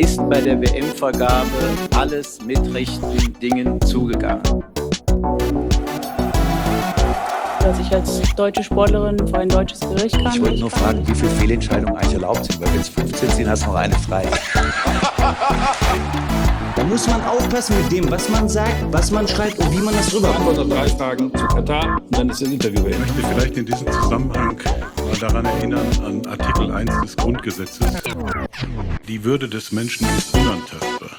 ist bei der WM-Vergabe alles mit rechten Dingen zugegangen. Dass ich als deutsche Sportlerin vor ein deutsches Gericht kann. Ich wollte nur fragen, wie viele Fehlentscheidungen eigentlich erlaubt sind, weil wenn es 15 sind, hast du noch eine frei. Da muss man aufpassen mit dem, was man sagt, was man schreibt und wie man das rüberkommt. Vor 3 Tagen zu Katar und dann ist das Interview beendet. Ich möchte vielleicht in diesem Zusammenhang mal daran erinnern, an Artikel 1 des Grundgesetzes. Die Würde des Menschen ist unantastbar.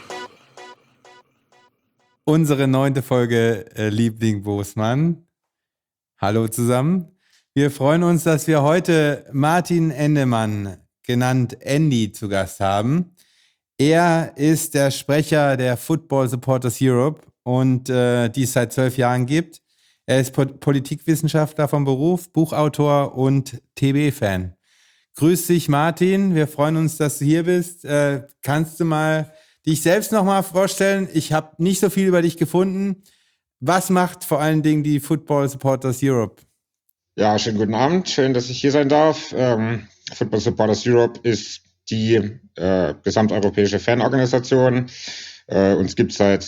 Unsere 9. Folge Liebling Bosmann. Hallo zusammen. Wir freuen uns, dass wir heute Martin Endemann, genannt Andy, zu Gast haben. Er ist der Sprecher der Football Supporters Europe und die es seit 12 Jahren gibt. Er ist Politikwissenschaftler vom Beruf, Buchautor und TB-Fan. Grüß dich, Martin. Wir freuen uns, dass du hier bist. Kannst du mal dich selbst nochmal vorstellen? Ich habe nicht so viel über dich gefunden. Was macht vor allen Dingen die Football Supporters Europe? Ja, schönen guten Abend. Schön, dass ich hier sein darf. Football Supporters Europe ist die gesamteuropäische Fanorganisation. Uns gibt es seit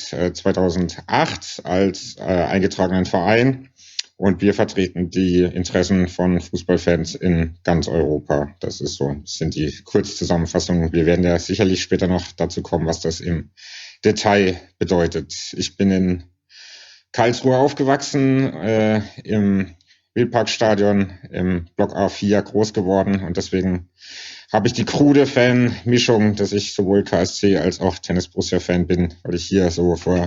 2008 als eingetragenen Verein und wir vertreten die Interessen von Fußballfans in ganz Europa. Das sind die Kurzzusammenfassungen. Wir werden ja sicherlich später noch dazu kommen, was das im Detail bedeutet. Ich bin in Karlsruhe aufgewachsen, im Wildparkstadion im Block A4 groß geworden und deswegen habe ich die krude Fan-Mischung, dass ich sowohl KSC als auch Tennis Borussia-Fan bin, weil ich hier so vor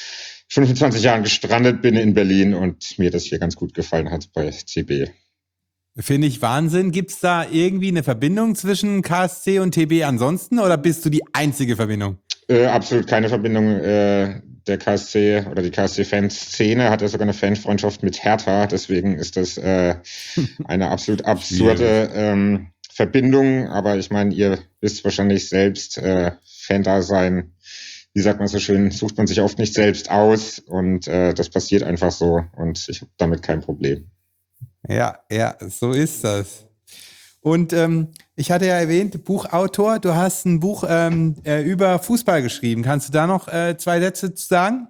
25 Jahren gestrandet bin in Berlin und mir das hier ganz gut gefallen hat bei TB. Finde ich Wahnsinn. Gibt es da irgendwie eine Verbindung zwischen KSC und TB ansonsten oder bist du die einzige Verbindung? Absolut keine Verbindung. Der KSC oder die KSC-Fanszene hat ja sogar eine Fanfreundschaft mit Hertha. Deswegen ist das eine absolut absurde Verbindung. Aber ich meine, ihr wisst wahrscheinlich selbst, Fan-Dasein, wie sagt man so schön, sucht man sich oft nicht selbst aus. Und das passiert einfach so. Und ich habe damit kein Problem. Ja, so ist das. Und ich hatte ja erwähnt, Buchautor, du hast ein Buch über Fußball geschrieben. Kannst du da noch 2 Sätze zu sagen?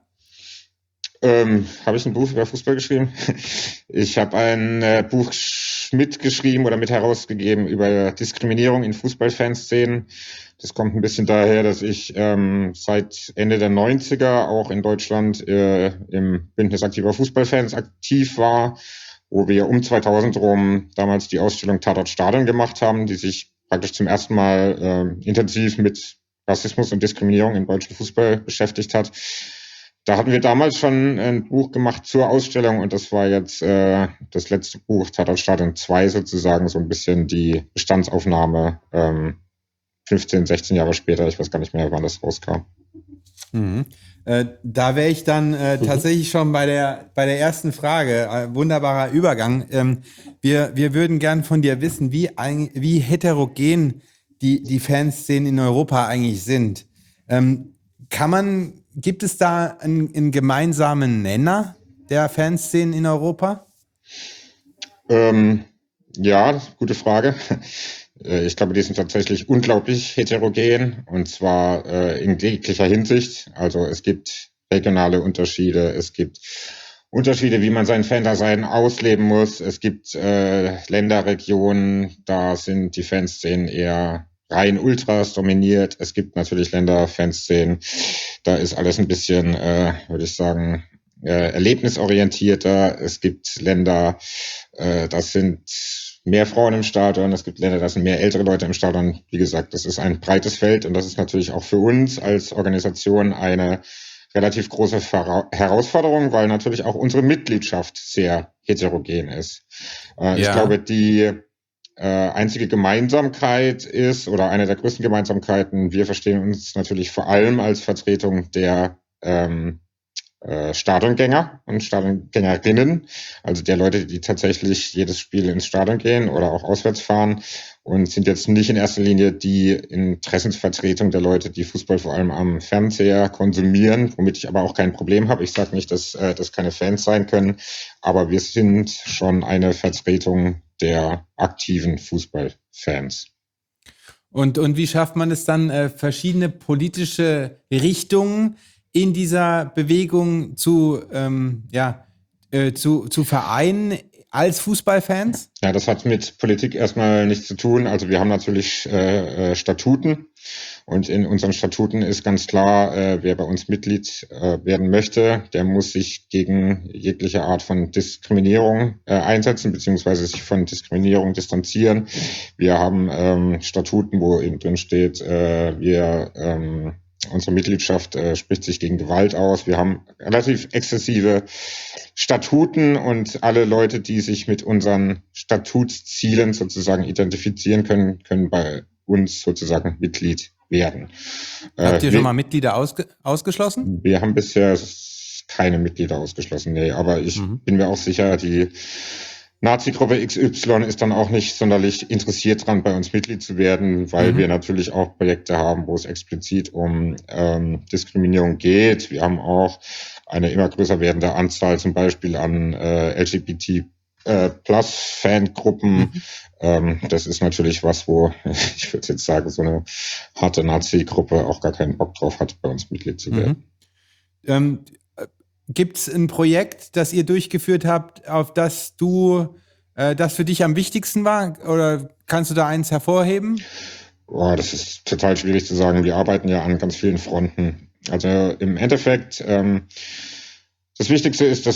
Habe ich ein Buch über Fußball geschrieben? Ich habe ein Buch mitgeschrieben oder mit herausgegeben über Diskriminierung in Fußballfanszenen. Das kommt ein bisschen daher, dass ich seit Ende der 90er auch in Deutschland im Bündnis aktiver Fußballfans aktiv war, wo wir um 2000 rum damals die Ausstellung Tatort Stadion gemacht haben, die sich praktisch zum ersten Mal intensiv mit Rassismus und Diskriminierung im deutschen Fußball beschäftigt hat. Da hatten wir damals schon ein Buch gemacht zur Ausstellung und das war jetzt das letzte Buch, Tatort Stadion 2 sozusagen, so ein bisschen die Bestandsaufnahme 15, 16 Jahre später, ich weiß gar nicht mehr, wann das rauskam. Mhm. Da wäre ich dann tatsächlich schon bei der ersten Frage. Wunderbarer Übergang. Wir würden gern von dir wissen, wie heterogen die Fanszenen in Europa eigentlich sind. Gibt es da einen gemeinsamen Nenner der Fanszenen in Europa? Ja, gute Frage. Ich glaube, die sind tatsächlich unglaublich heterogen und zwar in jeglicher Hinsicht. Also es gibt regionale Unterschiede, es gibt Unterschiede, wie man sein Fandasein ausleben muss. Es gibt Länderregionen, da sind die Fanszenen eher rein Ultras dominiert. Es gibt natürlich Länderfanszenen, da ist alles ein bisschen, würde ich sagen, erlebnisorientierter. Es gibt Länder, das sind mehr Frauen im Stadion, es gibt Länder, da sind mehr ältere Leute im Stadion. Wie gesagt, das ist ein breites Feld und das ist natürlich auch für uns als Organisation eine relativ große Herausforderung, weil natürlich auch unsere Mitgliedschaft sehr heterogen ist. Ich glaube, die einzige Gemeinsamkeit ist, oder eine der größten Gemeinsamkeiten, wir verstehen uns natürlich vor allem als Vertretung der Stadiongänger und Stadiongängerinnen, also der Leute, die tatsächlich jedes Spiel ins Stadion gehen oder auch auswärts fahren und sind jetzt nicht in erster Linie die Interessensvertretung der Leute, die Fußball vor allem am Fernseher konsumieren, womit ich aber auch kein Problem habe. Ich sage nicht, dass das keine Fans sein können, aber wir sind schon eine Vertretung der aktiven Fußballfans. Und wie schafft man es dann, verschiedene politische Richtungen in dieser Bewegung zu vereinen als Fußballfans? Ja, das hat mit Politik erstmal nichts zu tun. Also wir haben natürlich Statuten und in unseren Statuten ist ganz klar, wer bei uns Mitglied werden möchte, der muss sich gegen jegliche Art von Diskriminierung einsetzen, beziehungsweise sich von Diskriminierung distanzieren. Wir haben Statuten, wo eben drin steht, unsere Mitgliedschaft spricht sich gegen Gewalt aus. Wir haben relativ exzessive Statuten und alle Leute, die sich mit unseren Statutszielen sozusagen identifizieren können, können bei uns sozusagen Mitglied werden. Habt ihr schon mal Mitglieder ausgeschlossen? Wir haben bisher keine Mitglieder ausgeschlossen, nee, aber ich bin mir auch sicher, die Nazi-Gruppe XY ist dann auch nicht sonderlich interessiert dran, bei uns Mitglied zu werden, weil wir natürlich auch Projekte haben, wo es explizit um Diskriminierung geht. Wir haben auch eine immer größer werdende Anzahl zum Beispiel an LGBT plus Fangruppen. Das ist natürlich was, wo ich würde jetzt sagen, so eine harte Nazi-Gruppe auch gar keinen Bock drauf hat, bei uns Mitglied zu werden. Gibt es ein Projekt, das ihr durchgeführt habt, auf das das für dich am wichtigsten war? Oder kannst du da eins hervorheben? Das ist total schwierig zu sagen. Wir arbeiten ja an ganz vielen Fronten. Also im Endeffekt, das Wichtigste ist,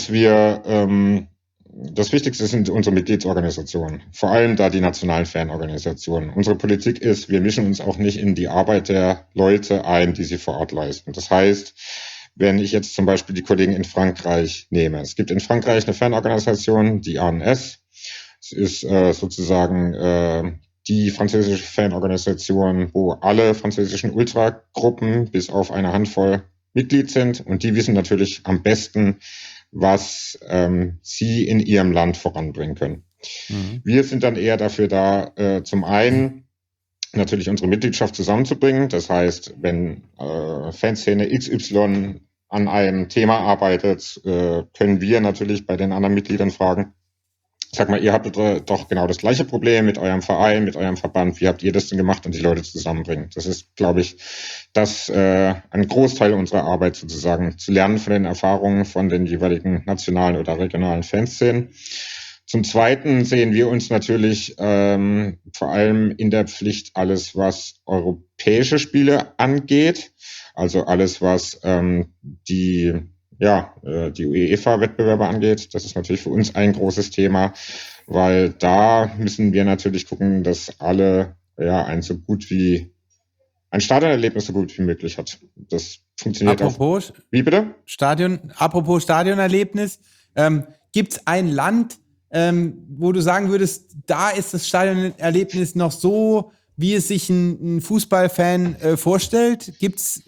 das Wichtigste sind unsere Mitgliedsorganisationen. Vor allem da die nationalen Fanorganisationen. Unsere Politik ist, wir mischen uns auch nicht in die Arbeit der Leute ein, die sie vor Ort leisten. Das heißt, wenn ich jetzt zum Beispiel die Kollegen in Frankreich nehme. Es gibt in Frankreich eine Fanorganisation, die ANS. Es ist sozusagen die französische Fanorganisation, wo alle französischen Ultragruppen bis auf eine Handvoll Mitglied sind. Und die wissen natürlich am besten, was sie in ihrem Land voranbringen können. Wir sind dann eher dafür da, zum einen natürlich unsere Mitgliedschaft zusammenzubringen. Das heißt, wenn Fanszene XY an einem Thema arbeitet, können wir natürlich bei den anderen Mitgliedern fragen, sag mal, ihr habt doch genau das gleiche Problem mit eurem Verein, mit eurem Verband. Wie habt ihr das denn gemacht und die Leute zusammenbringen? Das ist, glaube ich, ein Großteil unserer Arbeit sozusagen, zu lernen von den Erfahrungen von den jeweiligen nationalen oder regionalen Fanszenen. Zum Zweiten sehen wir uns natürlich vor allem in der Pflicht, alles was europäische Spiele angeht, also alles was die UEFA-Wettbewerbe angeht. Das ist natürlich für uns ein großes Thema, weil da müssen wir natürlich gucken, dass alle ein Stadionerlebnis so gut wie möglich hat. Das funktioniert Apropos, Wie bitte? Apropos Stadionerlebnis, gibt es ein Land, wo du sagen würdest, da ist das Stadionerlebnis noch so, wie es sich ein Fußballfan vorstellt? Gibt's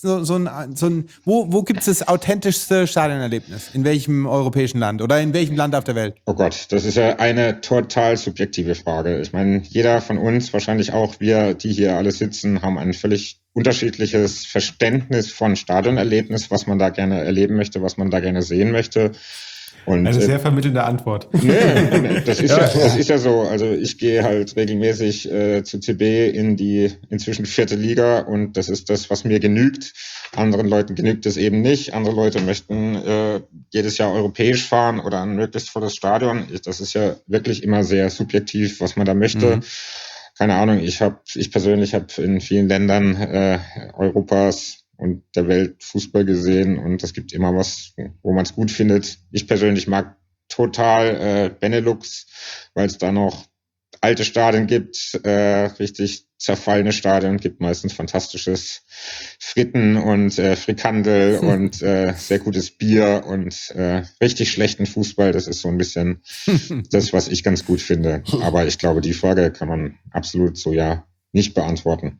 wo gibt's das authentischste Stadionerlebnis? In welchem europäischen Land oder in welchem Land auf der Welt? Oh Gott, das ist ja eine total subjektive Frage. Ich meine, jeder von uns, wahrscheinlich auch wir, die hier alle sitzen, haben ein völlig unterschiedliches Verständnis von Stadionerlebnis, was man da gerne erleben möchte, was man da gerne sehen möchte. Und, eine sehr vermittelnde Antwort. Nee, das ist ja so. Also ich gehe halt regelmäßig zu CB in die inzwischen 4. Liga und das ist das, was mir genügt. Anderen Leuten genügt es eben nicht. Andere Leute möchten jedes Jahr europäisch fahren oder ein möglichst volles Stadion. Das ist ja wirklich immer sehr subjektiv, was man da möchte. Keine Ahnung, ich persönlich habe in vielen Ländern Europas und der Welt Fußball gesehen und es gibt immer was, wo man es gut findet. Ich persönlich mag total Benelux, weil es da noch alte Stadien gibt, richtig zerfallene Stadien, gibt meistens fantastisches Fritten und Frikandel und sehr gutes Bier und richtig schlechten Fußball. Das ist so ein bisschen das, was ich ganz gut finde. Aber ich glaube, die Frage kann man absolut so nicht beantworten.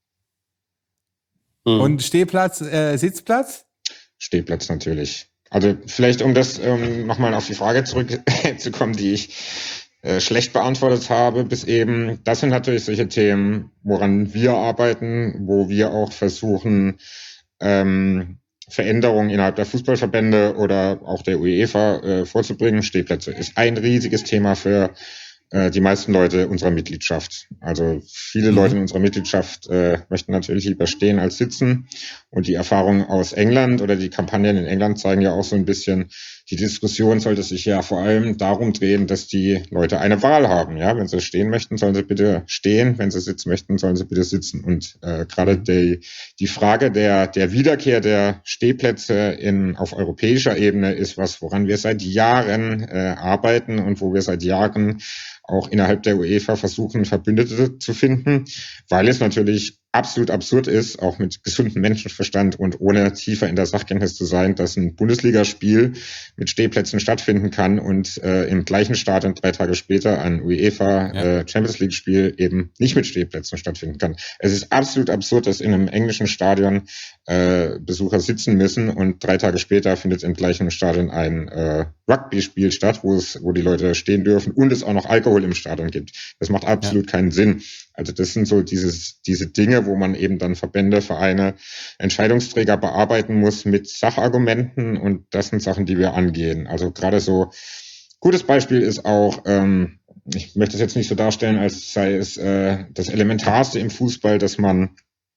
Und Stehplatz, Sitzplatz? Stehplatz natürlich. Also vielleicht, um das nochmal auf die Frage zurückzukommen, die ich schlecht beantwortet habe bis eben. Das sind natürlich solche Themen, woran wir arbeiten, wo wir auch versuchen, Veränderungen innerhalb der Fußballverbände oder auch der UEFA vorzubringen. Stehplätze ist ein riesiges Thema für die meisten Leute unserer Mitgliedschaft. Also viele Leute in unserer Mitgliedschaft möchten natürlich lieber stehen als sitzen. Und die Erfahrungen aus England oder die Kampagnen in England zeigen ja auch so ein bisschen, die Diskussion sollte sich ja vor allem darum drehen, dass die Leute eine Wahl haben. Ja, wenn sie stehen möchten, sollen sie bitte stehen. Wenn sie sitzen möchten, sollen sie bitte sitzen. Und gerade die Frage der Wiederkehr der Stehplätze auf europäischer Ebene ist was, woran wir seit Jahren arbeiten und wo wir seit Jahren auch innerhalb der UEFA versuchen, Verbündete zu finden, weil es natürlich absolut absurd ist, auch mit gesundem Menschenverstand und ohne tiefer in der Sachkenntnis zu sein, dass ein Bundesligaspiel mit Stehplätzen stattfinden kann und im gleichen Stadion 3 Tage später ein UEFA Champions League Spiel eben nicht mit Stehplätzen stattfinden kann. Es ist absolut absurd, dass in einem englischen Stadion Besucher sitzen müssen und 3 Tage später findet im gleichen Stadion ein Rugby-Spiel statt, wo die Leute stehen dürfen und es auch noch Alkohol im Stadion gibt. Das macht absolut keinen Sinn. Also das sind so diese Dinge, wo man eben dann Verbände, Vereine, Entscheidungsträger bearbeiten muss mit Sachargumenten, und das sind Sachen, die wir angehen. Also gerade so, gutes Beispiel ist auch, ich möchte es jetzt nicht so darstellen, als sei es das Elementarste im Fußball, dass man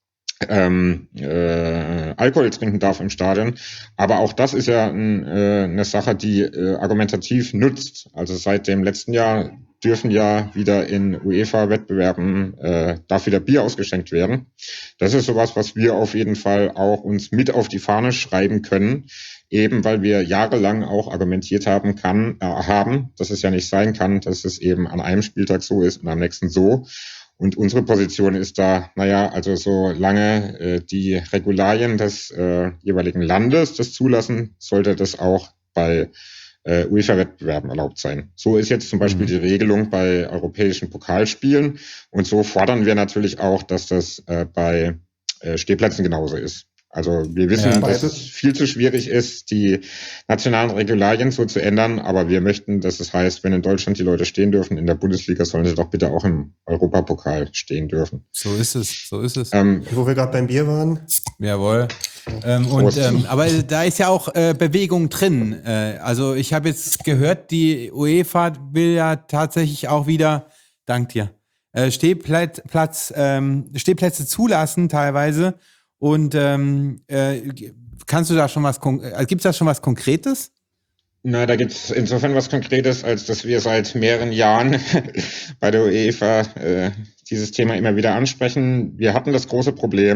Alkohol trinken darf im Stadion. Aber auch das ist ja eine Sache, die argumentativ nutzt. Also seit dem letzten Jahr dürfen ja wieder in UEFA-Wettbewerben darf wieder Bier ausgeschenkt werden. Das ist sowas, was wir auf jeden Fall auch uns mit auf die Fahne schreiben können, eben weil wir jahrelang auch argumentiert haben, dass es ja nicht sein kann, dass es eben an einem Spieltag so ist und am nächsten so. Und unsere Position ist da, also solange die Regularien des jeweiligen Landes das zulassen, sollte das auch bei UEFA-Wettbewerben erlaubt sein. So ist jetzt zum Beispiel die Regelung bei europäischen Pokalspielen, und so fordern wir natürlich auch, dass das bei Stehplätzen genauso ist. Also wir wissen, dass es viel zu schwierig ist, die nationalen Regularien so zu ändern, aber wir möchten, dass es heißt, wenn in Deutschland die Leute stehen dürfen, in der Bundesliga sollen sie doch bitte auch im Europapokal stehen dürfen. So ist es. Wo wir gerade beim Bier waren. Jawohl. Aber da ist ja auch Bewegung drin. Also ich habe jetzt gehört, die UEFA will ja tatsächlich auch wieder, dank dir, Stehplätze zulassen teilweise. Und kannst du da schon gibt's da schon was Konkretes? Na, da gibt's insofern was Konkretes, als dass wir seit mehreren Jahren bei der UEFA dieses Thema immer wieder ansprechen. Wir hatten das große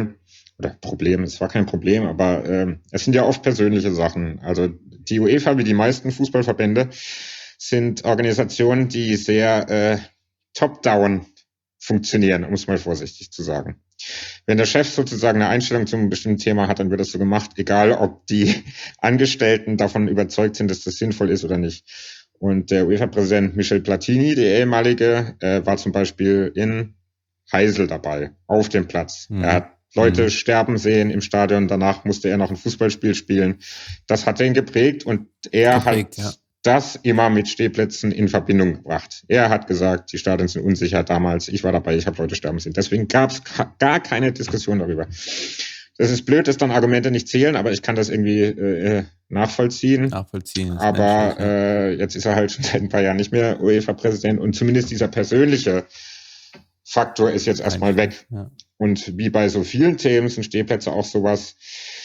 es war kein Problem, aber es sind ja oft persönliche Sachen. Also die UEFA, wie die meisten Fußballverbände, sind Organisationen, die sehr top-down funktionieren, um es mal vorsichtig zu sagen. Wenn der Chef sozusagen eine Einstellung zu einem bestimmten Thema hat, dann wird das so gemacht, egal ob die Angestellten davon überzeugt sind, dass das sinnvoll ist oder nicht. Und der UEFA-Präsident Michel Platini, der ehemalige, war zum Beispiel in Heysel dabei, auf dem Platz. Er hat Leute sterben sehen im Stadion, danach musste er noch ein Fußballspiel spielen. Das hat ihn geprägt, und er hat das immer mit Stehplätzen in Verbindung gebracht. Er hat gesagt, die Stadien sind unsicher damals. Ich war dabei, ich habe Leute sterben sehen. Deswegen gab es gar keine Diskussion darüber. Das ist blöd, dass dann Argumente nicht zählen, aber ich kann das irgendwie nachvollziehen. Aber jetzt ist er halt schon seit ein paar Jahren nicht mehr UEFA-Präsident, und zumindest dieser persönliche Faktor ist jetzt erstmal weg. Ja. Und wie bei so vielen Themen sind Stehplätze auch sowas,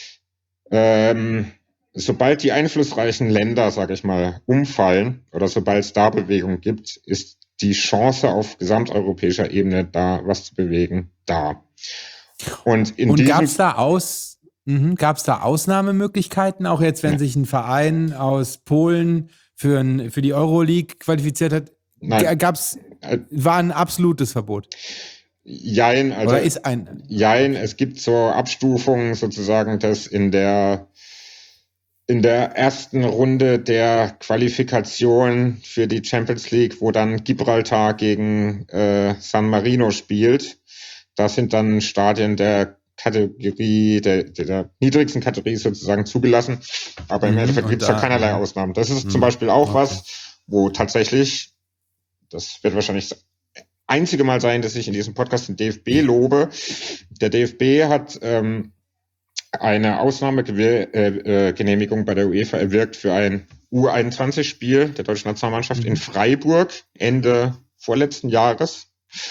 sobald die einflussreichen Länder, sage ich mal, umfallen oder sobald es da Bewegung gibt, ist die Chance auf gesamteuropäischer Ebene da, was zu bewegen, da. Und gab es da Ausnahmemöglichkeiten, auch jetzt, wenn sich ein Verein aus Polen für die Euroleague qualifiziert hat? Nein. War ein absolutes Verbot? Jein, es gibt so Abstufungen sozusagen, dass in der ersten Runde der Qualifikation für die Champions League, wo dann Gibraltar gegen San Marino spielt, das sind dann Stadien der Kategorie, der niedrigsten Kategorie sozusagen zugelassen. Aber im Endeffekt gibt es da keinerlei Ausnahmen. Das ist zum Beispiel auch was, wo tatsächlich, das wird wahrscheinlich das einzige Mal sein, dass ich in diesem Podcast den DFB lobe. Der DFB hat eine Ausnahmegenehmigung bei der UEFA erwirkt für ein U21-Spiel der deutschen Nationalmannschaft in Freiburg Ende vorletzten Jahres,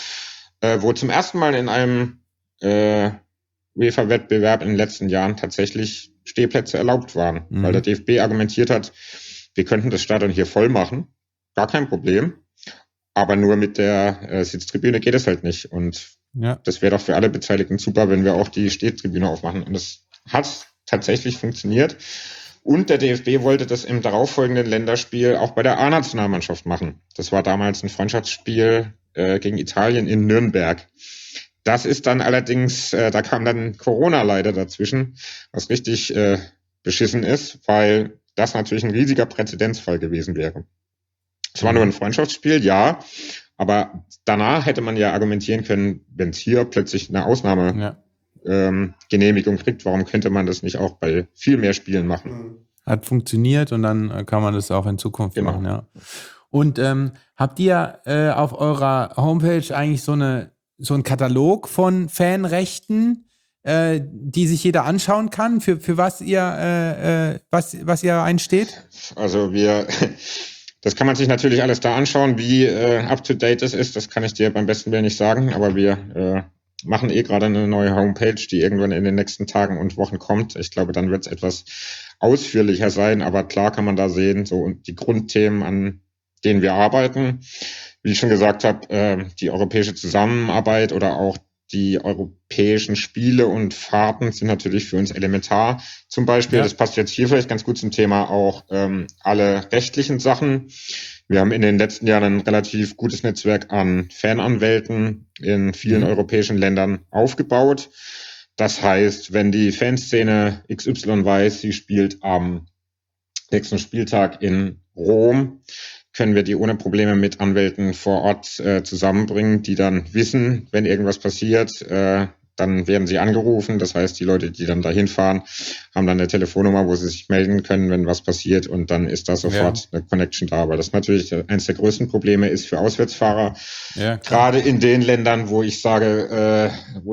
wo zum ersten Mal in einem UEFA-Wettbewerb in den letzten Jahren tatsächlich Stehplätze erlaubt waren, weil der DFB argumentiert hat, wir könnten das Stadion hier voll machen, gar kein Problem, aber nur mit der Sitztribüne geht es halt nicht. Und das wäre doch für alle Beteiligten super, wenn wir auch die Stehtribüne aufmachen. Und das hat tatsächlich funktioniert. Und der DFB wollte das im darauffolgenden Länderspiel auch bei der A-Nationalmannschaft machen. Das war damals ein Freundschaftsspiel gegen Italien in Nürnberg. Das ist dann allerdings, da kam dann Corona leider dazwischen, was richtig beschissen ist, weil das natürlich ein riesiger Präzedenzfall gewesen wäre. Es war nur ein Freundschaftsspiel, ja, aber danach hätte man ja argumentieren können, wenn es hier plötzlich eine Ausnahmegenehmigung kriegt, warum könnte man das nicht auch bei viel mehr Spielen machen? Hat funktioniert und dann kann man das auch in Zukunft machen, ja. Und habt ihr auf eurer Homepage eigentlich so einen Katalog von Fanrechten, die sich jeder anschauen kann, für was ihr was ihr einsteht? Also das kann man sich natürlich alles da anschauen, wie up-to-date es ist. Das kann ich dir beim besten Willen nicht sagen, aber wir machen gerade eine neue Homepage, die irgendwann in den nächsten Tagen und Wochen kommt. Ich glaube, dann wird es etwas ausführlicher sein, aber klar kann man da sehen, so die Grundthemen, an denen wir arbeiten. Wie ich schon gesagt habe, die europäische Zusammenarbeit oder auch die europäischen Spiele und Fahrten sind natürlich für uns elementar. Zum Beispiel, das passt jetzt hier vielleicht ganz gut zum Thema, auch alle rechtlichen Sachen. Wir haben in den letzten Jahren ein relativ gutes Netzwerk an Fananwälten in vielen europäischen Ländern aufgebaut. Das heißt, wenn die Fanszene XY weiß, sie spielt am nächsten Spieltag in Rom, können wir die ohne Probleme mit Anwälten vor Ort zusammenbringen, die dann wissen, wenn irgendwas passiert, dann werden sie angerufen. Das heißt, die Leute, die dann dahin fahren, haben dann eine Telefonnummer, wo sie sich melden können, wenn was passiert, und dann ist da sofort eine Connection da. Aber das natürlich eines der größten Probleme ist für Auswärtsfahrer. Ja, gerade in den Ländern, wo ich sage,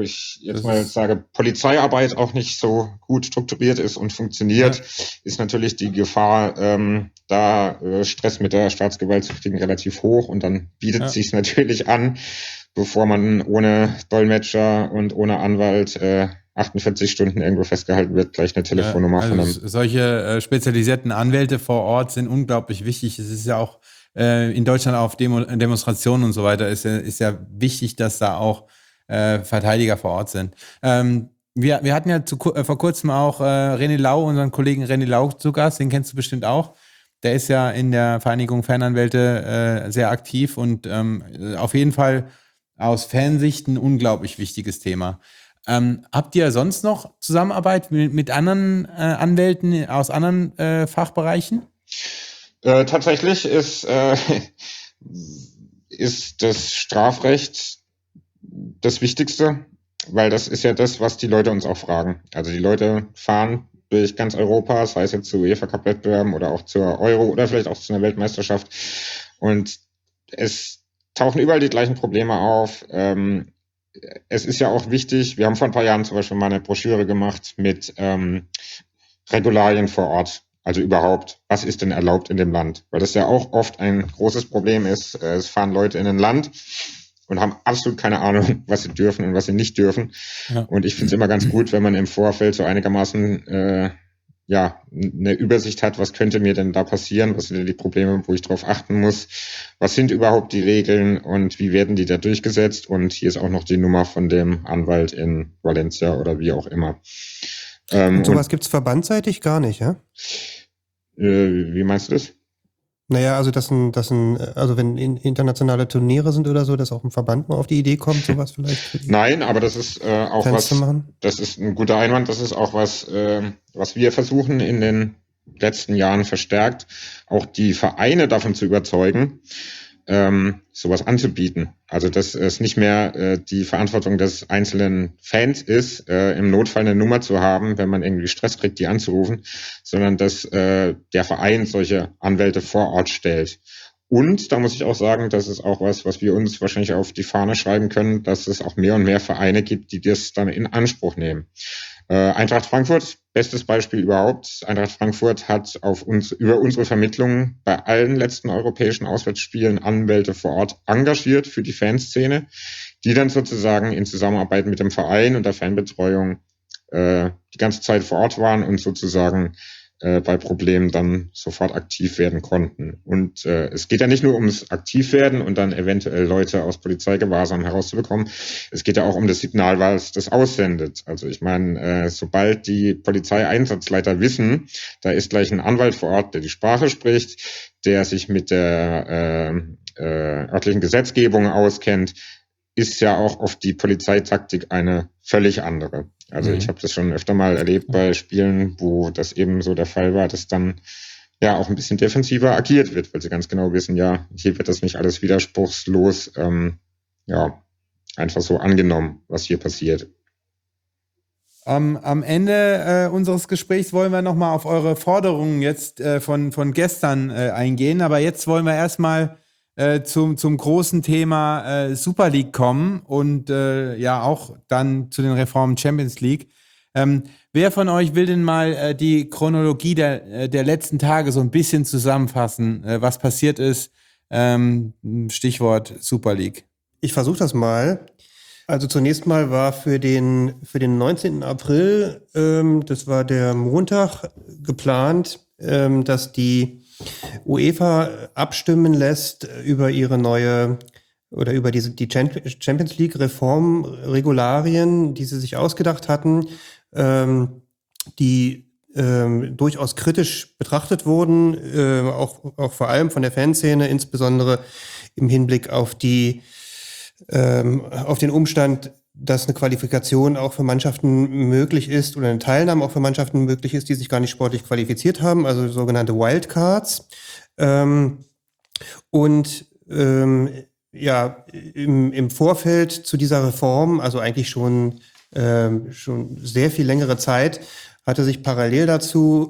Polizeiarbeit auch nicht so gut strukturiert ist und funktioniert, ist natürlich die Gefahr, Stress mit der Staatsgewalt zu kriegen, relativ hoch, und dann bietet es sich natürlich an, bevor man ohne Dolmetscher und ohne Anwalt 48 Stunden irgendwo festgehalten wird, gleich eine Telefonnummer von einem. Solche spezialisierten Anwälte vor Ort sind unglaublich wichtig. Es ist ja auch in Deutschland auf Demonstrationen und so weiter ist ja wichtig, dass da auch Verteidiger vor Ort sind. Wir hatten ja vor kurzem auch René Lau, unseren Kollegen René Lau zu Gast, den kennst du bestimmt auch. Der ist ja in der Vereinigung Fananwälte sehr aktiv und auf jeden Fall aus Fansicht ein unglaublich wichtiges Thema. Habt ihr sonst noch Zusammenarbeit mit anderen Anwälten aus anderen Fachbereichen? Tatsächlich ist das Strafrecht das Wichtigste, weil das ist ja das, was die Leute uns auch fragen. Also die Leute fahren durch ganz Europa, sei es jetzt zu UEFA-Cup-Wettbewerben oder auch zur Euro oder vielleicht auch zu einer Weltmeisterschaft, und es tauchen überall die gleichen Probleme auf. Es ist ja auch wichtig, wir haben vor ein paar Jahren zum Beispiel mal eine Broschüre gemacht mit Regularien vor Ort. Also überhaupt, was ist denn erlaubt in dem Land? Weil das ja auch oft ein großes Problem ist. Es fahren Leute in ein Land und haben absolut keine Ahnung, was sie dürfen und was sie nicht dürfen. Ja. Und ich finde es immer ganz gut, wenn man im Vorfeld so einigermaßen eine Übersicht hat, was könnte mir denn da passieren, was sind denn die Probleme, wo ich drauf achten muss, was sind überhaupt die Regeln und wie werden die da durchgesetzt, und hier ist auch noch die Nummer von dem Anwalt in Valencia oder wie auch immer. Und sowas gibt's verbandseitig gar nicht, ja? Wie meinst du das? Naja, also also wenn internationale Turniere sind oder so, dass auch ein Verband mal auf die Idee kommt, sowas vielleicht. Nein, aber das ist auch Fans was. Das ist ein guter Einwand. Das ist auch was wir versuchen in den letzten Jahren verstärkt, auch die Vereine davon zu überzeugen, sowas anzubieten. Also dass es nicht mehr die Verantwortung des einzelnen Fans ist, im Notfall eine Nummer zu haben, wenn man irgendwie Stress kriegt, die anzurufen, sondern dass der Verein solche Anwälte vor Ort stellt. Und da muss ich auch sagen, das ist auch was wir uns wahrscheinlich auf die Fahne schreiben können, dass es auch mehr und mehr Vereine gibt, die das dann in Anspruch nehmen. Eintracht Frankfurt, bestes Beispiel überhaupt. Eintracht Frankfurt hat über unsere Vermittlung bei allen letzten europäischen Auswärtsspielen Anwälte vor Ort engagiert für die Fanszene, die dann sozusagen in Zusammenarbeit mit dem Verein und der Fanbetreuung die ganze Zeit vor Ort waren und sozusagen bei Problemen dann sofort aktiv werden konnten. Und es geht ja nicht nur ums Aktivwerden und dann eventuell Leute aus Polizeigewahrsam herauszubekommen. Es geht ja auch um das Signal, was das aussendet. Also ich meine, sobald die Polizeieinsatzleiter wissen, da ist gleich ein Anwalt vor Ort, der die Sprache spricht, der sich mit der örtlichen Gesetzgebung auskennt, ist ja auch oft die Polizeitaktik eine völlig andere. Also ich habe das schon öfter mal erlebt bei Spielen, wo das eben so der Fall war, dass dann ja auch ein bisschen defensiver agiert wird, weil sie ganz genau wissen, ja, hier wird das nicht alles widerspruchslos einfach so angenommen, was hier passiert. Am Ende unseres Gesprächs wollen wir nochmal auf eure Forderungen jetzt von gestern eingehen, aber jetzt wollen wir erstmal zum großen Thema Super League kommen und auch dann zu den Reformen Champions League. Wer von euch will denn mal die Chronologie der letzten Tage so ein bisschen zusammenfassen, was passiert ist? Stichwort Super League. Ich versuche das mal. Also zunächst mal war für den 19. April, das war der Montag, geplant, dass die UEFA abstimmen lässt über ihre neue oder über die Champions League Reformregularien, die sie sich ausgedacht hatten, die durchaus kritisch betrachtet wurden, auch vor allem von der Fanszene, insbesondere im Hinblick auf den Umstand, dass eine Qualifikation auch für Mannschaften möglich ist oder eine Teilnahme auch für Mannschaften möglich ist, die sich gar nicht sportlich qualifiziert haben, also sogenannte Wildcards. Im Vorfeld zu dieser Reform, also eigentlich schon sehr viel längere Zeit, hatten sich parallel dazu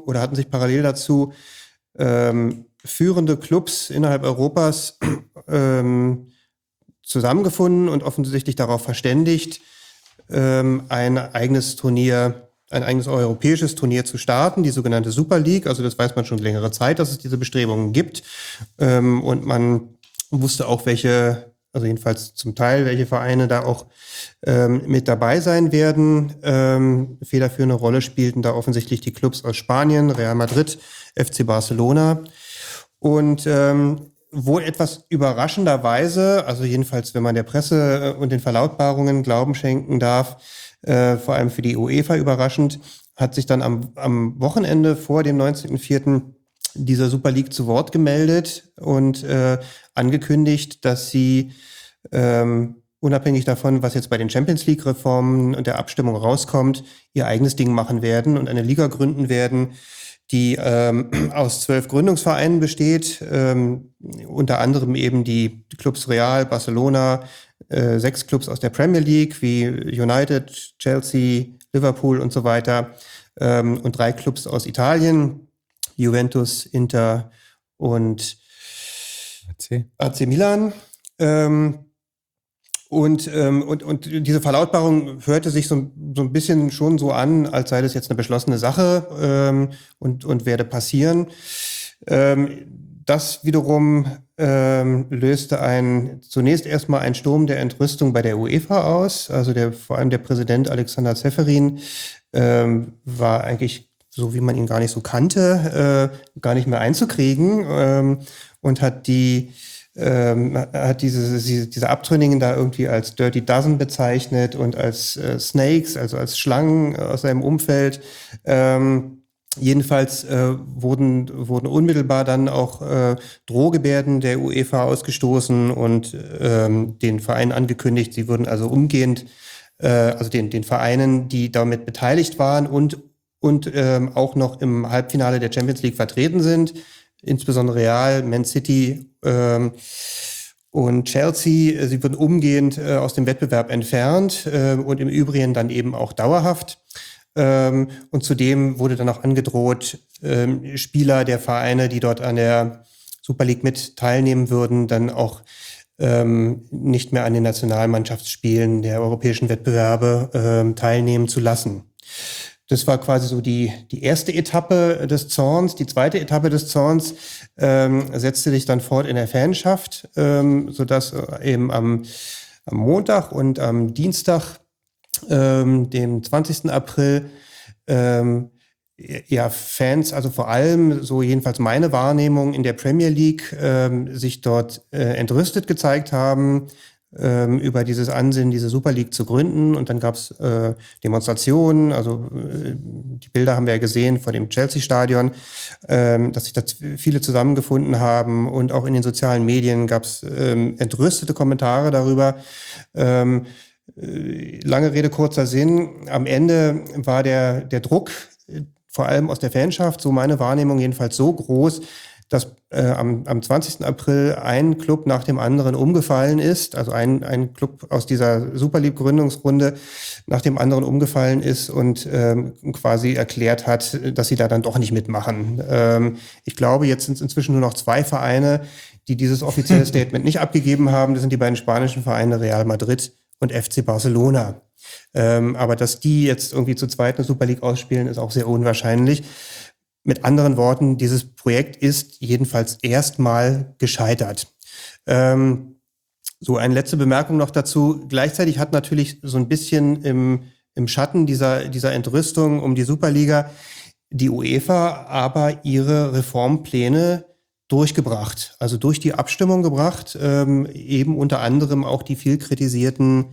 führende Clubs innerhalb Europas zusammengefunden und offensichtlich darauf verständigt, ein eigenes europäisches Turnier zu starten, die sogenannte Super League. Also das weiß man schon längere Zeit, dass es diese Bestrebungen gibt. Und man wusste auch also jedenfalls zum Teil, welche Vereine da auch mit dabei sein werden. Federführende Rolle spielten da offensichtlich die Clubs aus Spanien, Real Madrid, FC Barcelona. Und wohl etwas überraschenderweise, also jedenfalls, wenn man der Presse und den Verlautbarungen Glauben schenken darf, vor allem für die UEFA überraschend, hat sich dann am Wochenende vor dem 19.04. dieser Super League zu Wort gemeldet und angekündigt, dass sie unabhängig davon, was jetzt bei den Champions League Reformen und der Abstimmung rauskommt, ihr eigenes Ding machen werden und eine Liga gründen werden, die aus 12 Gründungsvereinen besteht, unter anderem eben die Clubs Real, Barcelona, 6 Clubs aus der Premier League wie United, Chelsea, Liverpool und so weiter und 3 Clubs aus Italien, Juventus, Inter und AC Milan. Und diese Verlautbarung hörte sich so ein bisschen schon so an, als sei das jetzt eine beschlossene Sache und werde passieren. Das wiederum löste zunächst erstmal einen Sturm der Entrüstung bei der UEFA aus. Also vor allem der Präsident Alexander Ceferin war eigentlich, so wie man ihn gar nicht so kannte, gar nicht mehr einzukriegen und hat diese Abtrünnigen da irgendwie als Dirty Dozen bezeichnet und als Snakes, also als Schlangen aus seinem Umfeld. Jedenfalls wurden unmittelbar dann auch Drohgebärden der UEFA ausgestoßen und den Vereinen angekündigt, sie würden also umgehend, also den Vereinen, die damit beteiligt waren und auch noch im Halbfinale der Champions League vertreten sind, insbesondere Real, Man City und Chelsea, sie würden umgehend aus dem Wettbewerb entfernt und im Übrigen dann eben auch dauerhaft. Und zudem wurde dann auch angedroht, Spieler der Vereine, die dort an der Super League mit teilnehmen würden, dann auch nicht mehr an den Nationalmannschaftsspielen der europäischen Wettbewerbe teilnehmen zu lassen. Das war quasi so die erste Etappe des Zorns. Die zweite Etappe des Zorns setzte sich dann fort in der Fanschaft, sodass eben am Montag und am Dienstag, dem 20. April, Fans, also vor allem, so jedenfalls meine Wahrnehmung in der Premier League, sich dort entrüstet gezeigt haben über dieses Ansinnen, diese Super League zu gründen. Und dann gab es Demonstrationen, also die Bilder haben wir ja gesehen vor dem Chelsea-Stadion, dass sich da viele zusammengefunden haben. Und auch in den sozialen Medien gab es entrüstete Kommentare darüber. Lange Rede, kurzer Sinn. Am Ende war der Druck, vor allem aus der Fanschaft, so meine Wahrnehmung jedenfalls, so groß, dass am 20. April ein Club nach dem anderen umgefallen ist, also ein Club aus dieser Super League Gründungsrunde nach dem anderen umgefallen ist und quasi erklärt hat, dass sie da dann doch nicht mitmachen. Ich glaube, jetzt sind es inzwischen nur noch 2 Vereine, die dieses offizielle Statement nicht abgegeben haben. Das sind die beiden spanischen Vereine Real Madrid und FC Barcelona. Aber dass die jetzt irgendwie zu zweit eine Super League ausspielen, ist auch sehr unwahrscheinlich. Mit anderen Worten, dieses Projekt ist jedenfalls erstmal gescheitert. So eine letzte Bemerkung noch dazu. Gleichzeitig hat natürlich so ein bisschen im Schatten dieser Entrüstung um die Superliga die UEFA aber ihre Reformpläne durchgebracht, also durch die Abstimmung gebracht, eben unter anderem auch die viel kritisierten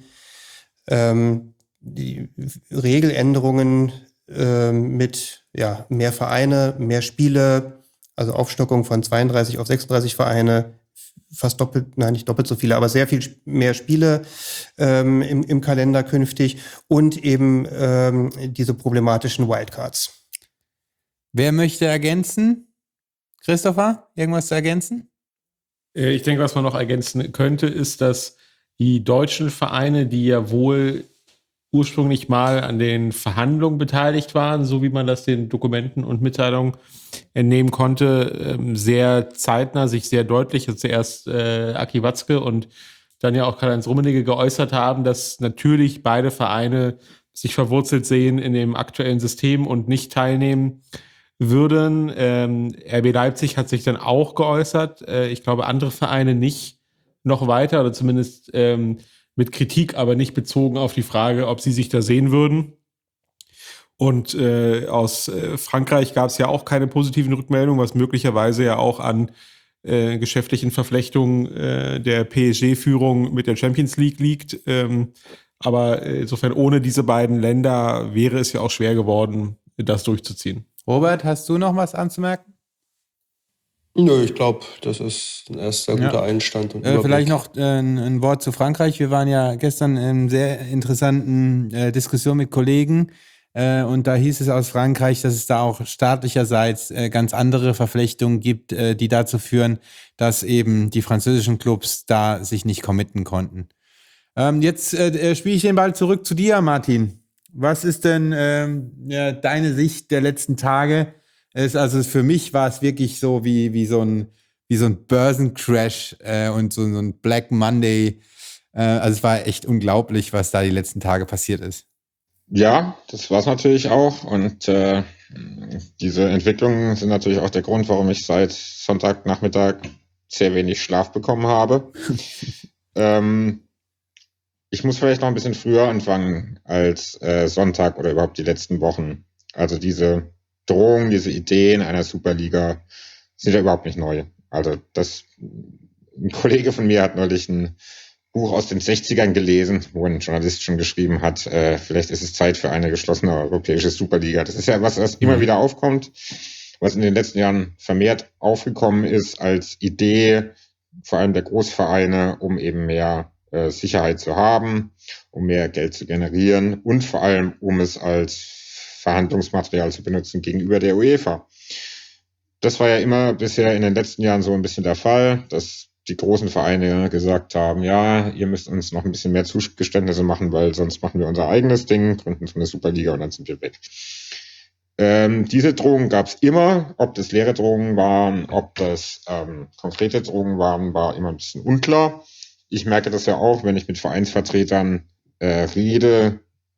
die Regeländerungen mit mehr Vereine, mehr Spiele, also Aufstockung von 32 auf 36 Vereine, fast nicht doppelt so viele, aber sehr viel mehr Spiele im Kalender künftig und eben diese problematischen Wildcards. Wer möchte ergänzen? Christopher, irgendwas zu ergänzen? Ich denke, was man noch ergänzen könnte, ist, dass die deutschen Vereine, die ja wohl ursprünglich mal an den Verhandlungen beteiligt waren, so wie man das den Dokumenten und Mitteilungen entnehmen konnte, sehr zeitnah, sich sehr deutlich, zuerst Aki Watzke und dann ja auch Karl-Heinz Rummenigge geäußert haben, dass natürlich beide Vereine sich verwurzelt sehen in dem aktuellen System und nicht teilnehmen würden. RB Leipzig hat sich dann auch geäußert. Ich glaube, andere Vereine nicht noch weiter oder zumindest mit Kritik, aber nicht bezogen auf die Frage, ob sie sich da sehen würden. Und aus Frankreich gab es ja auch keine positiven Rückmeldungen, was möglicherweise ja auch an geschäftlichen Verflechtungen der PSG-Führung mit der Champions League liegt. Aber insofern ohne diese beiden Länder wäre es ja auch schwer geworden, das durchzuziehen. Robert, hast du noch was anzumerken? Nö, ich glaube, das ist ein erster guter Einstand. Und vielleicht noch ein Wort zu Frankreich. Wir waren ja gestern in einer sehr interessanten Diskussion mit Kollegen und da hieß es aus Frankreich, dass es da auch staatlicherseits ganz andere Verflechtungen gibt, die dazu führen, dass eben die französischen Clubs da sich nicht committen konnten. Jetzt spiele ich den Ball zurück zu dir, Martin. Was ist denn deine Sicht der letzten Tage? Also für mich war es wirklich so wie so ein Börsencrash und so ein Black Monday. Also es war echt unglaublich, was da die letzten Tage passiert ist. Ja, das war es natürlich auch. Und diese Entwicklungen sind natürlich auch der Grund, warum ich seit Sonntagnachmittag sehr wenig Schlaf bekommen habe. Ich muss vielleicht noch ein bisschen früher anfangen als Sonntag oder überhaupt die letzten Wochen. Also diese Drohungen, diese Ideen einer Superliga sind ja überhaupt nicht neu. Also ein Kollege von mir hat neulich ein Buch aus den 60ern gelesen, wo ein Journalist schon geschrieben hat, vielleicht ist es Zeit für eine geschlossene europäische Superliga. Das ist ja was immer wieder aufkommt, was in den letzten Jahren vermehrt aufgekommen ist als Idee, vor allem der Großvereine, um eben mehr Sicherheit zu haben, um mehr Geld zu generieren und vor allem, um es als Verhandlungsmaterial zu benutzen gegenüber der UEFA. Das war ja immer bisher in den letzten Jahren so ein bisschen der Fall, dass die großen Vereine gesagt haben, ja, ihr müsst uns noch ein bisschen mehr Zugeständnisse machen, weil sonst machen wir unser eigenes Ding, gründen so eine Superliga und dann sind wir weg. Diese Drohungen gab es immer. Ob das leere Drohungen waren, ob das konkrete Drohungen waren, war immer ein bisschen unklar. Ich merke das ja auch, wenn ich mit Vereinsvertretern rede,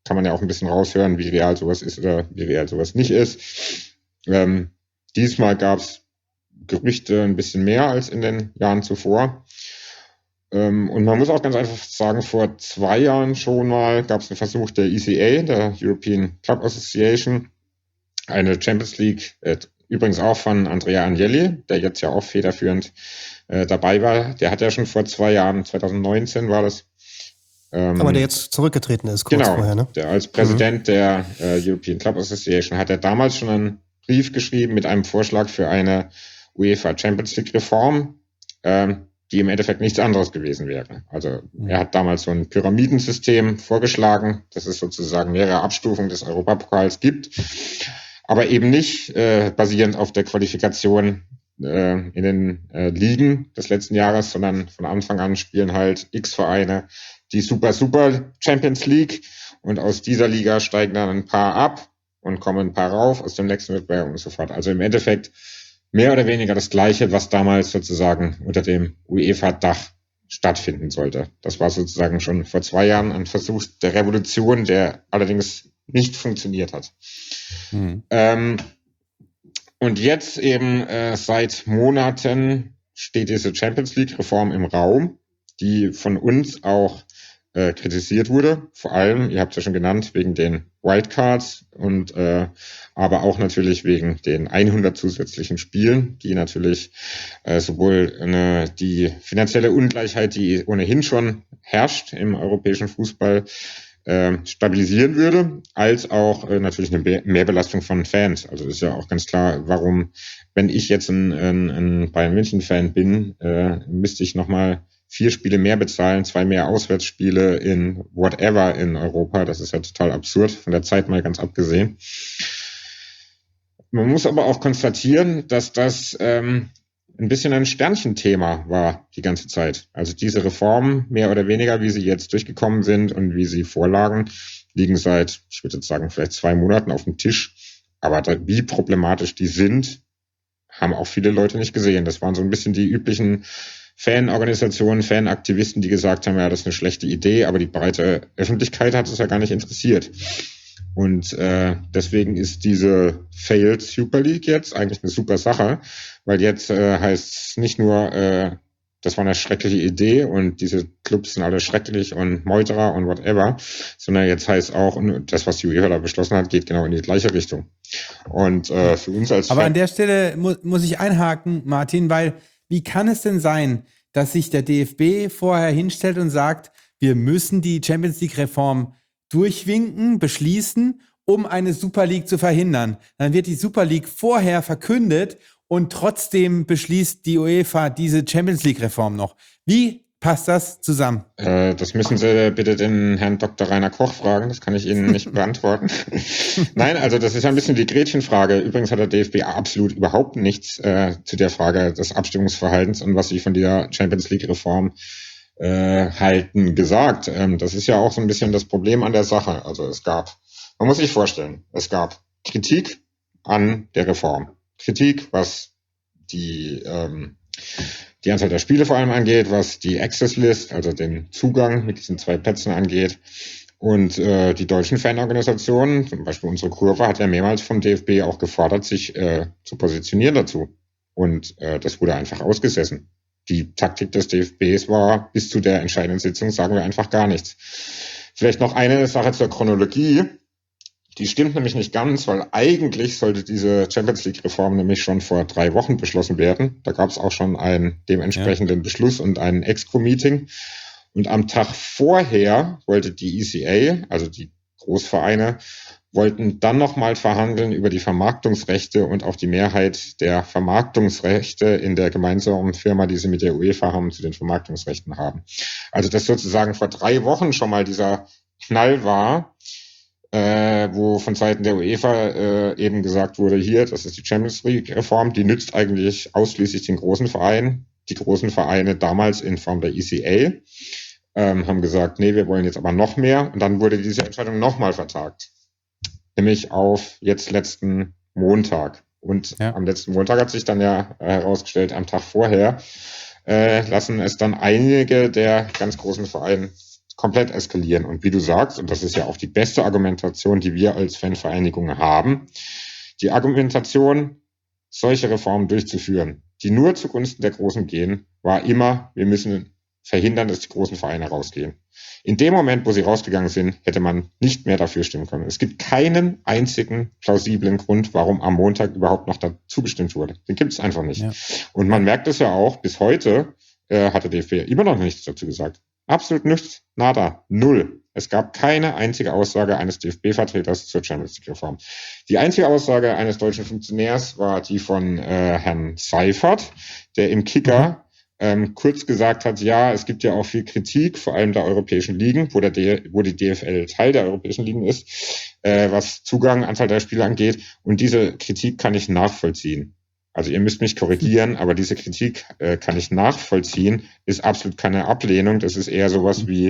kann man ja auch ein bisschen raushören, wie real sowas ist oder wie real sowas nicht ist. Diesmal gab es Gerüchte ein bisschen mehr als in den Jahren zuvor. Und man muss auch ganz einfach sagen, vor 2 Jahren schon mal gab es einen Versuch der ECA, der European Club Association, eine Champions League, übrigens auch von Andrea Agnelli, der jetzt ja auch federführend dabei war. Der hat ja schon vor 2 Jahren, 2019 war das. Aber der jetzt zurückgetreten ist, kurz vorher, ne? Der als Präsident der European Club Association hat er damals schon einen Brief geschrieben mit einem Vorschlag für eine UEFA Champions League Reform, die im Endeffekt nichts anderes gewesen wäre. Also er hat damals so ein Pyramidensystem vorgeschlagen, dass es sozusagen mehrere Abstufungen des Europapokals gibt, aber eben nicht basierend auf der Qualifikation in den Ligen des letzten Jahres, sondern von Anfang an spielen halt X Vereine die Super Champions League und aus dieser Liga steigen dann ein paar ab und kommen ein paar rauf aus dem nächsten Wettbewerb und so fort. Also im Endeffekt mehr oder weniger das Gleiche, was damals sozusagen unter dem UEFA-Dach stattfinden sollte. Das war sozusagen schon vor 2 Jahren ein Versuch der Revolution, der allerdings nicht funktioniert hat. Und jetzt eben seit Monaten steht diese Champions League-Reform im Raum, die von uns auch kritisiert wurde. Vor allem, ihr habt es ja schon genannt, wegen den Wildcards und aber auch natürlich wegen den 100 zusätzlichen Spielen, die natürlich sowohl die finanzielle Ungleichheit, die ohnehin schon herrscht im europäischen Fußball, stabilisieren würde, als auch natürlich eine Mehrbelastung von Fans. Also ist ja auch ganz klar, warum, wenn ich jetzt ein Bayern-München-Fan bin, müsste ich nochmal 4 Spiele mehr bezahlen, 2 mehr Auswärtsspiele in whatever in Europa. Das ist ja total absurd, von der Zeit mal ganz abgesehen. Man muss aber auch konstatieren, dass das ein bisschen ein Sternchenthema war die ganze Zeit. Also diese Reformen, mehr oder weniger, wie sie jetzt durchgekommen sind und wie sie vorlagen, liegen seit, ich würde jetzt sagen, vielleicht 2 Monaten auf dem Tisch. Aber wie problematisch die sind, haben auch viele Leute nicht gesehen. Das waren so ein bisschen die üblichen Fanorganisationen, Fanaktivisten, die gesagt haben, ja, das ist eine schlechte Idee, aber die breite Öffentlichkeit hat es ja gar nicht interessiert. Und deswegen ist diese Failed Super League jetzt eigentlich eine super Sache, weil jetzt heißt es nicht nur, das war eine schreckliche Idee und diese Clubs sind alle schrecklich und Meuterer und whatever, sondern jetzt heißt auch, und das, was die UEFA da beschlossen hat, geht genau in die gleiche Richtung. Und für uns als Aber an der Stelle muss ich einhaken, Martin, weil wie kann es denn sein, dass sich der DFB vorher hinstellt und sagt, wir müssen die Champions League Reform durchwinken, beschließen, um eine Super League zu verhindern. Dann wird die Super League vorher verkündet und trotzdem beschließt die UEFA diese Champions League Reform noch. Wie passt das zusammen? Das müssen Sie bitte den Herrn Dr. Rainer Koch fragen, das kann ich Ihnen nicht beantworten. Nein, also das ist ja ein bisschen die Gretchenfrage. Übrigens hat der DFB absolut überhaupt nichts zu der Frage des Abstimmungsverhaltens und was sie von dieser Champions League Reform halten gesagt. Das ist ja auch so ein bisschen das Problem an der Sache. Also man muss sich vorstellen, es gab Kritik an der Reform. Kritik, was die Anzahl der Spiele vor allem angeht, was die Access List, also den Zugang mit diesen 2 Plätzen angeht. Und die deutschen Fanorganisationen, zum Beispiel unsere Kurve, hat ja mehrmals vom DFB auch gefordert, sich zu positionieren dazu. Und das wurde einfach ausgesessen. Die Taktik des DFBs war, bis zu der entscheidenden Sitzung sagen wir einfach gar nichts. Vielleicht noch eine Sache zur Chronologie. Die stimmt nämlich nicht ganz, weil eigentlich sollte diese Champions League Reform nämlich schon vor 3 Wochen beschlossen werden. Da gab es auch schon einen dementsprechenden Beschluss und ein Exco-Meeting. Und am Tag vorher wollte die ECA, also die Großvereine, wollten dann nochmal verhandeln über die Vermarktungsrechte und auch die Mehrheit der Vermarktungsrechte in der gemeinsamen Firma, die sie mit der UEFA haben, zu den Vermarktungsrechten haben. Also dass sozusagen vor 3 Wochen schon mal dieser Knall war, wo von Seiten der UEFA eben gesagt wurde, hier, das ist die Champions League-Reform, die nützt eigentlich ausschließlich den großen Vereinen. Die großen Vereine damals in Form der ECA haben gesagt, nee, wir wollen jetzt aber noch mehr. Und dann wurde diese Entscheidung nochmal vertagt. Nämlich auf jetzt letzten Montag. Und am letzten Montag hat sich dann ja herausgestellt, am Tag vorher lassen es dann einige der ganz großen Vereine komplett eskalieren. Und wie du sagst, und das ist ja auch die beste Argumentation, die wir als Fanvereinigung haben, die Argumentation, solche Reformen durchzuführen, die nur zugunsten der Großen gehen, war immer, wir müssen verhindern, dass die großen Vereine rausgehen. In dem Moment, wo sie rausgegangen sind, hätte man nicht mehr dafür stimmen können. Es gibt keinen einzigen plausiblen Grund, warum am Montag überhaupt noch dazu bestimmt wurde. Den gibt es einfach nicht. Ja. Und man merkt es ja auch, bis heute hat der DFB immer noch nichts dazu gesagt. Absolut nichts, nada, null. Es gab keine einzige Aussage eines DFB-Vertreters zur Champions League-Reform. Die einzige Aussage eines deutschen Funktionärs war die von Herrn Seifert, der im Kicker kurz gesagt hat, ja, es gibt ja auch viel Kritik, vor allem der europäischen Ligen, wo die DFL Teil der europäischen Ligen ist, was Zugang, Anzahl der Spieler angeht. Und diese Kritik kann ich nachvollziehen. Also ihr müsst mich korrigieren, aber diese Kritik kann ich nachvollziehen, ist absolut keine Ablehnung. Das ist eher sowas wie,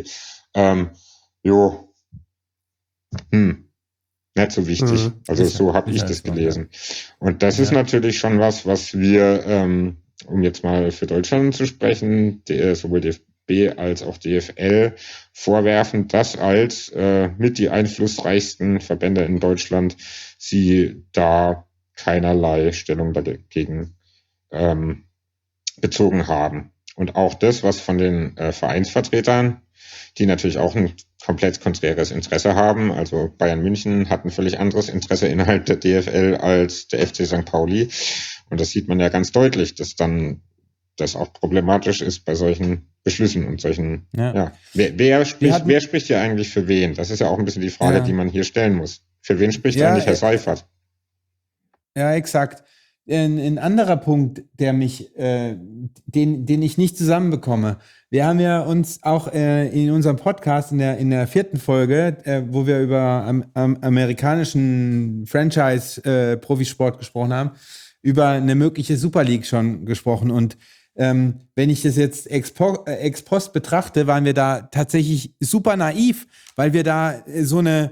nicht so wichtig. Also so habe ich das gelesen. Und das ist natürlich schon was wir, um jetzt mal für Deutschland zu sprechen, sowohl DFB als auch DFL vorwerfen, dass als mit die einflussreichsten Verbände in Deutschland sie da keinerlei Stellung dagegen bezogen haben. Und auch das, was von den Vereinsvertretern, die natürlich auch ein komplett konträres Interesse haben, also Bayern München hat ein völlig anderes Interesse innerhalb der DFL als der FC St. Pauli. Und das sieht man ja ganz deutlich, dass dann das auch problematisch ist bei solchen Beschlüssen und solchen, Wer spricht ja eigentlich für wen? Das ist ja auch ein bisschen die Frage, die man hier stellen muss. Für wen spricht eigentlich Herr Seifert? Ja, exakt. Ein anderer Punkt, der mich, den ich nicht zusammenbekomme. Wir haben ja uns auch in unserem Podcast in der 4. Folge, wo wir über amerikanischen Franchise-Profisport gesprochen haben, über eine mögliche Super League schon gesprochen. Und wenn ich das jetzt ex post betrachte, waren wir da tatsächlich super naiv, weil wir da so eine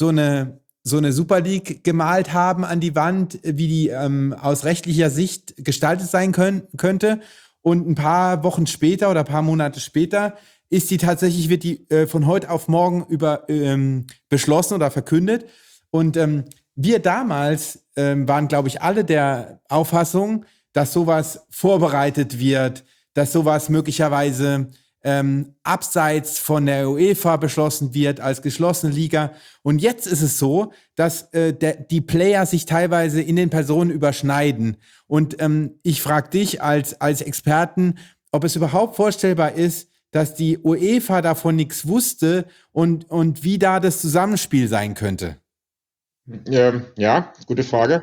Super League gemalt haben an die Wand, wie die aus rechtlicher Sicht gestaltet sein könnte. Und ein paar Wochen später oder ein paar Monate später wird die von heute auf morgen beschlossen oder verkündet. Und wir damals waren, glaube ich, alle der Auffassung, dass sowas vorbereitet wird, dass sowas möglicherweise abseits von der UEFA beschlossen wird als geschlossene Liga. Und jetzt ist es so, dass die Player sich teilweise in den Personen überschneiden. Und ich frage dich als Experten, ob es überhaupt vorstellbar ist, dass die UEFA davon nichts wusste und wie da das Zusammenspiel sein könnte. Ja, gute Frage.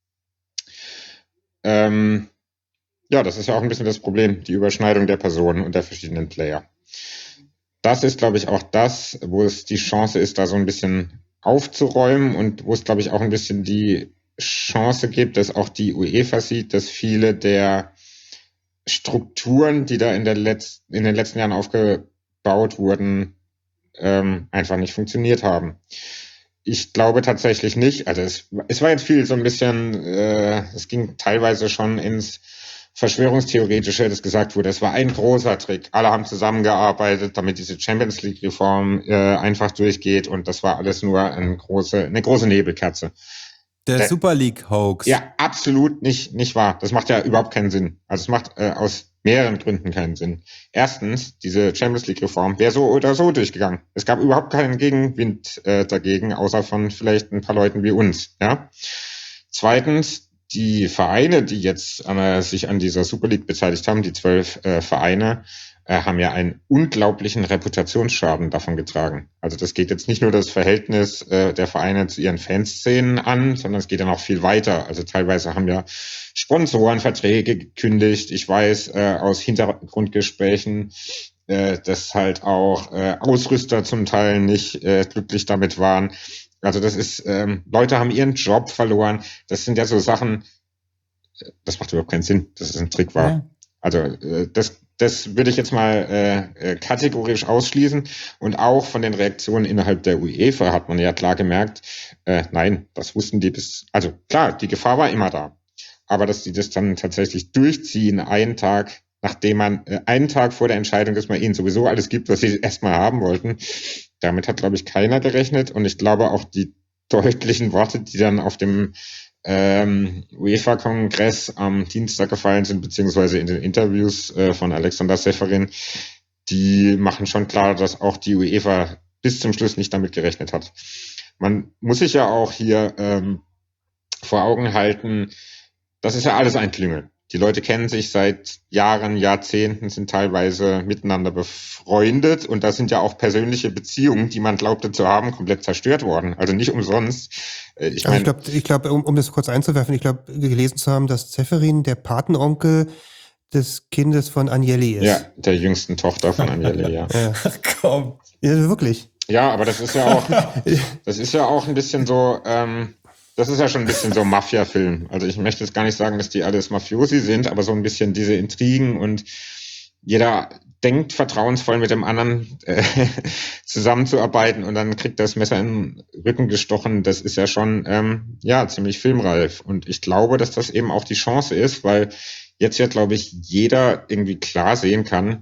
Ja, das ist ja auch ein bisschen das Problem, die Überschneidung der Personen und der verschiedenen Player. Das ist, glaube ich, auch das, wo es die Chance ist, da so ein bisschen aufzuräumen und wo es, glaube ich, auch ein bisschen die Chance gibt, dass auch die UEFA sieht, dass viele der Strukturen, die da in den letzten Jahren aufgebaut wurden, einfach nicht funktioniert haben. Ich glaube tatsächlich nicht. Also es war jetzt viel so ein bisschen, es ging teilweise schon ins Verschwörungstheoretische, dass gesagt wurde, es war ein großer Trick. Alle haben zusammengearbeitet, damit diese Champions League Reform einfach durchgeht, und das war alles nur eine große Nebelkerze. Der Super League Hoax. Ja, absolut nicht wahr. Das macht ja überhaupt keinen Sinn. Also es macht aus mehreren Gründen keinen Sinn. Erstens, diese Champions League Reform wäre so oder so durchgegangen. Es gab überhaupt keinen Gegenwind dagegen, außer von vielleicht ein paar Leuten wie uns. Ja. Zweitens, die Vereine, die jetzt sich an dieser Super League beteiligt haben, die 12 Vereine, haben ja einen unglaublichen Reputationsschaden davon getragen. Also das geht jetzt nicht nur das Verhältnis der Vereine zu ihren Fanszenen an, sondern es geht ja noch viel weiter. Also teilweise haben ja Sponsoren Verträge gekündigt. Ich weiß aus Hintergrundgesprächen, dass halt auch Ausrüster zum Teil nicht glücklich damit waren. Also das ist, Leute haben ihren Job verloren. Das sind ja so Sachen, das macht überhaupt keinen Sinn, dass es ein Trick war. Ja. Also das würde ich jetzt mal kategorisch ausschließen. Und auch von den Reaktionen innerhalb der UEFA hat man ja klar gemerkt, nein, das wussten die also klar, die Gefahr war immer da. Aber dass die das dann tatsächlich durchziehen, einen Tag nachdem man einen Tag vor der Entscheidung, dass man ihnen sowieso alles gibt, was sie erstmal haben wollten. Damit hat, glaube ich, keiner gerechnet. Und ich glaube auch die deutlichen Worte, die dann auf dem UEFA-Kongress am Dienstag gefallen sind, beziehungsweise in den Interviews von Alexander Ceferin, die machen schon klar, dass auch die UEFA bis zum Schluss nicht damit gerechnet hat. Man muss sich ja auch hier vor Augen halten, das ist ja alles ein Klüngel. Die Leute kennen sich seit Jahren, Jahrzehnten, sind teilweise miteinander befreundet und da sind ja auch persönliche Beziehungen, die man glaubte zu haben, komplett zerstört worden. Also nicht umsonst. Ich glaube, um das kurz einzuwerfen, ich glaube, gelesen zu haben, dass Ceferin der Patenonkel des Kindes von Agnelli ist. Ja, der jüngsten Tochter von Agnelli, ja. Ach komm. Ja, wirklich. Ja, aber das ist ja auch ein bisschen so, das ist ja schon ein bisschen so Mafia-Film. Also ich möchte jetzt gar nicht sagen, dass die alles Mafiosi sind, aber so ein bisschen diese Intrigen und jeder denkt vertrauensvoll mit dem anderen zusammenzuarbeiten und dann kriegt das Messer in den Rücken gestochen. Das ist ja schon ziemlich filmreif. Und ich glaube, dass das eben auch die Chance ist, weil jetzt ja, glaube ich, jeder irgendwie klar sehen kann,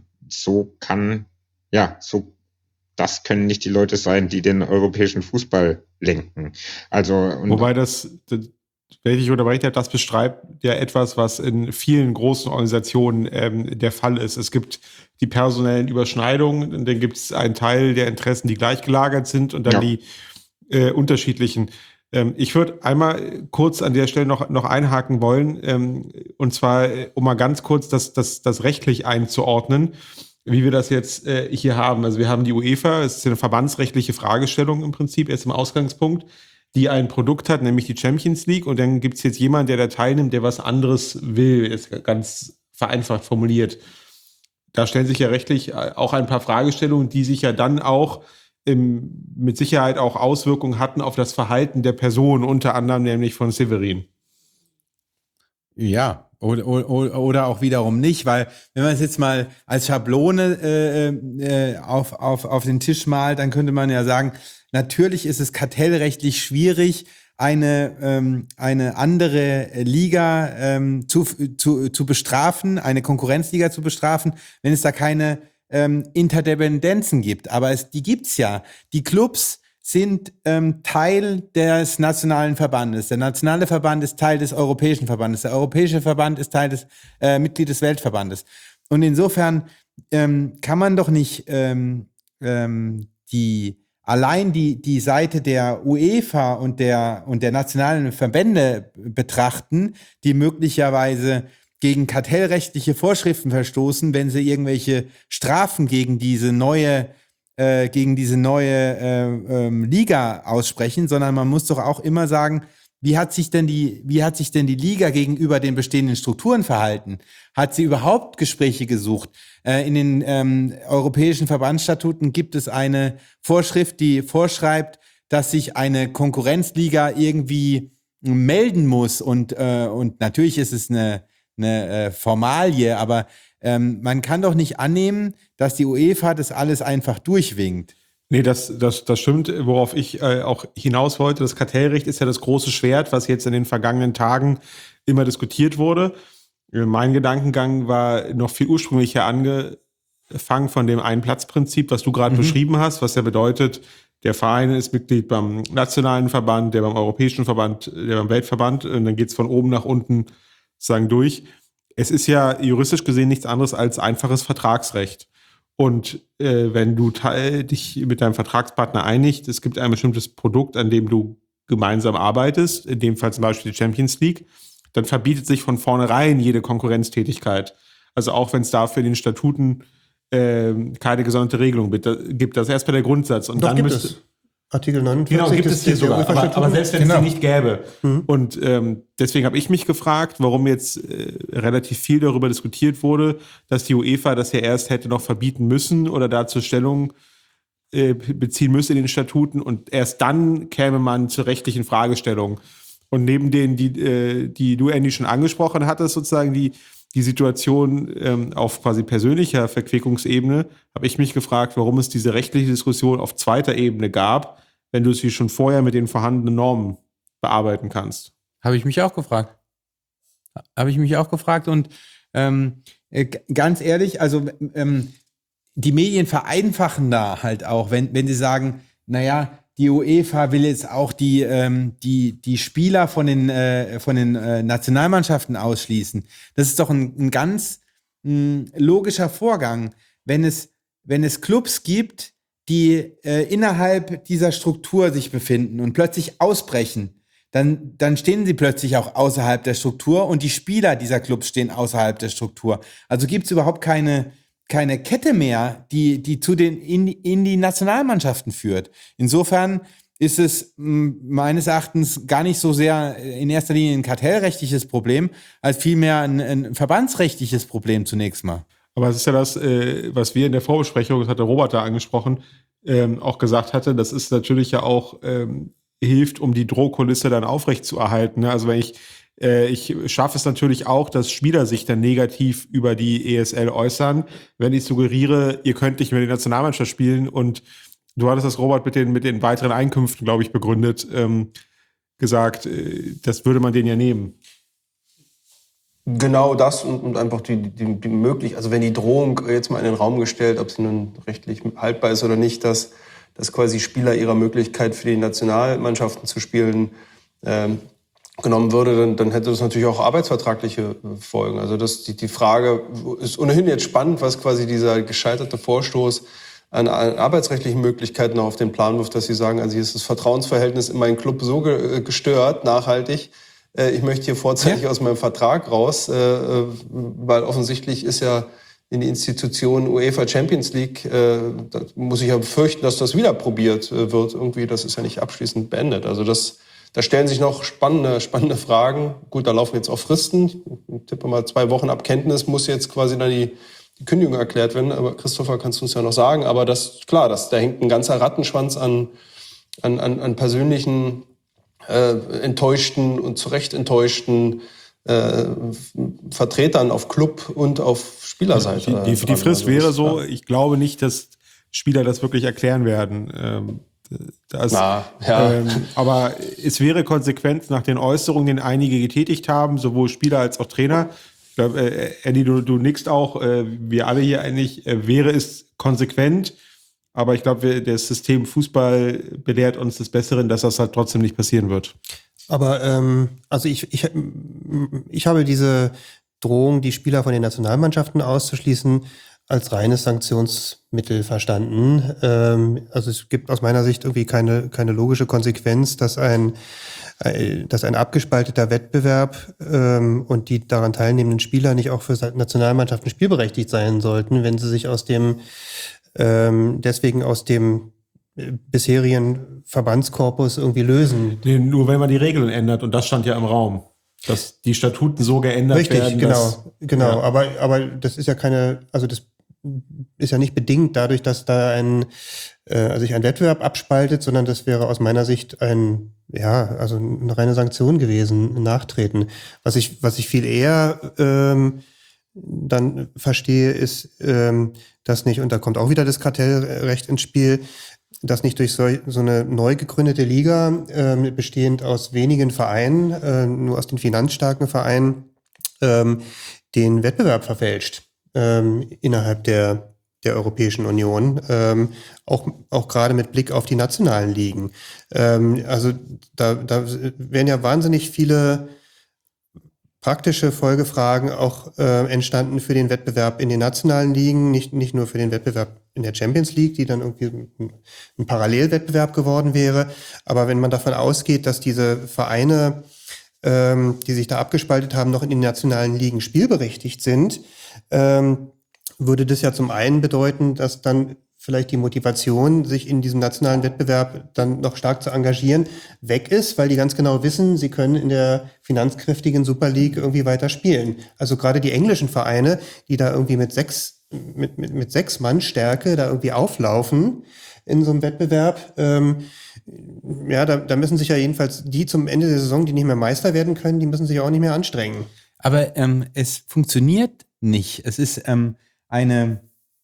das können nicht die Leute sein, die den europäischen Fußball lenken. Wobei wenn ich unterbreche, das beschreibt ja etwas, was in vielen großen Organisationen der Fall ist. Es gibt die personellen Überschneidungen, und dann gibt es einen Teil der Interessen, die gleich gelagert sind und dann die unterschiedlichen. Ich würde einmal kurz an der Stelle noch einhaken wollen, und zwar, um mal ganz kurz das rechtlich einzuordnen, wie wir das jetzt hier haben. Also wir haben die UEFA, es ist eine verbandsrechtliche Fragestellung im Prinzip, erst im Ausgangspunkt, die ein Produkt hat, nämlich die Champions League. Und dann gibt es jetzt jemanden, der da teilnimmt, der was anderes will, ist ganz vereinfacht formuliert. Da stellen sich ja rechtlich auch ein paar Fragestellungen, die sich ja dann auch mit Sicherheit auch Auswirkungen hatten auf das Verhalten der Person, unter anderem nämlich von Ceferin. Ja, oder auch wiederum nicht, weil wenn man es jetzt mal als Schablone auf den Tisch malt, dann könnte man ja sagen, natürlich ist es kartellrechtlich schwierig, eine andere Liga zu bestrafen, eine Konkurrenzliga zu bestrafen, wenn es da keine Interdependenzen gibt. Aber die gibt's ja. Die Clubs sind Teil des nationalen Verbandes. Der nationale Verband ist Teil des europäischen Verbandes. Der europäische Verband ist Teil des Mitglied des Weltverbandes. Und insofern kann man doch nicht die Seite der UEFA und der nationalen Verbände betrachten, die möglicherweise gegen kartellrechtliche Vorschriften verstoßen, wenn sie irgendwelche Strafen gegen diese neue Liga aussprechen, sondern man muss doch auch immer sagen, wie hat sich denn die Liga gegenüber den bestehenden Strukturen verhalten? Hat sie überhaupt Gespräche gesucht? In den europäischen Verbandsstatuten gibt es eine Vorschrift, die vorschreibt, dass sich eine Konkurrenzliga irgendwie melden muss und natürlich ist es eine Formalie, aber man kann doch nicht annehmen, dass die UEFA das alles einfach durchwinkt. Nee, das stimmt, worauf ich auch hinaus wollte. Das Kartellrecht ist ja das große Schwert, was jetzt in den vergangenen Tagen immer diskutiert wurde. Mein Gedankengang war noch viel ursprünglicher angefangen von dem Ein-Platz-Prinzip, was du gerade beschrieben hast, was ja bedeutet, der Verein ist Mitglied beim nationalen Verband, der beim europäischen Verband, der beim Weltverband, und dann geht's von oben nach unten sozusagen durch. Es ist ja juristisch gesehen nichts anderes als einfaches Vertragsrecht. Und wenn du dich mit deinem Vertragspartner einigst, es gibt ein bestimmtes Produkt, an dem du gemeinsam arbeitest, in dem Fall zum Beispiel die Champions League, dann verbietet sich von vornherein jede Konkurrenztätigkeit. Also auch wenn es dafür in den Statuten keine gesonderte Regelung gibt. Das ist erstmal der Grundsatz. Und Doch, dann gibt es. Artikel 49. Genau, gibt es hier sogar. Aber selbst wenn es die nicht gäbe. Und deswegen habe ich mich gefragt, warum jetzt relativ viel darüber diskutiert wurde, dass die UEFA das ja erst hätte noch verbieten müssen oder dazu Stellung beziehen müsse in den Statuten und erst dann käme man zur rechtlichen Fragestellung. Und neben denen, die du, Andy, schon angesprochen hattest, sozusagen die Situation auf quasi persönlicher Verquickungsebene, habe ich mich gefragt, warum es diese rechtliche Diskussion auf zweiter Ebene gab, wenn du sie schon vorher mit den vorhandenen Normen bearbeiten kannst. Habe ich mich auch gefragt. Und Ganz ehrlich, also die Medien vereinfachen da halt auch, wenn sie sagen, naja, die UEFA will jetzt auch die Spieler von den Nationalmannschaften ausschließen. Das ist doch ein ganz logischer Vorgang. Wenn es Clubs gibt, die innerhalb dieser Struktur sich befinden und plötzlich ausbrechen, dann stehen sie plötzlich auch außerhalb der Struktur und die Spieler dieser Clubs stehen außerhalb der Struktur. Also gibt es überhaupt keine Kette mehr, die zu in die Nationalmannschaften führt. Insofern ist es meines Erachtens gar nicht so sehr in erster Linie ein kartellrechtliches Problem, als vielmehr ein verbandsrechtliches Problem zunächst mal. Aber es ist ja das, was wir in der Vorbesprechung, das hatte Robert da angesprochen, auch gesagt hatte, das ist natürlich ja auch hilft, um die Drohkulisse dann aufrechtzuerhalten. Ne? Also wenn ich schaffe es natürlich auch, dass Spieler sich dann negativ über die ESL äußern, wenn ich suggeriere, ihr könnt nicht mehr die Nationalmannschaft spielen und du hattest das, Robert, mit den weiteren Einkünften, glaube ich, begründet, gesagt, das würde man denen ja nehmen. Genau das und einfach die möglich, also wenn die Drohung jetzt mal in den Raum gestellt, ob sie nun rechtlich haltbar ist oder nicht, dass quasi Spieler ihrer Möglichkeit für die Nationalmannschaften zu spielen genommen würde, dann hätte das natürlich auch arbeitsvertragliche Folgen. Also die Frage ist ohnehin jetzt spannend, was quasi dieser gescheiterte Vorstoß an arbeitsrechtlichen Möglichkeiten auf den Plan wirft, dass sie sagen, also hier ist das Vertrauensverhältnis in meinen Club so gestört, nachhaltig, ich möchte hier vorzeitig aus meinem Vertrag raus, weil offensichtlich ist ja in die Institution UEFA Champions League, da muss ich ja befürchten, dass das wieder probiert wird. Irgendwie, das ist ja nicht abschließend beendet. Also da stellen sich noch spannende Fragen. Gut, da laufen jetzt auch Fristen. Ich tippe mal 2 Wochen ab Kenntnis muss jetzt quasi dann die Kündigung erklärt werden. Aber Christopher, kannst du uns ja noch sagen. Aber da hängt ein ganzer Rattenschwanz an persönlichen enttäuschten und zu Recht enttäuschten Vertretern auf Club- und auf Spielerseite. Die Frist wäre so, ich glaube nicht, dass Spieler das wirklich erklären werden. Aber es wäre konsequent nach den Äußerungen, die einige getätigt haben, sowohl Spieler als auch Trainer. Ich glaube, Andy, du nickst auch, wir alle hier eigentlich, wäre es konsequent. Aber ich glaube, das System Fußball belehrt uns des Besseren, dass das halt trotzdem nicht passieren wird. Aber also ich habe diese Drohung, die Spieler von den Nationalmannschaften auszuschließen, als reines Sanktionsmittel verstanden. Also es gibt aus meiner Sicht irgendwie keine logische Konsequenz, dass ein abgespalteter Wettbewerb und die daran teilnehmenden Spieler nicht auch für Nationalmannschaften spielberechtigt sein sollten, wenn sie sich deswegen aus dem bisherigen Verbandskorpus irgendwie lösen. Nur wenn man die Regeln ändert, und das stand ja im Raum, dass die Statuten so geändert werden. Richtig, genau. Ja. Aber das ist ja das ist ja nicht bedingt dadurch, dass da sich ein Wettbewerb abspaltet, sondern das wäre aus meiner Sicht eine reine Sanktion gewesen, ein Nachtreten. Was ich viel eher dann verstehe, ist, dass nicht, und da kommt auch wieder das Kartellrecht ins Spiel, dass nicht durch so eine neu gegründete Liga, bestehend aus wenigen Vereinen, nur aus den finanzstarken Vereinen, den Wettbewerb verfälscht innerhalb der Europäischen Union, auch gerade mit Blick auf die nationalen Ligen. Also da werden ja wahnsinnig viele praktische Folgefragen auch entstanden für den Wettbewerb in den nationalen Ligen, nicht nur für den Wettbewerb in der Champions League, die dann irgendwie ein Parallelwettbewerb geworden wäre. Aber wenn man davon ausgeht, dass diese Vereine, die sich da abgespaltet haben, noch in den nationalen Ligen spielberechtigt sind, würde das ja zum einen bedeuten, dass dann vielleicht die Motivation, sich in diesem nationalen Wettbewerb dann noch stark zu engagieren, weg ist, weil die ganz genau wissen, sie können in der finanzkräftigen Super League irgendwie weiter spielen. Also gerade die englischen Vereine, die da irgendwie mit 6 Mann Stärke da irgendwie auflaufen in so einem Wettbewerb, da müssen sich ja jedenfalls die zum Ende der Saison, die nicht mehr Meister werden können, die müssen sich auch nicht mehr anstrengen. Aber es funktioniert nicht. Es ist eine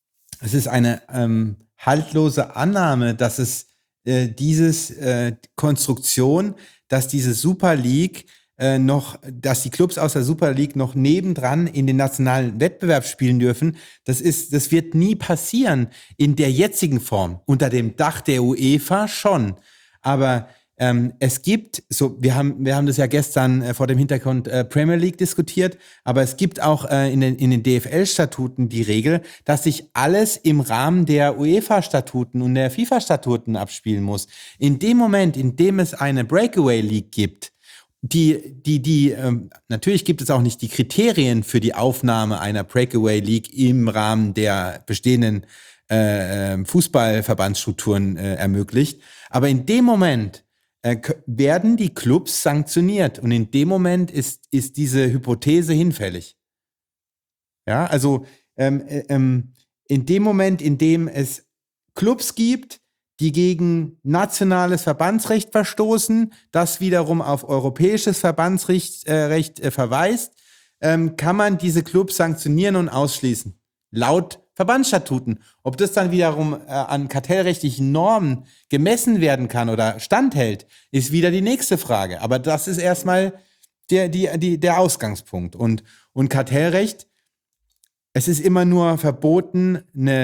haltlose Annahme, dass es Konstruktion, dass diese Super League dass die Clubs aus der Super League noch nebendran in den nationalen Wettbewerb spielen dürfen. Das wird nie passieren in der jetzigen Form. Unter dem Dach der UEFA schon. Aber es gibt, wir haben das ja gestern vor dem Hintergrund Premier League diskutiert, aber es gibt auch in den DFL-Statuten die Regel, dass sich alles im Rahmen der UEFA-Statuten und der FIFA-Statuten abspielen muss. In dem Moment, in dem es eine Breakaway League gibt, natürlich gibt es auch nicht die Kriterien für die Aufnahme einer Breakaway League im Rahmen der bestehenden Fußballverbandsstrukturen ermöglicht. Aber in dem Moment werden die Clubs sanktioniert und in dem Moment ist diese Hypothese hinfällig. Ja, also in dem Moment, in dem es Clubs gibt, die gegen nationales Verbandsrecht verstoßen, das wiederum auf europäisches Verbandsrecht verweist, kann man diese Clubs sanktionieren und ausschließen. Laut Verbandsstatuten. Ob das dann wiederum an kartellrechtlichen Normen gemessen werden kann oder standhält, ist wieder die nächste Frage. Aber das ist erstmal der Ausgangspunkt. Und Kartellrecht, es ist immer nur verboten,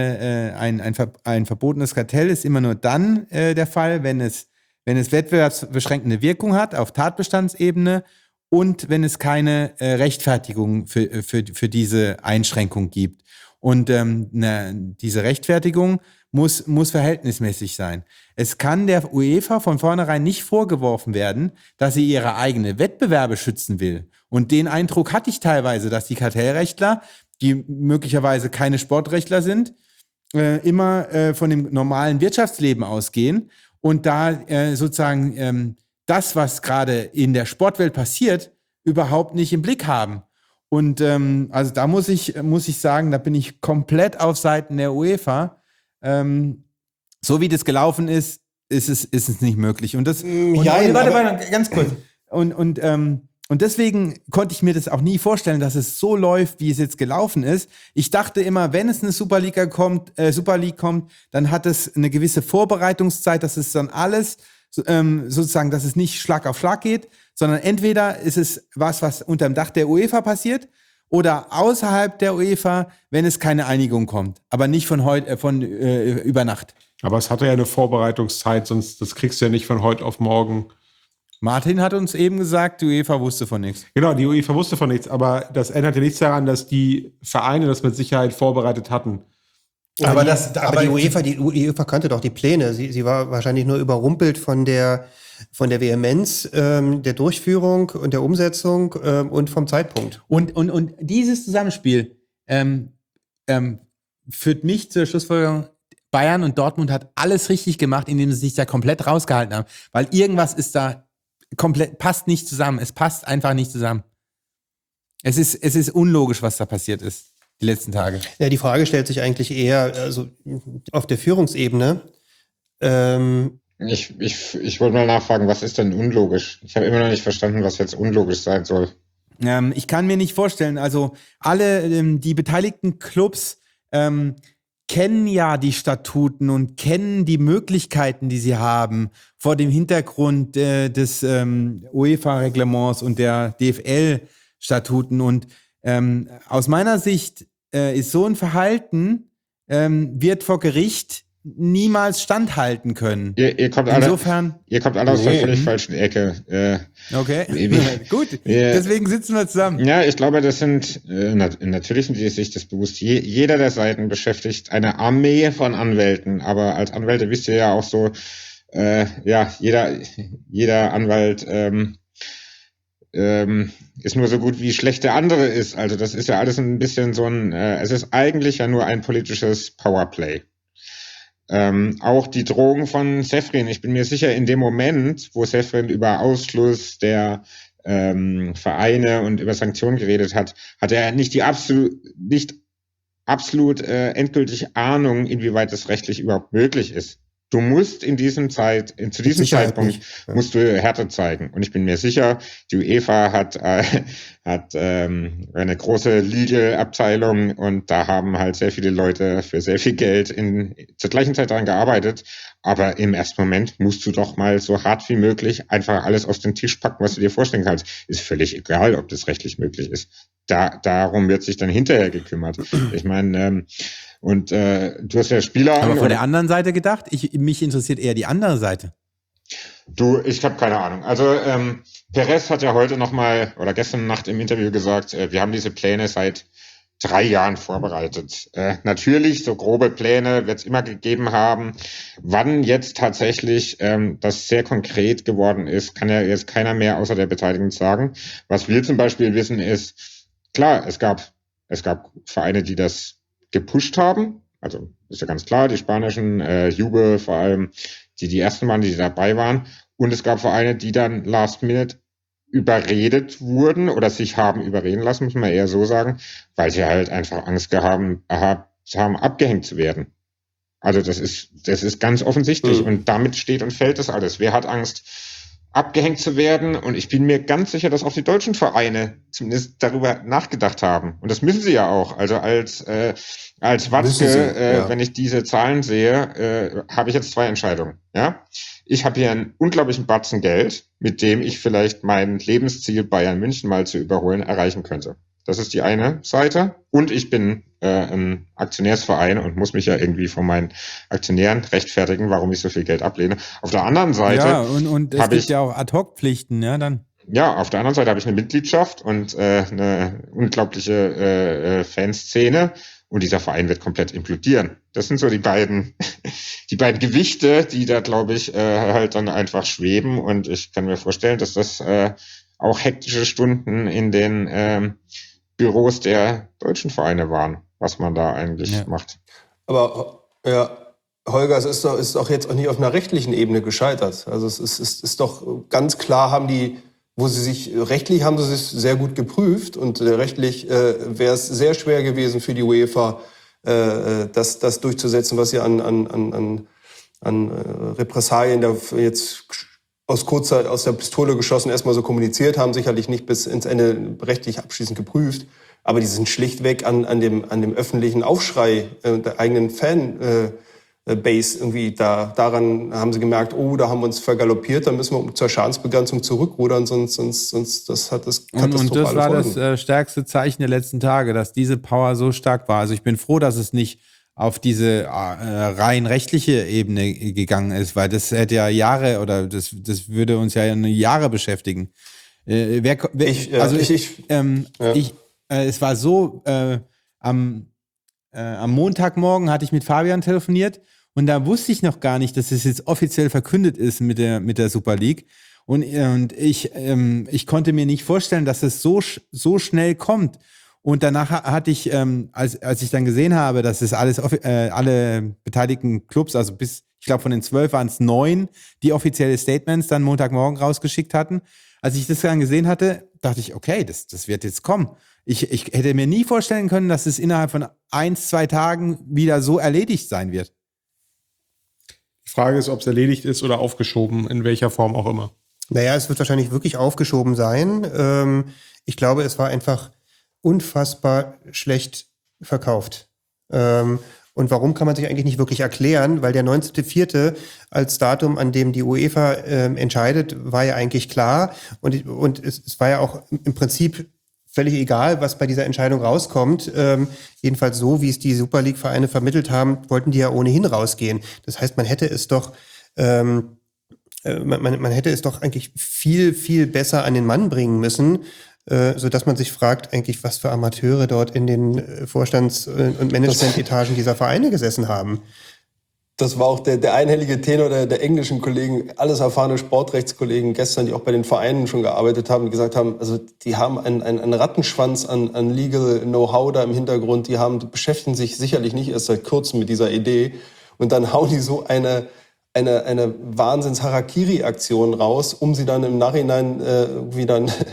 ein verbotenes Kartell ist immer nur dann der Fall, wenn es wettbewerbsbeschränkende Wirkung hat auf Tatbestandsebene und wenn es keine Rechtfertigung für diese Einschränkung gibt. Und diese Rechtfertigung muss verhältnismäßig sein. Es kann der UEFA von vornherein nicht vorgeworfen werden, dass sie ihre eigenen Wettbewerbe schützen will. Und den Eindruck hatte ich teilweise, dass die Kartellrechtler, die möglicherweise keine Sportrechtler sind, immer von dem normalen Wirtschaftsleben ausgehen und da sozusagen das, was gerade in der Sportwelt passiert, überhaupt nicht im Blick haben. Und also da muss ich sagen, da bin ich komplett auf Seiten der UEFA. So wie das gelaufen ist es nicht möglich. Und warte, ganz kurz. Und deswegen konnte ich mir das auch nie vorstellen, dass es so läuft, wie es jetzt gelaufen ist. Ich dachte immer, wenn es eine Super League kommt, dann hat es eine gewisse Vorbereitungszeit, dass es dann alles sozusagen, dass es nicht Schlag auf Schlag geht, sondern entweder ist es was unter dem Dach der UEFA passiert oder außerhalb der UEFA, wenn es keine Einigung kommt. Aber nicht über Nacht. Aber es hatte ja eine Vorbereitungszeit, sonst das kriegst du ja nicht von heute auf morgen. Martin hat uns eben gesagt, die UEFA wusste von nichts. Genau, die UEFA wusste von nichts, aber das änderte nichts daran, dass die Vereine das mit Sicherheit vorbereitet hatten. Aber die UEFA kannte doch die Pläne. Sie war wahrscheinlich nur überrumpelt von der Vehemenz der Durchführung und der Umsetzung und vom Zeitpunkt. Und dieses Zusammenspiel führt mich zur Schlussfolgerung, Bayern und Dortmund hat alles richtig gemacht, indem sie sich da komplett rausgehalten haben. Weil irgendwas ist da passt nicht zusammen. Es passt einfach nicht zusammen. Es ist unlogisch, was da passiert ist die letzten Tage. Ja, die Frage stellt sich eigentlich eher auf der Führungsebene. Ich wollte mal nachfragen, was ist denn unlogisch? Ich habe immer noch nicht verstanden, was jetzt unlogisch sein soll. Ich kann mir nicht vorstellen, also alle die beteiligten Clubs kennen ja die Statuten und kennen die Möglichkeiten, die sie haben, vor dem Hintergrund des UEFA-Reglements und der DFL-Statuten. Und aus meiner Sicht ist so ein Verhalten, wird vor Gericht niemals standhalten können. Ihr kommt alle aus der völlig falschen Ecke. Okay, gut. Deswegen sitzen wir zusammen. Ja, ich glaube, das sind, natürlich sind die sich das bewusst. Jeder der Seiten beschäftigt eine Armee von Anwälten. Aber als Anwälte wisst ihr ja auch so, jeder Anwalt ist nur so gut, wie schlecht der andere ist. Also das ist ja alles ein bisschen es ist eigentlich ja nur ein politisches Powerplay. Auch die Drohung von Ceferin. Ich bin mir sicher, in dem Moment, wo Ceferin über Ausschluss der Vereine und über Sanktionen geredet hat, hat er nicht absolut endgültig Ahnung, inwieweit das rechtlich überhaupt möglich ist. Du musst zu diesem Zeitpunkt musst du Härte zeigen. Und ich bin mir sicher, die UEFA hat eine große Legal-Abteilung und da haben halt sehr viele Leute für sehr viel Geld zur gleichen Zeit daran gearbeitet. Aber im ersten Moment musst du doch mal so hart wie möglich einfach alles auf den Tisch packen, was du dir vorstellen kannst. Ist völlig egal, ob das rechtlich möglich ist. Darum wird sich dann hinterher gekümmert. Ich meine, du hast ja Spieler. Aber von der anderen Seite gedacht, mich interessiert eher die andere Seite. Ich habe keine Ahnung. Also Perez hat ja heute oder gestern Nacht im Interview gesagt, wir haben diese Pläne seit 3 Jahren vorbereitet. Natürlich, so grobe Pläne wird es immer gegeben haben. Wann jetzt tatsächlich das sehr konkret geworden ist, kann ja jetzt keiner mehr außer der Beteiligten sagen. Was wir zum Beispiel wissen ist, klar, es gab Vereine, die das gepusht haben. Also ist ja ganz klar, die spanischen Juve vor allem, die ersten waren, die dabei waren. Und es gab Vereine, die dann last minute überredet wurden oder sich haben überreden lassen, muss man eher so sagen, weil sie halt einfach Angst haben, abgehängt zu werden. Also das ist ganz offensichtlich und damit steht und fällt das alles. Wer hat Angst, abgehängt zu werden? Und ich bin mir ganz sicher, dass auch die deutschen Vereine zumindest darüber nachgedacht haben. Und das müssen sie ja auch. Also als Watzke, wenn ich diese Zahlen sehe, habe ich jetzt 2 Entscheidungen. Ja, ich habe hier einen unglaublichen Batzen Geld, mit dem ich vielleicht mein Lebensziel Bayern München mal zu überholen erreichen könnte. Das ist die eine Seite. Und ich bin ein Aktionärsverein und muss mich ja irgendwie von meinen Aktionären rechtfertigen, warum ich so viel Geld ablehne. Auf der anderen Seite. Ja, und es gibt ja auch Ad-Hoc-Pflichten, ja, dann. Ja, auf der anderen Seite habe ich eine Mitgliedschaft und eine unglaubliche Fanszene. Und dieser Verein wird komplett implodieren. Das sind so die beiden Gewichte, die da, glaube ich, halt dann einfach schweben. Und ich kann mir vorstellen, dass das auch hektische Stunden in den Büros der deutschen Vereine waren, was man da eigentlich macht. Aber Holger, es ist doch jetzt auch nicht auf einer rechtlichen Ebene gescheitert. Also es ist doch ganz klar, haben sie sich sehr gut geprüft und rechtlich wäre es sehr schwer gewesen für die UEFA, das durchzusetzen, was sie an Repressalien da jetzt aus der Pistole geschossen erstmal so kommuniziert haben, sicherlich nicht bis ins Ende rechtlich abschließend geprüft, aber die sind schlichtweg an dem öffentlichen Aufschrei der eigenen Fanbase irgendwie daran haben sie gemerkt, da haben wir uns vergaloppiert, dann müssen wir zur Schadensbegrenzung zurückrudern, sonst das hat das katastrophale Und das war Folgen. das stärkste Zeichen der letzten Tage, dass diese Power so stark war. Also ich bin froh, dass es nicht auf diese rein rechtliche Ebene gegangen ist, weil das hätte ja Jahre oder das würde uns ja Jahre beschäftigen. Es war so, am Montagmorgen hatte ich mit Fabian telefoniert und da wusste ich noch gar nicht, dass es jetzt offiziell verkündet ist mit der Super League. Und ich konnte mir nicht vorstellen, dass es so schnell kommt. Und danach hatte ich, als ich dann gesehen habe, dass es alle beteiligten Clubs, also bis, ich glaube von den 12 waren es 9, die offizielle Statements dann Montagmorgen rausgeschickt hatten. Als ich das dann gesehen hatte, dachte ich, okay, das wird jetzt kommen. Ich hätte mir nie vorstellen können, dass es innerhalb von 1-2 Tagen wieder so erledigt sein wird. Die Frage ist, ob es erledigt ist oder aufgeschoben, in welcher Form auch immer. Naja, es wird wahrscheinlich wirklich aufgeschoben sein. Ich glaube, es war einfach unfassbar schlecht verkauft. Und warum kann man sich eigentlich nicht wirklich erklären? Weil der 19.04. als Datum, an dem die UEFA entscheidet, war ja eigentlich klar. Und es war ja auch im Prinzip völlig egal, was bei dieser Entscheidung rauskommt. Jedenfalls so, wie es die Super League-Vereine vermittelt haben, wollten die ja ohnehin rausgehen. Das heißt, man hätte es doch eigentlich viel, viel besser an den Mann bringen müssen, sodass man sich fragt, eigentlich, was für Amateure dort in den Vorstands- und Management-Etagen dieser Vereine gesessen haben. Das war auch der einhellige Tenor der englischen Kollegen, alles erfahrene Sportrechtskollegen gestern, die auch bei den Vereinen schon gearbeitet haben, die gesagt haben, also die haben einen Rattenschwanz an Legal Know-how da im Hintergrund, die beschäftigen sich sicherlich nicht erst seit kurzem mit dieser Idee und dann hauen die so eine Wahnsinns-Harakiri-Aktion raus, um sie dann im Nachhinein irgendwie dann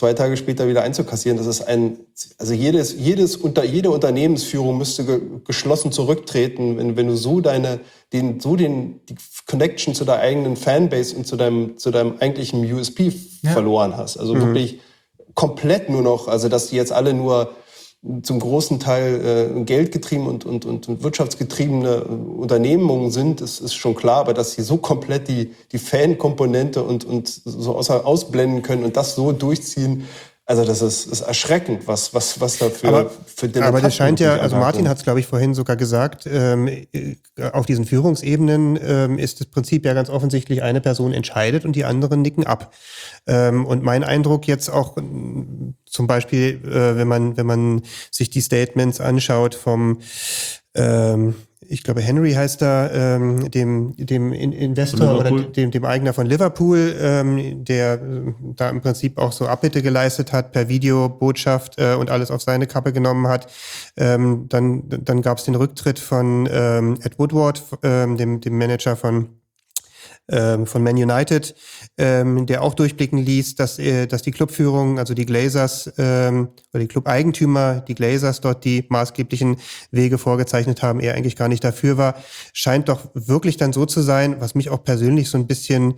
2 Tage später wieder einzukassieren. Das ist also jede Unternehmensführung müsste geschlossen zurücktreten, wenn du so die Connection zu der eigenen Fanbase und zu deinem eigentlichen USP verloren hast. Also wirklich komplett nur noch, also dass die jetzt alle nur zum großen Teil geldgetrieben und wirtschaftsgetriebene Unternehmungen sind, ist schon klar, aber dass sie so komplett die Fan-Komponente und so ausblenden können und das so durchziehen, also das ist erschreckend, was da für Dilettanten. Aber das scheint ja, also Martin hat es, glaube ich, vorhin sogar gesagt, auf diesen Führungsebenen ist das Prinzip ja ganz offensichtlich, eine Person entscheidet und die anderen nicken ab. Und mein Eindruck jetzt auch zum Beispiel, wenn man sich die Statements anschaut vom ich glaube, Henry heißt da, dem Investor oder dem Eigner von Liverpool, der da im Prinzip auch so Abbitte geleistet hat per Videobotschaft und alles auf seine Kappe genommen hat. Dann gab es den Rücktritt von Ed Woodward, dem Manager von Man United, der auch durchblicken ließ, dass die Clubführung, also die Glazers oder die Club-Eigentümer, die Glazers dort die maßgeblichen Wege vorgezeichnet haben, er eigentlich gar nicht dafür war, scheint doch wirklich dann so zu sein, was mir auch persönlich so ein bisschen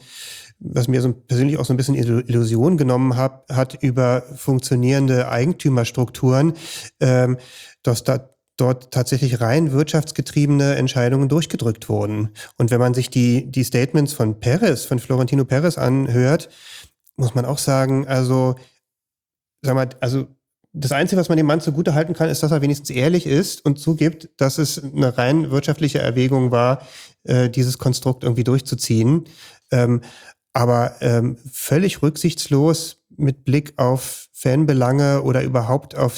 Illusion genommen hat über funktionierende Eigentümerstrukturen, dass dort tatsächlich rein wirtschaftsgetriebene Entscheidungen durchgedrückt wurden. Und wenn man sich die Statements von Florentino Perez anhört, muss man auch sagen, also das Einzige, was man dem Mann zugute halten kann, ist, dass er wenigstens ehrlich ist und zugibt, dass es eine rein wirtschaftliche Erwägung war, dieses Konstrukt irgendwie durchzuziehen. Aber völlig rücksichtslos mit Blick auf Fanbelange oder überhaupt auf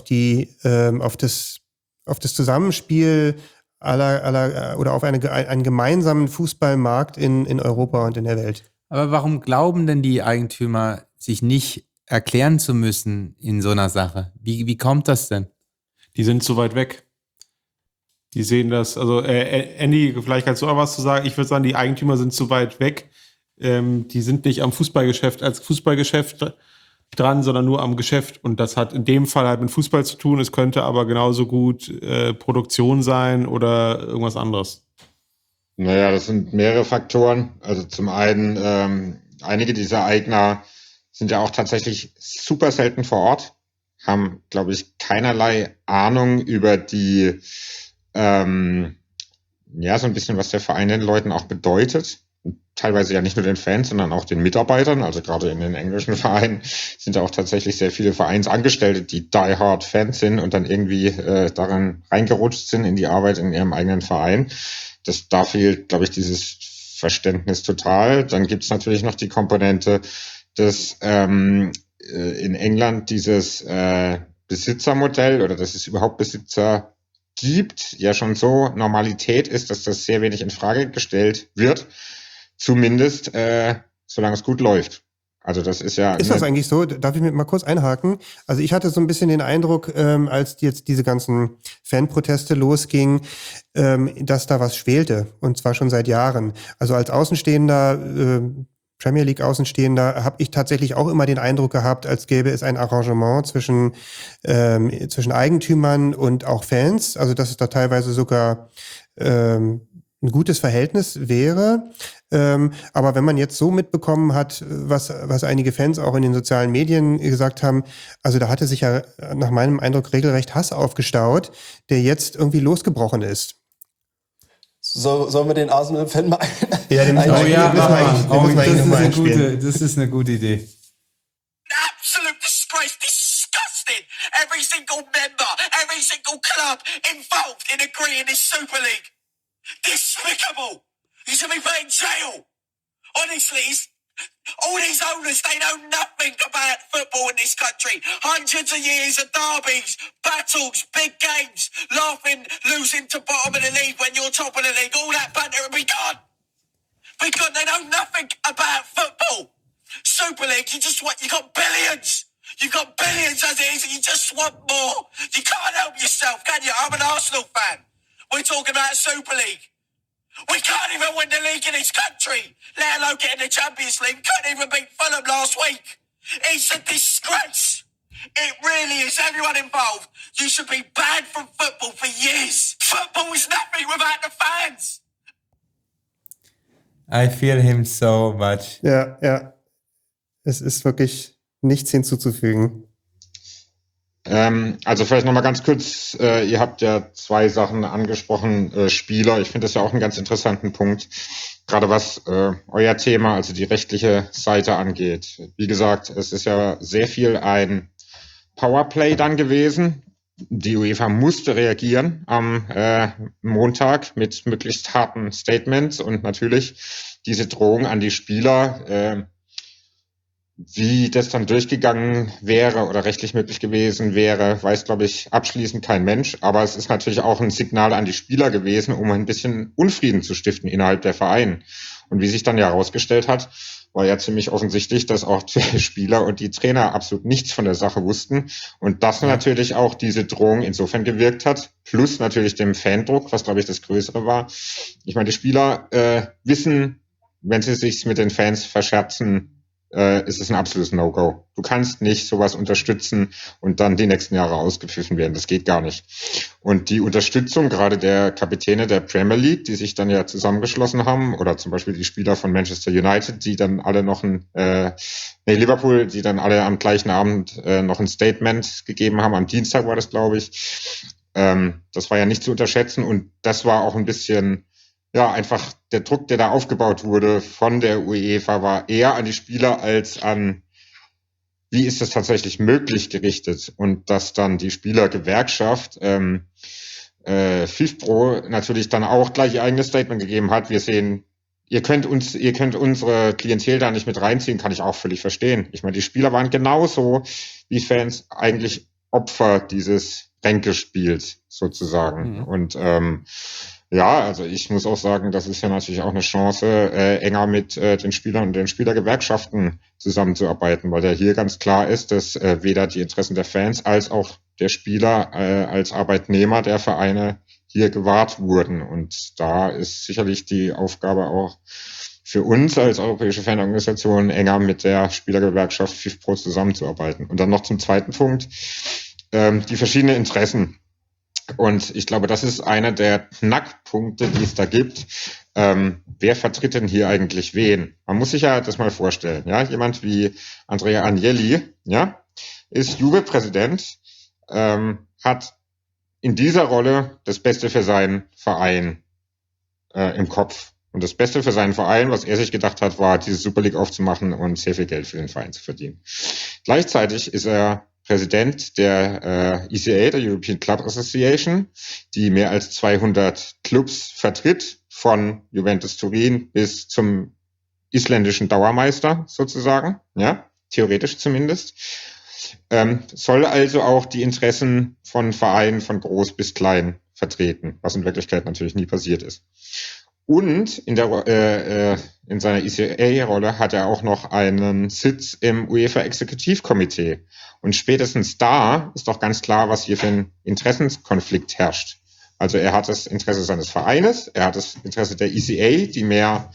das Zusammenspiel oder auf einen gemeinsamen Fußballmarkt in Europa und in der Welt. Aber warum glauben denn die Eigentümer, sich nicht erklären zu müssen in so einer Sache? Wie kommt das denn? Die sind zu weit weg. Die sehen das, also Andy, vielleicht kannst du auch was zu sagen. Ich würde sagen, die Eigentümer sind zu weit weg. Die sind nicht am Fußballgeschäft als Fußballgeschäft dran, sondern nur am Geschäft. Und das hat in dem Fall halt mit Fußball zu tun. Es könnte aber genauso gut Produktion sein oder irgendwas anderes. Naja, das sind mehrere Faktoren. Also zum einen, einige dieser Eigner sind ja auch tatsächlich super selten vor Ort, haben, glaube ich, keinerlei Ahnung über die, so ein bisschen, was der Verein den Leuten auch bedeutet. Teilweise ja nicht nur den Fans, sondern auch den Mitarbeitern. Also gerade in den englischen Vereinen sind ja auch tatsächlich sehr viele Vereinsangestellte, die die-hard Fans sind und dann irgendwie daran reingerutscht sind in die Arbeit in ihrem eigenen Verein. Da fehlt, glaube ich, dieses Verständnis total. Dann gibt es natürlich noch die Komponente, dass in England dieses Besitzermodell oder dass es überhaupt Besitzer gibt, ja schon so Normalität ist, dass das sehr wenig in Frage gestellt wird. Zumindest, solange es gut läuft. Also das ist ja... Ist das eigentlich so? Darf ich mal kurz einhaken? Also ich hatte so ein bisschen den Eindruck, als jetzt diese ganzen Fanproteste losgingen, dass da was schwelte. Und zwar schon seit Jahren. Also als Außenstehender, Premier League Außenstehender, habe ich tatsächlich auch immer den Eindruck gehabt, als gäbe es ein Arrangement zwischen Eigentümern und auch Fans. Also dass es da teilweise sogar ein gutes Verhältnis wäre. Aber wenn man jetzt so mitbekommen hat, was einige Fans auch in den sozialen Medien gesagt haben, also da hatte sich ja nach meinem Eindruck regelrecht Hass aufgestaut, der jetzt irgendwie losgebrochen ist. Sollen wir den Arsenal-Fan mal das ist eine gute Idee. Absolute disgrace, disgusting. Every single member, every single club involved in agreeing this Super League. Despicable. You should be put in jail. Honestly, all these owners, they know nothing about football in this country. Hundreds of years of derbies, battles, big games, laughing, losing to bottom of the league when you're top of the league. All that banter will be gone. Because they know nothing about football. Super League, you got billions. You've got billions as it is, and you just want more. You can't help yourself, can you? I'm an Arsenal fan. We're talking about Super League. We can't even win the league in this country, let alone get in the Champions League. We couldn't even beat Fulham last week. It's a disgrace. It really is. Everyone involved. You should be banned from football for years. Football is nothing without the fans. I feel him so much. Ja, ja. Es ist wirklich nichts hinzuzufügen. Also vielleicht nochmal ganz kurz, ihr habt ja 2 Sachen angesprochen, Spieler. Ich finde das ja auch einen ganz interessanten Punkt, gerade was euer Thema, also die rechtliche Seite angeht. Wie gesagt, es ist ja sehr viel ein Powerplay dann gewesen. Die UEFA musste reagieren am Montag mit möglichst harten Statements und natürlich diese Drohung an die Spieler, wie das dann durchgegangen wäre oder rechtlich möglich gewesen wäre, weiß, glaube ich, abschließend kein Mensch. Aber es ist natürlich auch ein Signal an die Spieler gewesen, um ein bisschen Unfrieden zu stiften innerhalb der Vereine. Und wie sich dann ja herausgestellt hat, war ja ziemlich offensichtlich, dass auch die Spieler und die Trainer absolut nichts von der Sache wussten. Und das natürlich auch diese Drohung insofern gewirkt hat, plus natürlich dem Fandruck, was, glaube ich, das Größere war. Ich meine, die Spieler wissen, wenn sie sich mit den Fans verscherzen, ist es ein absolutes No-Go. Du kannst nicht sowas unterstützen und dann die nächsten Jahre ausgepfiffen werden. Das geht gar nicht. Und die Unterstützung gerade der Kapitäne der Premier League, die sich dann ja zusammengeschlossen haben, oder zum Beispiel die Spieler von Manchester United, die dann alle noch Liverpool, die dann alle am gleichen Abend noch ein Statement gegeben haben. Am Dienstag war das, glaube ich. Das war ja nicht zu unterschätzen und das war auch ein bisschen einfach der Druck, der da aufgebaut wurde von der UEFA, war eher an die Spieler als an, wie ist das tatsächlich möglich gerichtet. Und dass dann die Spielergewerkschaft FIFPro natürlich dann auch gleich ihr eigenes Statement gegeben hat. Wir sehen, ihr könnt unsere Klientel da nicht mit reinziehen, kann ich auch völlig verstehen. Ich meine, die Spieler waren genauso wie Fans eigentlich Opfer dieses Ränkespiels sozusagen. Und also ich muss auch sagen, das ist ja natürlich auch eine Chance, enger mit den Spielern und den Spielergewerkschaften zusammenzuarbeiten, weil ja hier ganz klar ist, dass weder die Interessen der Fans als auch der Spieler als Arbeitnehmer der Vereine hier gewahrt wurden. Und da ist sicherlich die Aufgabe auch für uns als europäische Fanorganisation, enger mit der Spielergewerkschaft FIFPro zusammenzuarbeiten. Und dann noch zum zweiten Punkt, die verschiedenen Interessen. Und ich glaube, das ist einer der Knackpunkte, die es da gibt. Wer vertritt denn hier eigentlich wen? Man muss sich ja das mal vorstellen. Ja, jemand wie Andrea Agnelli, ist Juve-Präsident, hat in dieser Rolle das Beste für seinen Verein im Kopf. Und das Beste für seinen Verein, was er sich gedacht hat, war, diese Super League aufzumachen und sehr viel Geld für den Verein zu verdienen. Gleichzeitig ist er Präsident der ECA, der European Club Association, die mehr als 200 Clubs vertritt, von Juventus Turin bis zum isländischen Dauermeister sozusagen, theoretisch zumindest. Soll also auch die Interessen von Vereinen von groß bis klein vertreten, was in Wirklichkeit natürlich nie passiert ist. Und in seiner ECA-Rolle hat er auch noch einen Sitz im UEFA Exekutivkomitee. Und spätestens da ist doch ganz klar, was hier für ein Interessenskonflikt herrscht. Also er hat das Interesse seines Vereines, er hat das Interesse der ECA, die mehr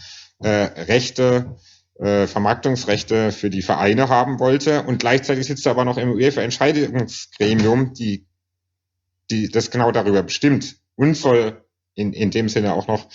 Vermarktungsrechte für die Vereine haben wollte. Und gleichzeitig sitzt er aber noch im UEFA-Entscheidungsgremium, die das genau darüber bestimmt und soll in dem Sinne auch noch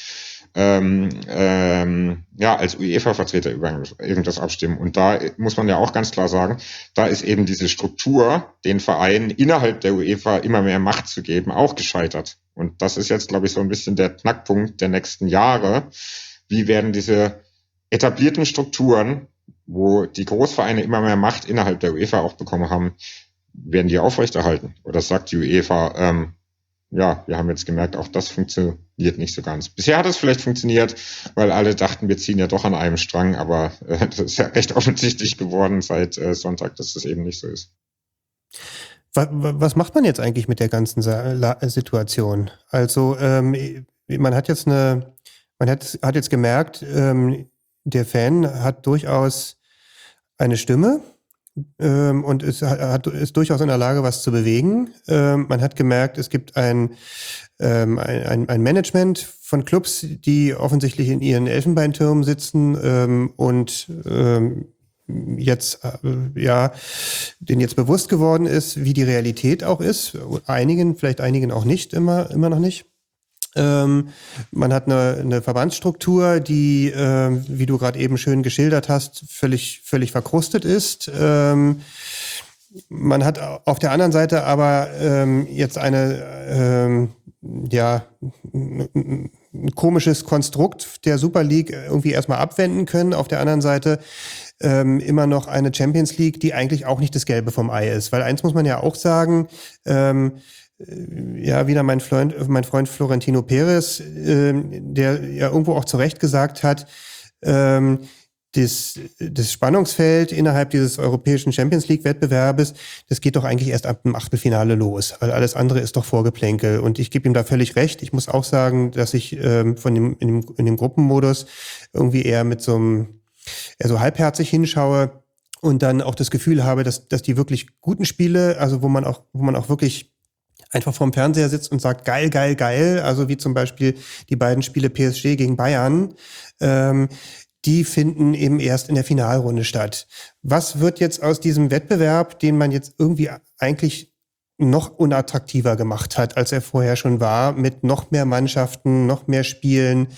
als UEFA-Vertreter über irgendwas abstimmen. Und da muss man ja auch ganz klar sagen, da ist eben diese Struktur, den Vereinen innerhalb der UEFA immer mehr Macht zu geben, auch gescheitert. Und das ist jetzt, glaube ich, so ein bisschen der Knackpunkt der nächsten Jahre. Wie werden diese etablierten Strukturen, wo die Großvereine immer mehr Macht innerhalb der UEFA auch bekommen haben, werden die aufrechterhalten? Oder sagt die UEFA, wir haben jetzt gemerkt, auch das funktioniert nicht so ganz. Bisher hat es vielleicht funktioniert, weil alle dachten, wir ziehen ja doch an einem Strang, aber das ist ja recht offensichtlich geworden seit Sonntag, dass das eben nicht so ist. Was macht man jetzt eigentlich mit der ganzen Situation? Also man hat jetzt gemerkt, der Fan hat durchaus eine Stimme. Und ist durchaus in der Lage, was zu bewegen. Man hat gemerkt, es gibt ein Management von Clubs, die offensichtlich in ihren Elfenbeintürmen sitzen und jetzt denen jetzt bewusst geworden ist, wie die Realität auch ist. Vielleicht einigen auch nicht, immer noch nicht. Man hat eine Verbandsstruktur, die, wie du gerade eben schön geschildert hast, völlig verkrustet ist. Man hat auf der anderen Seite aber jetzt ein komisches Konstrukt der Super League irgendwie erstmal abwenden können. Auf der anderen Seite immer noch eine Champions League, die eigentlich auch nicht das Gelbe vom Ei ist. Weil eins muss man ja auch sagen, wieder mein Freund Florentino Perez, der ja irgendwo auch zu Recht gesagt hat, das Spannungsfeld innerhalb dieses europäischen Champions League Wettbewerbes, das geht doch eigentlich erst ab dem Achtelfinale los, weil alles andere ist doch Vorgeplänkel. Und ich gebe ihm da völlig recht. Ich muss auch sagen, dass ich in dem Gruppenmodus irgendwie eher eher so halbherzig hinschaue und dann auch das Gefühl habe, dass die wirklich guten Spiele, also wo man auch wirklich einfach vorm Fernseher sitzt und sagt, geil, geil, geil, also wie zum Beispiel die beiden Spiele PSG gegen Bayern, die finden eben erst in der Finalrunde statt. Was wird jetzt aus diesem Wettbewerb, den man jetzt irgendwie eigentlich noch unattraktiver gemacht hat, als er vorher schon war, mit noch mehr Mannschaften, noch mehr Spielen,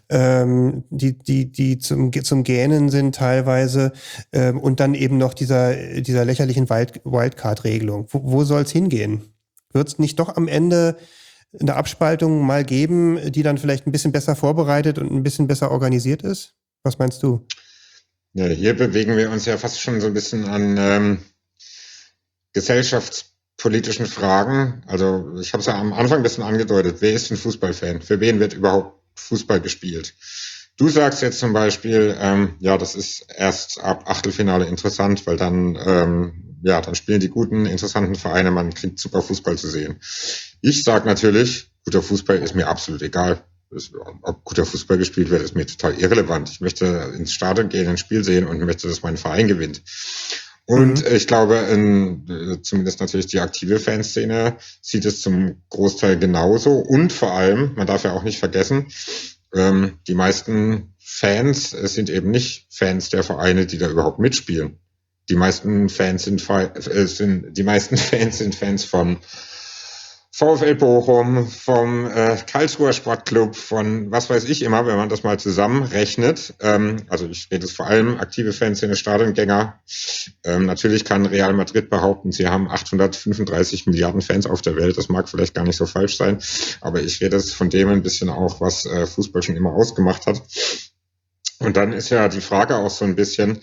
die zum Gähnen sind teilweise, und dann eben noch dieser lächerlichen Wildcard-Regelung. Wo soll es hingehen? Wird es nicht doch am Ende eine Abspaltung mal geben, die dann vielleicht ein bisschen besser vorbereitet und ein bisschen besser organisiert ist? Was meinst du? Ja, hier bewegen wir uns ja fast schon so ein bisschen an gesellschaftspolitischen Fragen. Also ich habe es ja am Anfang ein bisschen angedeutet. Wer ist ein Fußballfan? Für wen wird überhaupt Fußball gespielt? Du sagst jetzt zum Beispiel, das ist erst ab Achtelfinale interessant, weil dann spielen die guten, interessanten Vereine, man kriegt super Fußball zu sehen. Ich sag natürlich, guter Fußball ist mir absolut egal. Ob guter Fußball gespielt wird, ist mir total irrelevant. Ich möchte ins Stadion gehen, ein Spiel sehen und möchte, dass mein Verein gewinnt. Und ich glaube, zumindest natürlich die aktive Fanszene sieht es zum Großteil genauso. Und vor allem, man darf ja auch nicht vergessen, die meisten Fans sind eben nicht Fans der Vereine, die da überhaupt mitspielen. Die meisten Fans sind Fans von VfL Bochum, vom Karlsruher Sportclub, von was weiß ich immer, wenn man das mal zusammenrechnet. Also ich rede jetzt vor allem aktive Fanszene, Stadiongänger. Natürlich kann Real Madrid behaupten, sie haben 835 Milliarden Fans auf der Welt. Das mag vielleicht gar nicht so falsch sein, aber ich rede jetzt von dem ein bisschen auch, was Fußball schon immer ausgemacht hat. Und dann ist ja die Frage auch so ein bisschen,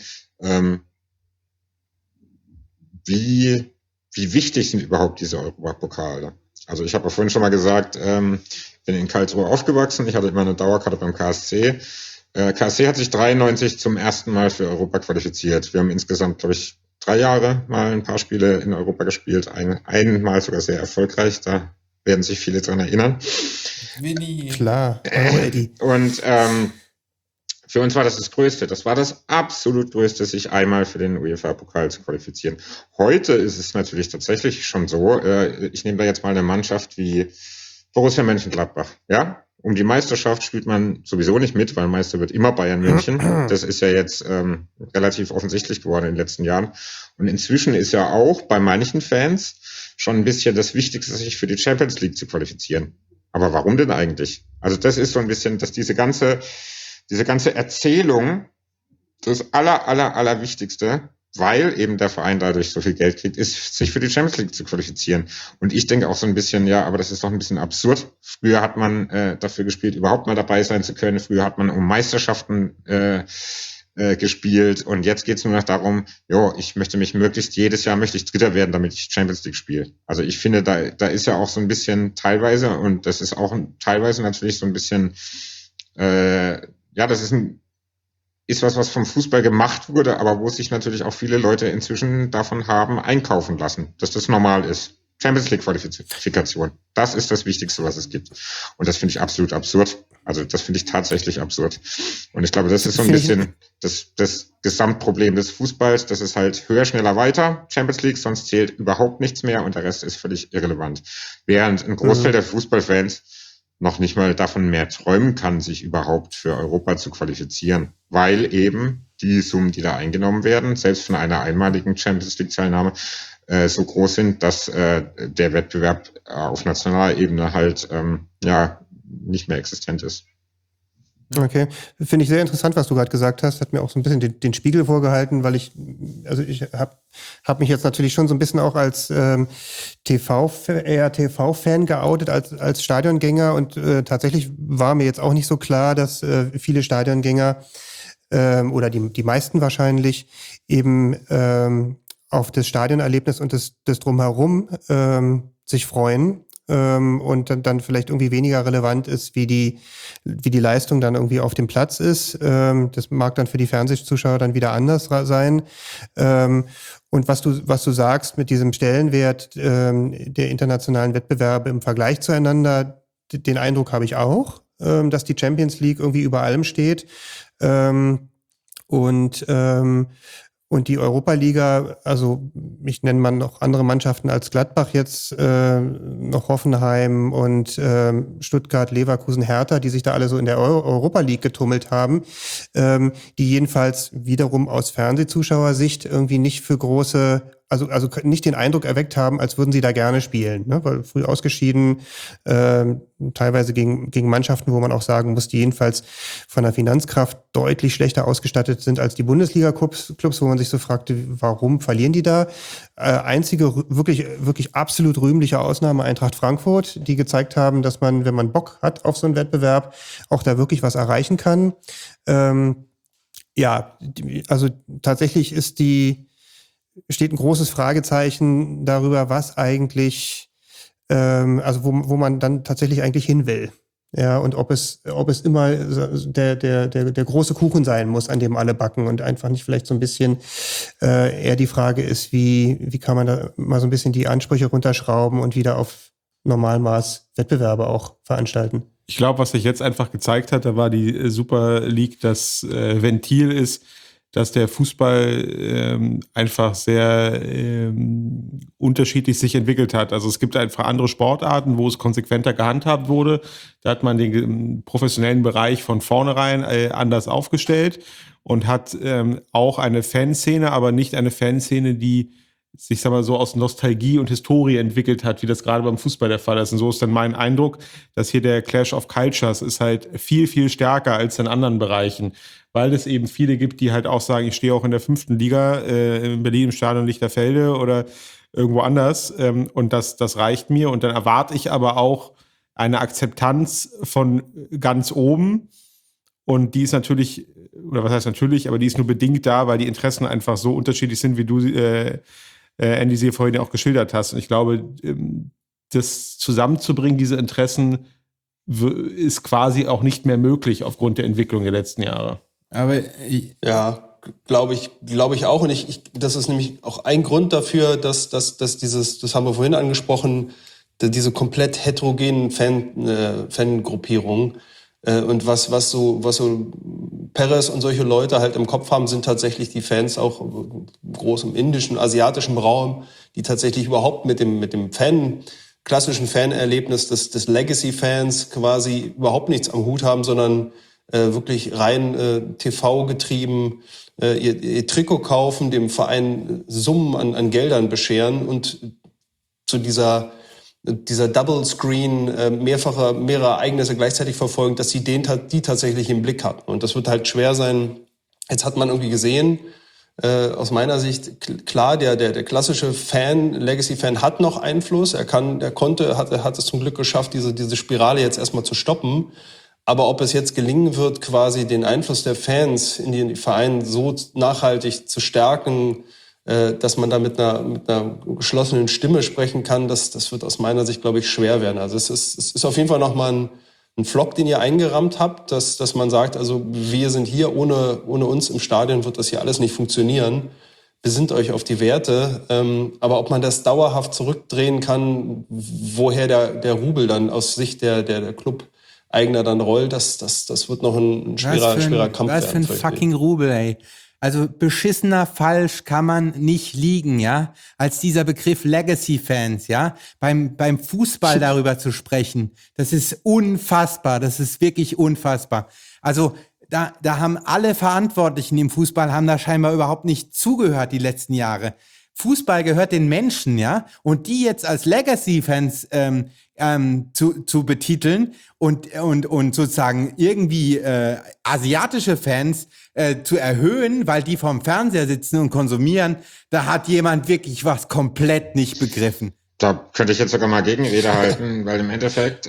wie wichtig sind überhaupt diese Europapokale? Also ich habe ja vorhin schon mal gesagt, bin in Karlsruhe aufgewachsen. Ich hatte immer eine Dauerkarte beim KSC. KSC hat sich 93 zum ersten Mal für Europa qualifiziert. Wir haben insgesamt, glaube ich, 3 Jahre mal ein paar Spiele in Europa gespielt. Einmal sogar sehr erfolgreich. Da werden sich viele dran erinnern. Winnie. Klar. Eddie. Und für uns war das Größte. Das war das absolut Größte, sich einmal für den UEFA-Pokal zu qualifizieren. Heute ist es natürlich tatsächlich schon so, ich nehme da jetzt mal eine Mannschaft wie Borussia Mönchengladbach. Ja, um die Meisterschaft spielt man sowieso nicht mit, weil Meister wird immer Bayern München. Das ist ja jetzt relativ offensichtlich geworden in den letzten Jahren. Und inzwischen ist ja auch bei manchen Fans schon ein bisschen das Wichtigste, sich für die Champions League zu qualifizieren. Aber warum denn eigentlich? Also das ist so ein bisschen, dass diese ganze Erzählung, das Allerwichtigste, weil eben der Verein dadurch so viel Geld kriegt, ist, sich für die Champions League zu qualifizieren. Und ich denke auch so ein bisschen, ja, aber das ist doch ein bisschen absurd. Früher hat man dafür gespielt, überhaupt mal dabei sein zu können. Früher hat man um Meisterschaften gespielt. Und jetzt geht es nur noch darum, ich möchte mich möglichst jedes Jahr Dritter werden, damit ich Champions League spiele. Also ich finde, da ist ja auch so ein bisschen teilweise, und das ist auch teilweise natürlich so ein bisschen das ist was vom Fußball gemacht wurde, aber wo sich natürlich auch viele Leute inzwischen davon haben einkaufen lassen, dass das normal ist. Champions League Qualifikation. Das ist das Wichtigste, was es gibt. Und das finde ich absolut absurd. Also das finde ich tatsächlich absurd. Und ich glaube, das ist so ein bisschen das Gesamtproblem des Fußballs. Das ist halt höher, schneller, weiter. Champions League, sonst zählt überhaupt nichts mehr und der Rest ist völlig irrelevant. Während ein Großteil der Fußballfans noch nicht mal davon mehr träumen kann, sich überhaupt für Europa zu qualifizieren, weil eben die Summen, die da eingenommen werden, selbst von einer einmaligen Champions League-Teilnahme, so groß sind, dass der Wettbewerb auf nationaler Ebene halt nicht mehr existent ist. Okay, finde ich sehr interessant, was du gerade gesagt hast. Hat mir auch so ein bisschen den Spiegel vorgehalten, weil ich hab mich jetzt natürlich schon so ein bisschen auch als TV-Fan geoutet, als Stadiongänger, und tatsächlich war mir jetzt auch nicht so klar, dass viele Stadiongänger oder die meisten wahrscheinlich eben auf das Stadionerlebnis und das Drumherum sich freuen. Und dann vielleicht irgendwie weniger relevant ist, wie die Leistung dann irgendwie auf dem Platz ist. Das mag dann für die Fernsehzuschauer dann wieder anders sein. Und was du sagst mit diesem Stellenwert der internationalen Wettbewerbe im Vergleich zueinander, den Eindruck habe ich auch, dass die Champions League irgendwie über allem steht. Und die Europa-Liga, also ich nenne mal noch andere Mannschaften als Gladbach jetzt, noch Hoffenheim und Stuttgart, Leverkusen, Hertha, die sich da alle so in der Europa League getummelt haben, die jedenfalls wiederum aus Fernsehzuschauersicht irgendwie nicht für große, also nicht den Eindruck erweckt haben, als würden sie da gerne spielen, ne? Weil früh ausgeschieden, teilweise gegen Mannschaften, wo man auch sagen muss, die jedenfalls von der Finanzkraft deutlich schlechter ausgestattet sind als die Bundesliga-Clubs, wo man sich so fragte, warum verlieren die da? Einzige wirklich absolut rühmliche Ausnahme Eintracht Frankfurt, die gezeigt haben, dass man, wenn man Bock hat auf so einen Wettbewerb, auch da wirklich was erreichen kann. Also tatsächlich steht ein großes Fragezeichen darüber, was eigentlich, wo man dann tatsächlich eigentlich hin will. Ja, und ob es immer der große Kuchen sein muss, an dem alle backen, und einfach nicht vielleicht so ein bisschen eher die Frage ist, wie kann man da mal so ein bisschen die Ansprüche runterschrauben und wieder auf Normalmaß Wettbewerbe auch veranstalten. Ich glaube, was sich jetzt einfach gezeigt hat, da war die Super League das Ventil ist, dass der Fußball einfach sehr unterschiedlich sich entwickelt hat. Also es gibt einfach andere Sportarten, wo es konsequenter gehandhabt wurde. Da hat man den professionellen Bereich von vornherein anders aufgestellt und hat auch eine Fanszene, aber nicht eine Fanszene, die sich, sag mal, so aus Nostalgie und Historie entwickelt hat, wie das gerade beim Fußball der Fall ist. Und so ist dann mein Eindruck, dass hier der Clash of Cultures ist halt viel, viel stärker als in anderen Bereichen, weil es eben viele gibt, die halt auch sagen, ich stehe auch in der 5. Liga in Berlin im Stadion Lichterfelde oder irgendwo anders, und das reicht mir. Und dann erwarte ich aber auch eine Akzeptanz von ganz oben, und die ist natürlich, oder was heißt natürlich, aber die ist nur bedingt da, weil die Interessen einfach so unterschiedlich sind, wie du Andy, sie vorhin ja auch geschildert hast. Und ich glaube, das zusammenzubringen, diese Interessen, ist quasi auch nicht mehr möglich aufgrund der Entwicklung der letzten Jahre. Aber ja, glaube ich auch. Und das ist nämlich auch ein Grund dafür, dass dieses, das haben wir vorhin angesprochen, diese komplett heterogenen Fangruppierungen. Und was so Perez und solche Leute halt im Kopf haben, sind tatsächlich die Fans auch groß im indischen, asiatischen Raum, die tatsächlich überhaupt mit dem klassischen Fanerlebnis des Legacy-Fans quasi überhaupt nichts am Hut haben, sondern wirklich rein TV getrieben, ihr Trikot kaufen, dem Verein Summen an Geldern bescheren und zu dieser Double-Screen, mehrere Ereignisse gleichzeitig verfolgen, dass sie die tatsächlich im Blick hatten. Und das wird halt schwer sein. Jetzt hat man irgendwie gesehen, aus meiner Sicht, klar, der klassische Legacy-Fan hat noch Einfluss. Er hat es zum Glück geschafft, diese Spirale jetzt erstmal zu stoppen. Aber ob es jetzt gelingen wird, quasi den Einfluss der Fans in die Vereine so nachhaltig zu stärken, dass man da mit einer geschlossenen Stimme sprechen kann, das wird aus meiner Sicht, glaube ich, schwer werden. Also es ist auf jeden Fall nochmal ein Flock, den ihr eingerammt habt, dass man sagt, also wir sind hier, ohne uns im Stadion wird das hier alles nicht funktionieren. Besinnt euch auf die Werte. Aber ob man das dauerhaft zurückdrehen kann, woher der Rubel dann aus Sicht der Club-Eigner dann rollt, das wird noch ein schwerer Kampf werden. Was für ein fucking Rubel, ey. Also beschissener falsch kann man nicht liegen, ja, als dieser Begriff Legacy-Fans, ja, beim Fußball darüber zu sprechen, das ist unfassbar, das ist wirklich unfassbar. Also da haben alle Verantwortlichen im Fußball haben da scheinbar überhaupt nicht zugehört die letzten Jahre. Fußball gehört den Menschen, ja, und die jetzt als Legacy-Fans zu betiteln und sozusagen irgendwie asiatische Fans zu erhöhen, weil die vorm Fernseher sitzen und konsumieren, da hat jemand wirklich was komplett nicht begriffen. Da könnte ich jetzt sogar mal Gegenrede halten, weil im Endeffekt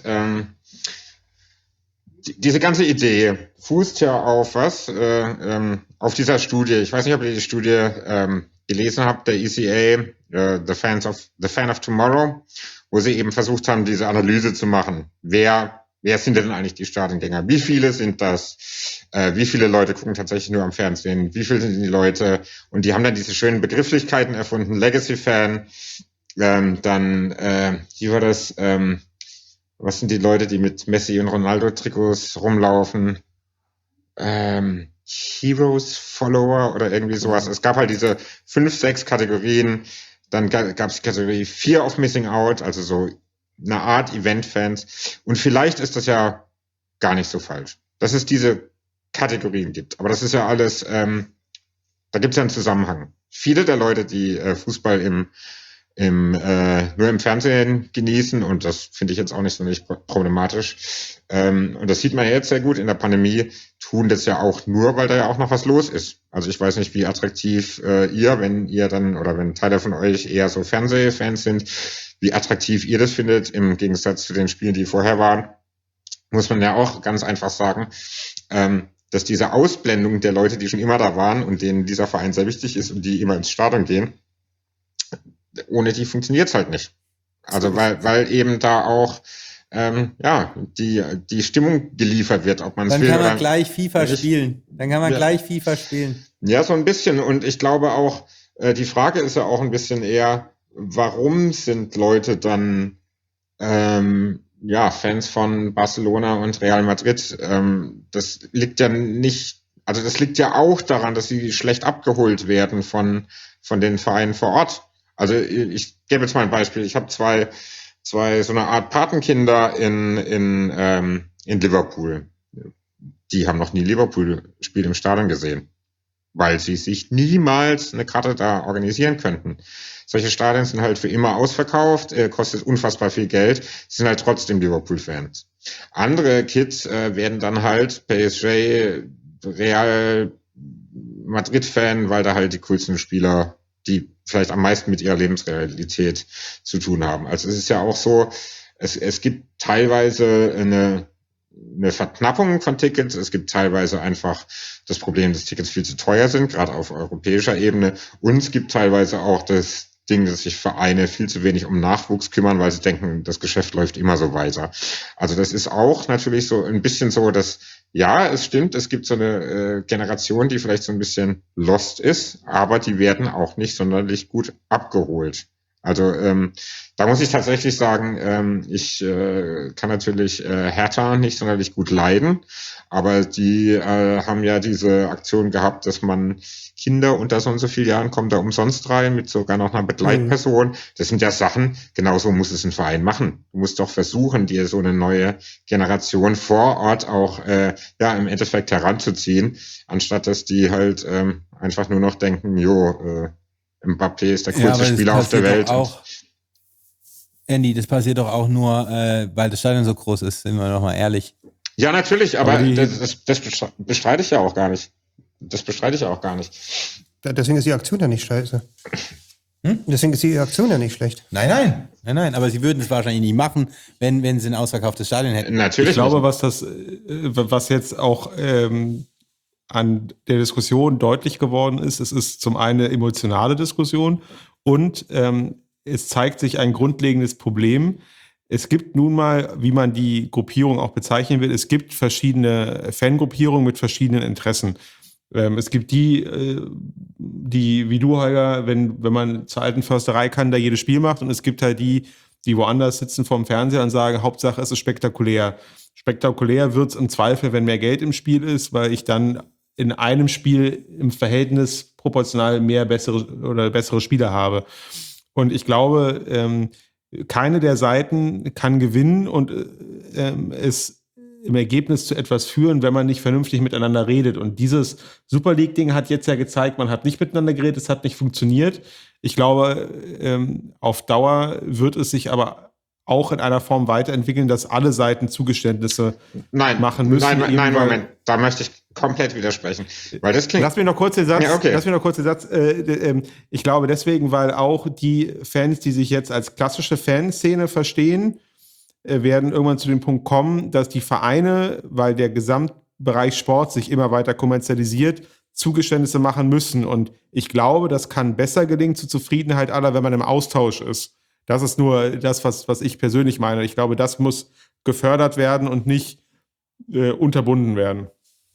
diese ganze Idee fußt ja auf was? Auf dieser Studie. Ich weiß nicht, ob ihr die Studie gelesen habt, der ECA, The Fan of Tomorrow, wo sie eben versucht haben, diese Analyse zu machen. Wer sind denn eigentlich die Stadiongänger? Wie viele sind das? Wie viele Leute gucken tatsächlich nur am Fernsehen? Wie viele sind die Leute? Und die haben dann diese schönen Begrifflichkeiten erfunden. Legacy-Fan, wie war das? Was sind die Leute, die mit Messi und Ronaldo-Trikots rumlaufen? Heroes, Follower oder irgendwie sowas. Es gab halt diese 5, 6 Kategorien. Dann gab es Kategorie Fear of Missing Out, also so eine Art Event-Fans. Und vielleicht ist das ja gar nicht so falsch, dass es diese Kategorien gibt. Aber das ist ja alles, da gibt es ja einen Zusammenhang. Viele der Leute, die Fußball nur im Fernsehen genießen, und das finde ich jetzt auch nicht so nicht problematisch, und das sieht man ja jetzt sehr gut in der Pandemie, tun das ja auch nur, weil da ja auch noch was los ist. Also ich weiß nicht, wie attraktiv wenn Teile von euch eher so Fernsehfans sind, wie attraktiv ihr das findet, im Gegensatz zu den Spielen, die vorher waren, muss man ja auch ganz einfach sagen, dass diese Ausblendung der Leute, die schon immer da waren und denen dieser Verein sehr wichtig ist und die immer ins Stadion gehen, ohne die funktioniert's halt nicht. Also weil eben da auch die Stimmung geliefert wird, ob man es will. Dann kann man gleich FIFA spielen. Ja, so ein bisschen. Und ich glaube auch, die Frage ist ja auch ein bisschen eher, warum sind Leute dann Fans von Barcelona und Real Madrid? Das liegt ja nicht, also das liegt ja auch daran, dass sie schlecht abgeholt werden von den Vereinen vor Ort. Also ich gebe jetzt mal ein Beispiel. Ich habe zwei so eine Art Patenkinder in Liverpool. Die haben noch nie Liverpool-Spiel im Stadion gesehen, weil sie sich niemals eine Karte da organisieren könnten. Solche Stadien sind halt für immer ausverkauft, kostet unfassbar viel Geld, sind halt trotzdem Liverpool-Fans. Andere Kids werden dann halt PSG, Real Madrid-Fan, weil da halt die coolsten Spieler, die vielleicht am meisten mit ihrer Lebensrealität zu tun haben. Also es ist ja auch so, es gibt teilweise eine Verknappung von Tickets, es gibt teilweise einfach das Problem, dass Tickets viel zu teuer sind, gerade auf europäischer Ebene, und es gibt teilweise auch das Ding, dass sich Vereine viel zu wenig um Nachwuchs kümmern, weil sie denken, das Geschäft läuft immer so weiter. Also das ist auch natürlich so ein bisschen so, dass, ja, es stimmt, es gibt so eine Generation, die vielleicht so ein bisschen lost ist, aber die werden auch nicht sonderlich gut abgeholt. Also da muss ich tatsächlich sagen, ich kann natürlich Hertha nicht sonderlich gut leiden, aber die haben ja diese Aktion gehabt, dass man Kinder unter so und so vielen Jahren kommen da umsonst rein, mit sogar noch einer Begleitperson. Das sind ja Sachen, genauso muss es ein Verein machen. Du musst doch versuchen, dir so eine neue Generation vor Ort auch im Endeffekt heranzuziehen, anstatt dass die halt einfach nur noch denken, Mbappé ist der coolste Spieler auf der Welt. Andy, das passiert doch auch nur, weil das Stadion so groß ist, sind wir doch mal ehrlich. Ja, natürlich, aber das bestreite ich ja auch gar nicht. Deswegen ist die Aktion ja nicht scheiße. Deswegen ist die Aktion ja nicht schlecht. Nein, aber sie würden es wahrscheinlich nicht machen, wenn sie ein ausverkauftes Stadion hätten. Natürlich. Ich glaube, was jetzt auch an der Diskussion deutlich geworden ist, es ist zum einen eine emotionale Diskussion und es zeigt sich ein grundlegendes Problem. Es gibt nun mal, wie man die Gruppierung auch bezeichnen will, es gibt verschiedene Fangruppierungen mit verschiedenen Interessen. Es gibt die wie du, Holger, wenn man zur alten Försterei kann, da jedes Spiel macht, und es gibt halt die woanders sitzen vorm Fernseher und sagen, Hauptsache es ist spektakulär. Spektakulär wird es im Zweifel, wenn mehr Geld im Spiel ist, weil ich dann in einem Spiel im Verhältnis proportional bessere Spieler habe. Und ich glaube, keine der Seiten kann gewinnen, und es im Ergebnis zu etwas führen, wenn man nicht vernünftig miteinander redet. Und dieses Super League-Ding hat jetzt ja gezeigt, man hat nicht miteinander geredet, es hat nicht funktioniert. Ich glaube, auf Dauer wird es sich aber auch in einer Form weiterentwickeln, dass alle Seiten Zugeständnisse machen müssen. Nein, Moment, da möchte ich komplett widersprechen. Weil das klingt. Lass mir noch kurz den Satz. Ja, okay. Lass mir noch kurz den Satz. Ich glaube deswegen, weil auch die Fans, die sich jetzt als klassische Fanszene verstehen, werden irgendwann zu dem Punkt kommen, dass die Vereine, weil der Gesamtbereich Sport sich immer weiter kommerzialisiert, Zugeständnisse machen müssen. Und ich glaube, das kann besser gelingen zur Zufriedenheit aller, wenn man im Austausch ist. Das ist nur das, was ich persönlich meine. Ich glaube, das muss gefördert werden und nicht unterbunden werden.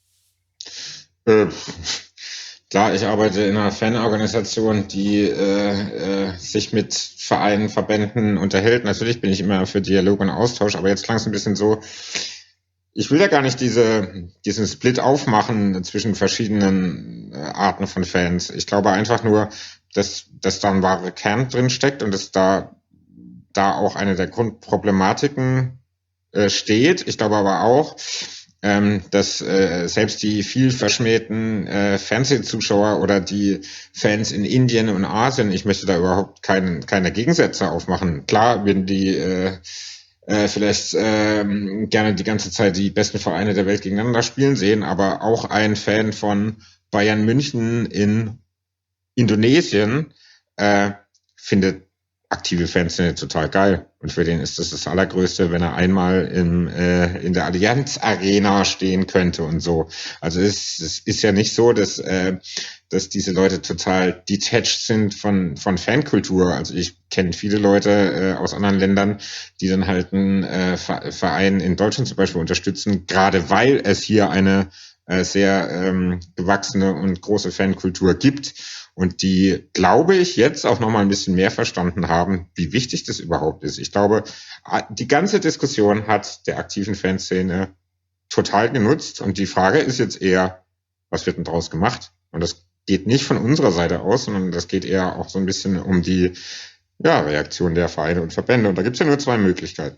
Klar, ich arbeite in einer Fanorganisation, die sich mit Vereinen, Verbänden unterhält. Natürlich bin ich immer für Dialog und Austausch, aber jetzt klang es ein bisschen so, ich will ja gar nicht diesen Split aufmachen zwischen verschiedenen Arten von Fans. Ich glaube einfach nur, dass da ein wahrer Kern drin steckt und dass da auch eine der Grundproblematiken steht. Ich glaube aber auch, dass selbst die viel verschmähten Fernsehzuschauer oder die Fans in Indien und Asien, ich möchte da überhaupt keine Gegensätze aufmachen. Klar, wenn die vielleicht gerne die ganze Zeit die besten Vereine der Welt gegeneinander spielen sehen, aber auch ein Fan von Bayern München in Indonesien findet aktive Fanszene total geil. Und für den ist das Allergrößte, wenn er einmal in der Allianz Arena stehen könnte und so. Also es ist ja nicht so, dass diese Leute total detached sind von Fankultur. Also ich kenne viele Leute aus anderen Ländern, die dann halt einen Verein in Deutschland zum Beispiel unterstützen, gerade weil es hier eine sehr gewachsene und große Fankultur gibt. Und die, glaube ich, jetzt auch nochmal ein bisschen mehr verstanden haben, wie wichtig das überhaupt ist. Ich glaube, die ganze Diskussion hat der aktiven Fanszene total genutzt. Und die Frage ist jetzt eher, was wird denn daraus gemacht? Und das geht nicht von unserer Seite aus, sondern das geht eher auch so ein bisschen um die Reaktion der Vereine und Verbände. Und da gibt es ja nur zwei Möglichkeiten.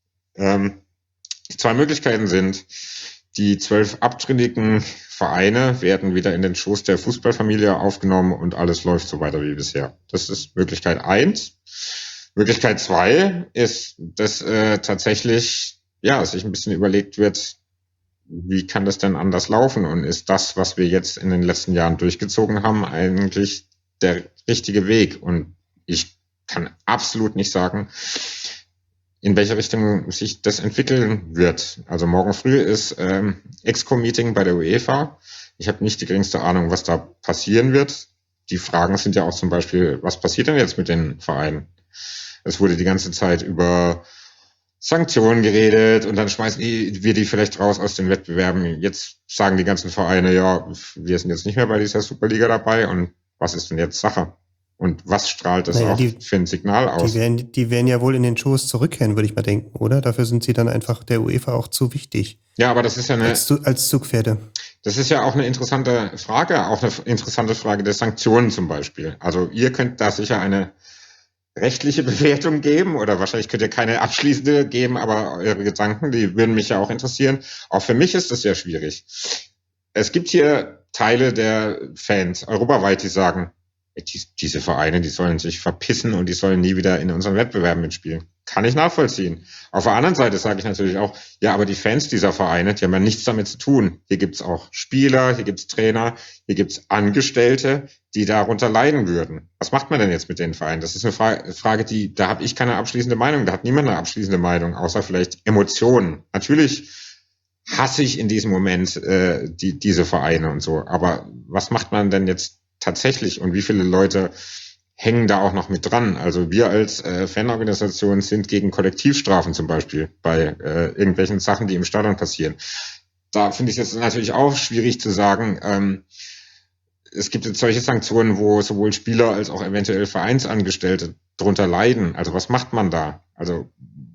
Die zwei Möglichkeiten sind, die 12 abtrünnigen Vereine werden wieder in den Schoß der Fußballfamilie aufgenommen und alles läuft so weiter wie bisher. Das ist Möglichkeit 1. Möglichkeit 2 ist, dass tatsächlich sich ein bisschen überlegt wird, wie kann das denn anders laufen und ist das, was wir jetzt in den letzten Jahren durchgezogen haben, eigentlich der richtige Weg? Und ich kann absolut nicht sagen, in welche Richtung sich das entwickeln wird. Also morgen früh ist Exco-Meeting bei der UEFA. Ich habe nicht die geringste Ahnung, was da passieren wird. Die Fragen sind ja auch zum Beispiel, was passiert denn jetzt mit den Vereinen? Es wurde die ganze Zeit über Sanktionen geredet und dann schmeißen wir die vielleicht raus aus den Wettbewerben. Jetzt sagen die ganzen Vereine, ja, wir sind jetzt nicht mehr bei dieser Superliga dabei und was ist denn jetzt Sache? Und was strahlt das auch für ein Signal aus? Die werden ja wohl in den Schoß zurückkehren, würde ich mal denken, oder? Dafür sind sie dann einfach der UEFA auch zu wichtig. Ja, aber das ist ja als Zugpferde. Das ist ja auch eine interessante Frage, auch eine interessante Frage der Sanktionen zum Beispiel. Also ihr könnt da sicher eine rechtliche Bewertung geben oder wahrscheinlich könnt ihr keine abschließende geben, aber eure Gedanken, die würden mich ja auch interessieren. Auch für mich ist das sehr schwierig. Es gibt hier Teile der Fans europaweit, die sagen, diese Vereine, die sollen sich verpissen und die sollen nie wieder in unseren Wettbewerben mitspielen. Kann ich nachvollziehen. Auf der anderen Seite sage ich natürlich auch, ja, aber die Fans dieser Vereine, die haben ja nichts damit zu tun. Hier gibt's auch Spieler, hier gibt's Trainer, hier gibt's Angestellte, die darunter leiden würden. Was macht man denn jetzt mit den Vereinen? Das ist eine Frage, da habe ich keine abschließende Meinung, da hat niemand eine abschließende Meinung, außer vielleicht Emotionen. Natürlich hasse ich in diesem Moment diese Vereine und so, aber was macht man denn jetzt tatsächlich und wie viele Leute hängen da auch noch mit dran? Also wir als Fanorganisation sind gegen Kollektivstrafen zum Beispiel bei irgendwelchen Sachen, die im Stadion passieren. Da finde ich es jetzt natürlich auch schwierig zu sagen, es gibt jetzt solche Sanktionen, wo sowohl Spieler als auch eventuell Vereinsangestellte drunter leiden. Also was macht man da? Also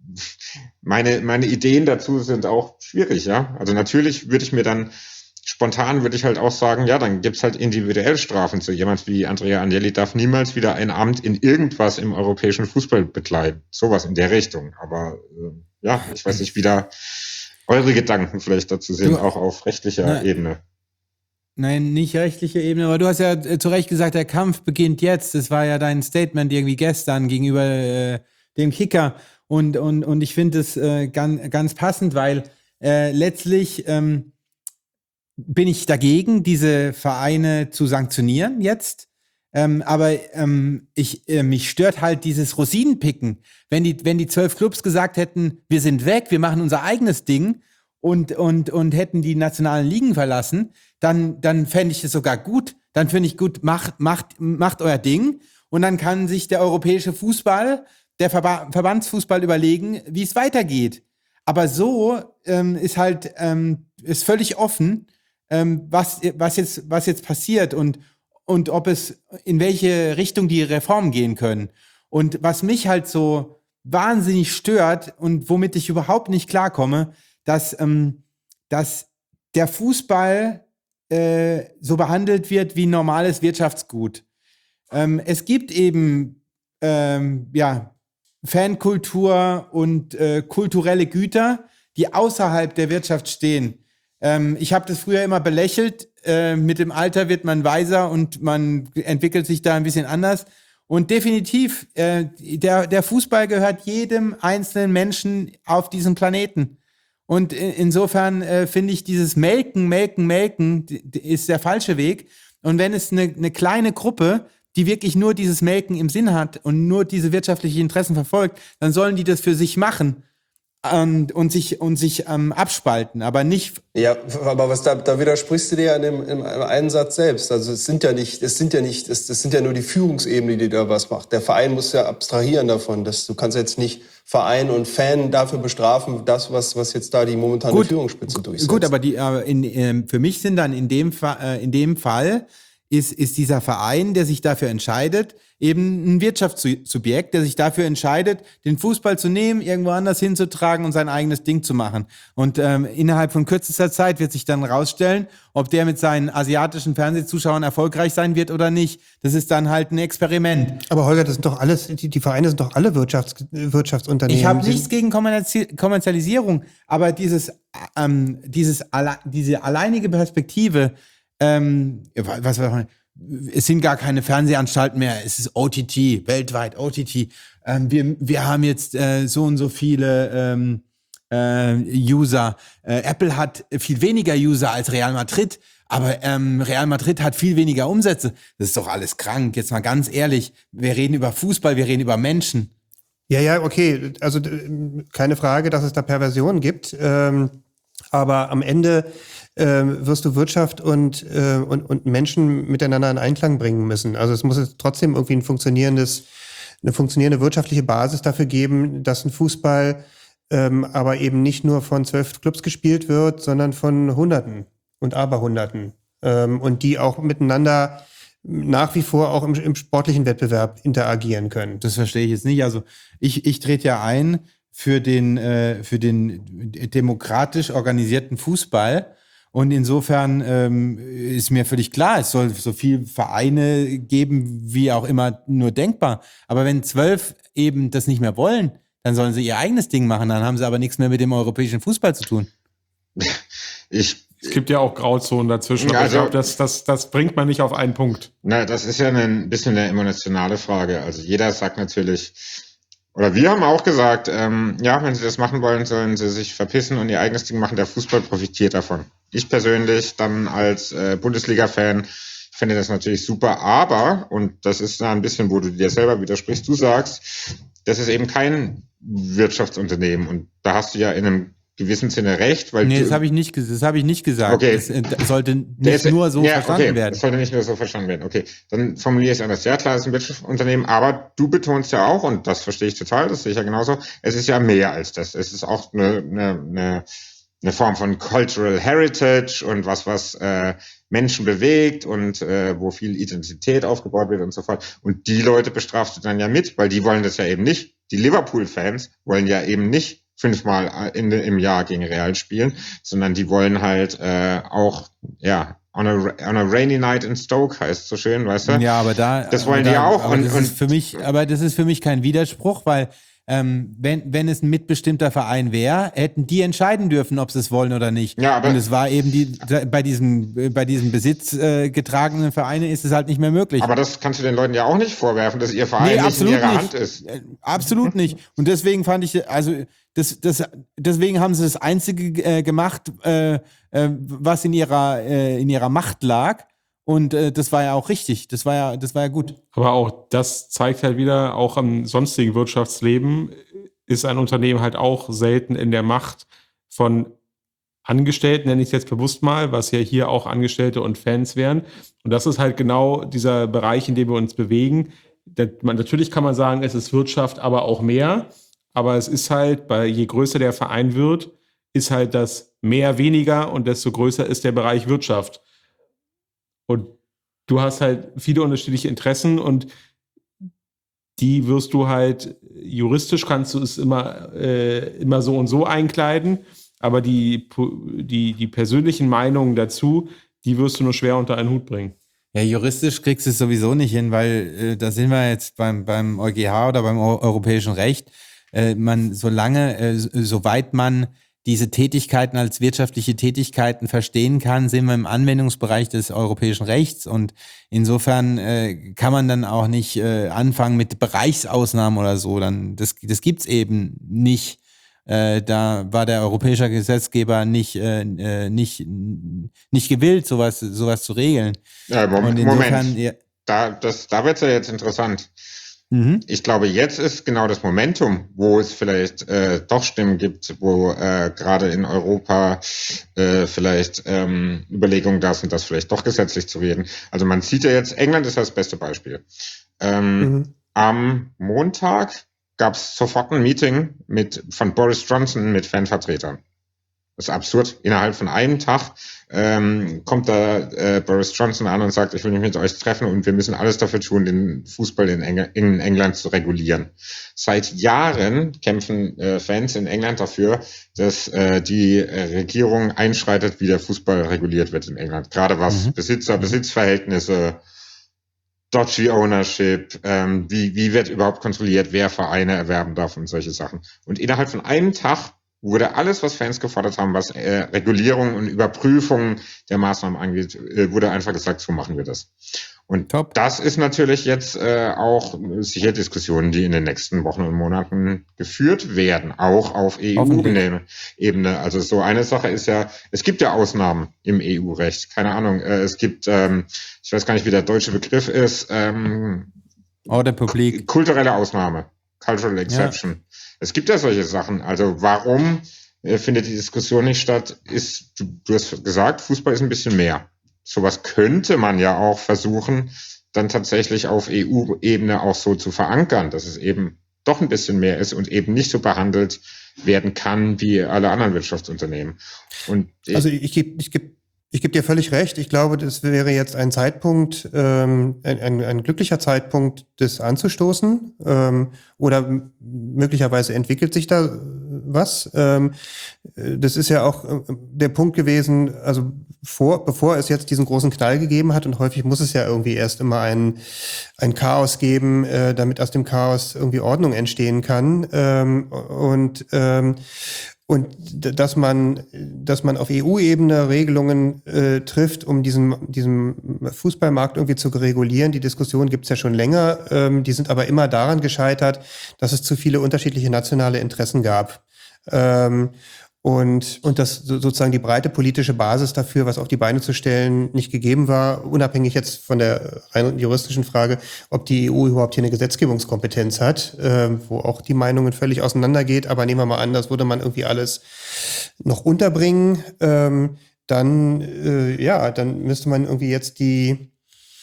meine Ideen dazu sind auch schwierig, ja. Also natürlich würde ich mir dann spontan würde ich halt auch sagen, ja, dann gibt's halt individuell Strafen. So jemand wie Andrea Agnelli darf niemals wieder ein Amt in irgendwas im europäischen Fußball bekleiden. Sowas in der Richtung. Aber ich weiß nicht, eure Gedanken vielleicht dazu sehen, auch auf rechtlicher Ebene. Nein, nicht rechtliche Ebene, aber du hast ja zu Recht gesagt, der Kampf beginnt jetzt. Das war ja dein Statement irgendwie gestern gegenüber dem Kicker. Und ich finde es ganz passend, weil letztlich bin ich dagegen, diese Vereine zu sanktionieren jetzt. Aber mich stört halt dieses Rosinenpicken. Wenn die 12 Clubs gesagt hätten, wir sind weg, wir machen unser eigenes Ding und hätten die nationalen Ligen verlassen, dann fände ich es sogar gut. Dann finde ich gut, macht euer Ding und dann kann sich der europäische Fußball, der Verbandsfußball überlegen, wie es weitergeht. Aber so ist halt ist völlig offen, was jetzt passiert und ob es in welche Richtung die Reformen gehen können. Und was mich halt so wahnsinnig stört und womit ich überhaupt nicht klarkomme, dass der Fußball so behandelt wird wie normales Wirtschaftsgut. Es gibt eben Fankultur und kulturelle Güter, die außerhalb der Wirtschaft stehen. Ich habe das früher immer belächelt. Mit dem Alter wird man weiser und man entwickelt sich da ein bisschen anders. Und definitiv, der Fußball gehört jedem einzelnen Menschen auf diesem Planeten. Und insofern finde ich, dieses Melken ist der falsche Weg. Und wenn es eine kleine Gruppe, die wirklich nur dieses Melken im Sinn hat und nur diese wirtschaftlichen Interessen verfolgt, dann sollen die das für sich machen. Und sich abspalten, aber nicht. Ja, aber da widersprichst du dir ja im einen Satz selbst. Also es sind ja nur die Führungsebene, die da was macht. Der Verein muss ja abstrahieren davon. Du kannst jetzt nicht Verein und Fan dafür bestrafen, das, was jetzt da die momentane Führungsspitze durchsetzt. Gut, aber für mich sind dann in dem Fall ist dieser Verein, der sich dafür entscheidet, eben ein Wirtschaftssubjekt, der sich dafür entscheidet, den Fußball zu nehmen, irgendwo anders hinzutragen und sein eigenes Ding zu machen. Und innerhalb von kürzester Zeit wird sich dann rausstellen, ob der mit seinen asiatischen Fernsehzuschauern erfolgreich sein wird oder nicht. Das ist dann halt ein Experiment. Aber Holger, das sind doch alles, die Vereine sind doch alle Wirtschaftsunternehmen. Ich habe nichts gegen Kommerzialisierung, aber diese alleinige Perspektive, es sind gar keine Fernsehanstalten mehr, es ist OTT, weltweit OTT. Wir haben jetzt so und so viele User. Apple hat viel weniger User als Real Madrid, aber Real Madrid hat viel weniger Umsätze. Das ist doch alles krank, jetzt mal ganz ehrlich. Wir reden über Fußball, wir reden über Menschen. Ja, okay, also keine Frage, dass es da Perversionen gibt, aber am Ende wirst du Wirtschaft und Menschen miteinander in Einklang bringen müssen. Also es muss jetzt trotzdem irgendwie eine funktionierende wirtschaftliche Basis dafür geben, dass ein Fußball aber eben nicht nur von 12 Clubs gespielt wird, sondern von Hunderten und Aberhunderten. Und die auch miteinander nach wie vor auch im sportlichen Wettbewerb interagieren können. Das verstehe ich jetzt nicht. Also ich trete ja ein für den demokratisch organisierten Fußball. Und insofern ist mir völlig klar, es soll so viel Vereine geben, wie auch immer nur denkbar. Aber wenn 12 eben das nicht mehr wollen, dann sollen sie ihr eigenes Ding machen. Dann haben sie aber nichts mehr mit dem europäischen Fußball zu tun. Es gibt ja auch Grauzonen dazwischen, aber also, ich glaube, das bringt man nicht auf einen Punkt. Na, das ist ja ein bisschen eine emotionale Frage. Also jeder sagt natürlich, oder wir haben auch gesagt, wenn sie das machen wollen, sollen sie sich verpissen und ihr eigenes Ding machen. Der Fußball profitiert davon. Ich persönlich dann als Bundesliga-Fan finde das natürlich super, aber, und das ist da ein bisschen, wo du dir selber widersprichst, du sagst, das ist eben kein Wirtschaftsunternehmen und da hast du ja in einem gewissen Sinne recht, weil das habe ich nicht gesagt. Okay. Das sollte nicht nur so verstanden werden. Das sollte nicht nur so verstanden werden. Okay, dann formuliere ich es anders. Ja, klar, es ist ein Wirtschaftsunternehmen, aber du betonst ja auch, und das verstehe ich total, das sehe ich ja genauso, es ist ja mehr als das. Es ist auch eine Form von Cultural Heritage und was Menschen bewegt und wo viel Identität aufgebaut wird und so fort. Und die Leute bestrafst du dann ja mit, weil die wollen das ja eben nicht. Die Liverpool-Fans wollen ja eben nicht 5-mal im Jahr gegen Real spielen, sondern die wollen halt on a rainy night in Stoke, heißt so schön, weißt du? Ja, aber das wollen die auch. Das ist für mich kein Widerspruch, weil wenn es ein mitbestimmter Verein wäre, hätten die entscheiden dürfen, ob sie es wollen oder nicht. Ja, aber und es war eben bei diesen besitzgetragenen Vereinen ist es halt nicht mehr möglich. Aber das kannst du den Leuten ja auch nicht vorwerfen, dass ihr Verein nicht in ihrer Hand ist. Absolut nicht. Und deswegen fand ich, also deswegen haben sie das Einzige gemacht, was in ihrer Macht lag. Und das war ja auch richtig. Das war ja gut. Aber auch das zeigt halt wieder, auch am sonstigen Wirtschaftsleben ist ein Unternehmen halt auch selten in der Macht von Angestellten, nenne ich es jetzt bewusst mal, was ja hier auch Angestellte und Fans wären. Und das ist halt genau dieser Bereich, in dem wir uns bewegen. Natürlich kann man sagen, es ist Wirtschaft, aber auch mehr. Aber es ist halt, je größer der Verein wird, ist halt das mehr weniger und desto größer ist der Bereich Wirtschaft. Und du hast halt viele unterschiedliche Interessen und die wirst du halt, juristisch kannst du es immer so und so einkleiden, aber die persönlichen Meinungen dazu, die wirst du nur schwer unter einen Hut bringen. Ja, juristisch kriegst du es sowieso nicht hin, weil da sind wir jetzt beim EuGH oder beim europäischen Recht. Soweit man diese Tätigkeiten als wirtschaftliche Tätigkeiten verstehen kann, sind wir im Anwendungsbereich des europäischen Rechts und insofern kann man dann auch nicht anfangen mit Bereichsausnahmen oder so. Das gibt's eben nicht. Da war der europäische Gesetzgeber nicht gewillt, sowas zu regeln. Ja, und insofern, Moment. Da wird's ja jetzt interessant. Ich glaube, jetzt ist genau das Momentum, wo es vielleicht doch Stimmen gibt, wo gerade in Europa vielleicht Überlegungen da sind, das vielleicht doch gesetzlich zu reden. Also man sieht ja jetzt, England ist das beste Beispiel. Am Montag gab es sofort ein Meeting von Boris Johnson mit Fanvertretern. Das ist absurd. Innerhalb von einem Tag kommt da Boris Johnson an und sagt, ich will mich mit euch treffen und wir müssen alles dafür tun, den Fußball in England zu regulieren. Seit Jahren kämpfen Fans in England dafür, dass die Regierung einschreitet, wie der Fußball reguliert wird in England. Gerade was Besitzverhältnisse, dodgy Ownership, wie wird überhaupt kontrolliert, wer Vereine erwerben darf und solche Sachen. Und innerhalb von einem Tag wurde alles, was Fans gefordert haben, was Regulierung und Überprüfung der Maßnahmen angeht, wurde einfach gesagt, so machen wir das. Und das ist natürlich jetzt auch sicher Diskussionen, die in den nächsten Wochen und Monaten geführt werden, auch auf EU-Ebene. Also so eine Sache ist ja, es gibt ja Ausnahmen im EU-Recht. Keine Ahnung, es gibt, ich weiß gar nicht, wie der deutsche Begriff ist, Ordre publique. Kulturelle Ausnahme, Cultural Exception. Ja. Es gibt ja solche Sachen. Also warum findet die Diskussion nicht statt? Du hast gesagt, Fußball ist ein bisschen mehr. Sowas könnte man ja auch versuchen, dann tatsächlich auf EU-Ebene auch so zu verankern, dass es eben doch ein bisschen mehr ist und eben nicht so behandelt werden kann wie alle anderen Wirtschaftsunternehmen. Und also ich geb dir völlig recht. Ich glaube, das wäre jetzt ein Zeitpunkt, ein glücklicher Zeitpunkt, das anzustoßen. Oder möglicherweise entwickelt sich da was. Das ist ja auch der Punkt gewesen, also bevor es jetzt diesen großen Knall gegeben hat, und häufig muss es ja irgendwie erst immer ein Chaos geben, damit aus dem Chaos irgendwie Ordnung entstehen kann. Und dass man auf EU-Ebene Regelungen trifft, um diesen Fußballmarkt irgendwie zu regulieren. Die Diskussion gibt's ja schon länger. Die sind aber immer daran gescheitert, dass es zu viele unterschiedliche nationale Interessen gab. Und dass sozusagen die breite politische Basis dafür, was auf die Beine zu stellen, nicht gegeben war, unabhängig jetzt von der rein juristischen Frage, ob die EU überhaupt hier eine Gesetzgebungskompetenz hat, wo auch die Meinungen völlig auseinandergeht. Aber nehmen wir mal an, das würde man irgendwie alles noch unterbringen. Dann müsste man irgendwie jetzt die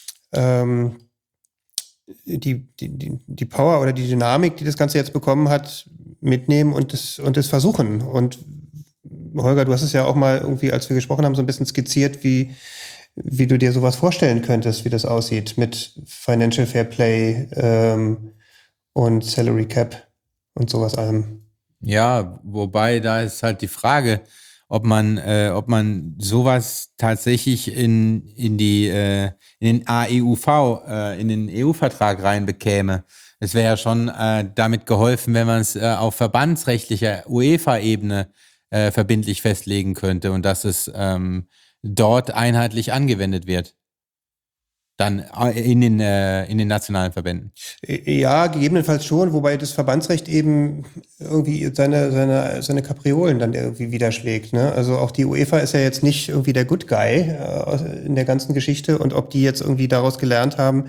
Power oder die Dynamik, die das Ganze jetzt bekommen hat, mitnehmen und das versuchen. Und Holger, du hast es ja auch mal irgendwie, als wir gesprochen haben, so ein bisschen skizziert, wie du dir sowas vorstellen könntest, wie das aussieht mit Financial Fair Play und Salary Cap und sowas allem. Ja, wobei da ist halt die Frage, ob man sowas tatsächlich in den AEUV, in den EU-Vertrag reinbekäme. es wäre ja schon damit geholfen, wenn man es auf verbandsrechtlicher UEFA-Ebene verbindlich festlegen könnte und dass es dort einheitlich angewendet wird. Dann in den nationalen Verbänden. Ja, gegebenenfalls schon, wobei das Verbandsrecht eben irgendwie seine Kapriolen dann irgendwie widerschlägt. Ne? Also auch die UEFA ist ja jetzt nicht irgendwie der Good Guy in der ganzen Geschichte, und ob die jetzt irgendwie daraus gelernt haben,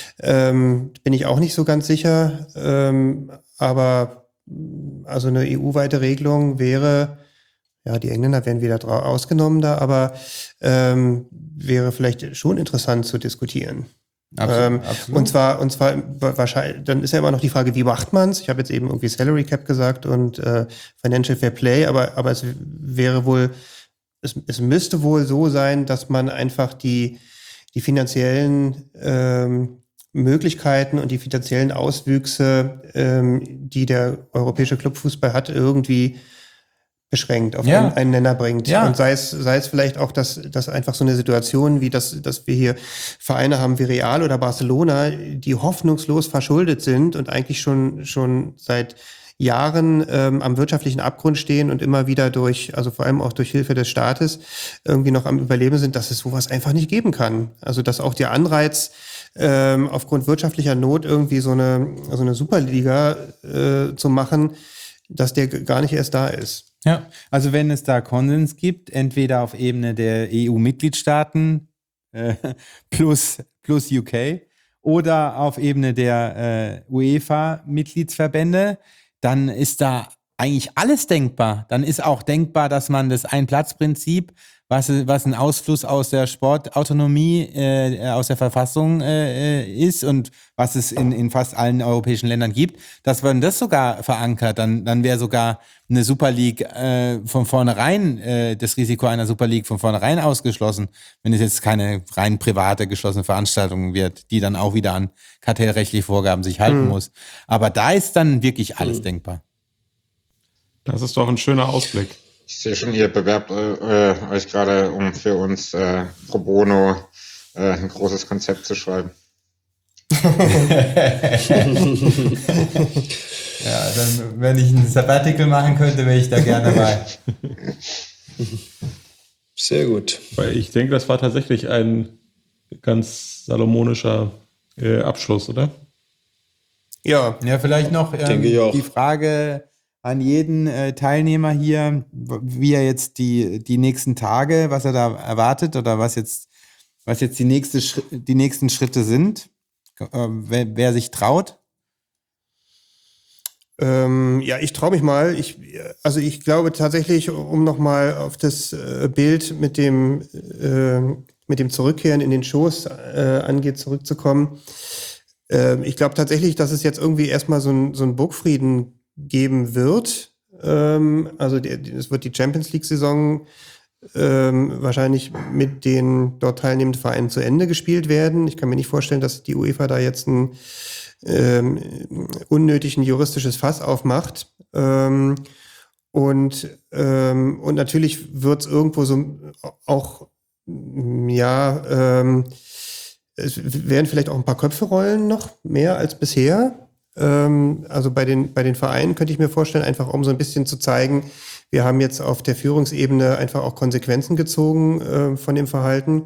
bin ich auch nicht so ganz sicher. Aber also eine EU-weite Regelung wäre, ja, die Engländer werden wieder ausgenommen da, aber wäre vielleicht schon interessant zu diskutieren. Absolut, absolut. Und zwar wahrscheinlich, dann ist ja immer noch die Frage, wie macht man's? Ich habe jetzt eben irgendwie Salary Cap gesagt und Financial Fair Play, aber es wäre wohl, es müsste wohl so sein, dass man einfach die finanziellen Möglichkeiten und die finanziellen Auswüchse, die der europäische Clubfußball hat, irgendwie beschränkt auf einen Nenner bringt. Ja. Und sei es vielleicht auch, dass einfach so eine Situation wie dass wir hier Vereine haben wie Real oder Barcelona, die hoffnungslos verschuldet sind und eigentlich schon seit Jahren am wirtschaftlichen Abgrund stehen und immer wieder also vor allem auch durch Hilfe des Staates irgendwie noch am Überleben sind, dass es sowas einfach nicht geben kann. Also dass auch der Anreiz aufgrund wirtschaftlicher Not irgendwie so eine Superliga zu machen, dass der gar nicht erst da ist. Ja, also wenn es da Konsens gibt, entweder auf Ebene der EU-Mitgliedstaaten plus UK oder auf Ebene der UEFA-Mitgliedsverbände, dann ist da eigentlich alles denkbar. Dann ist auch denkbar, dass man das Ein-Platz-Prinzip, was ein Ausfluss aus der Sportautonomie, aus der Verfassung ist und was es in fast allen europäischen Ländern gibt, dass man das sogar verankert. Dann wäre sogar eine Super League von vornherein, das Risiko einer Super League von vornherein ausgeschlossen, wenn es jetzt keine rein private, geschlossene Veranstaltung wird, die dann auch wieder an kartellrechtliche Vorgaben sich halten muss. Aber da ist dann wirklich alles denkbar. Das ist doch ein schöner Ausblick. Ich sehe schon, ihr bewerbt euch gerade, um für uns pro bono ein großes Konzept zu schreiben. Ja, dann, wenn ich ein Sabbatical machen könnte, wäre ich da gerne bei. Sehr gut. Weil ich denke, das war tatsächlich ein ganz salomonischer Abschluss, oder? Ja, vielleicht noch die Frage an jeden Teilnehmer hier, wie er jetzt die nächsten Tage, was er da erwartet oder was jetzt die nächsten Schritte sind, wer sich traut. Ich traue mich mal. Ich glaube tatsächlich, um nochmal auf das Bild mit dem Zurückkehren in den Schoß angeht, zurückzukommen. Ich glaube tatsächlich, dass es jetzt irgendwie erstmal so ein Burgfrieden geben wird. Es wird die Champions League-Saison wahrscheinlich mit den dort teilnehmenden Vereinen zu Ende gespielt werden. Ich kann mir nicht vorstellen, dass die UEFA da jetzt ein unnötigen juristisches Fass aufmacht. Und natürlich wird es irgendwo so auch, es werden vielleicht auch ein paar Köpfe rollen noch, mehr als bisher. Also bei den Vereinen könnte ich mir vorstellen, einfach um so ein bisschen zu zeigen, wir haben jetzt auf der Führungsebene einfach auch Konsequenzen gezogen von dem Verhalten.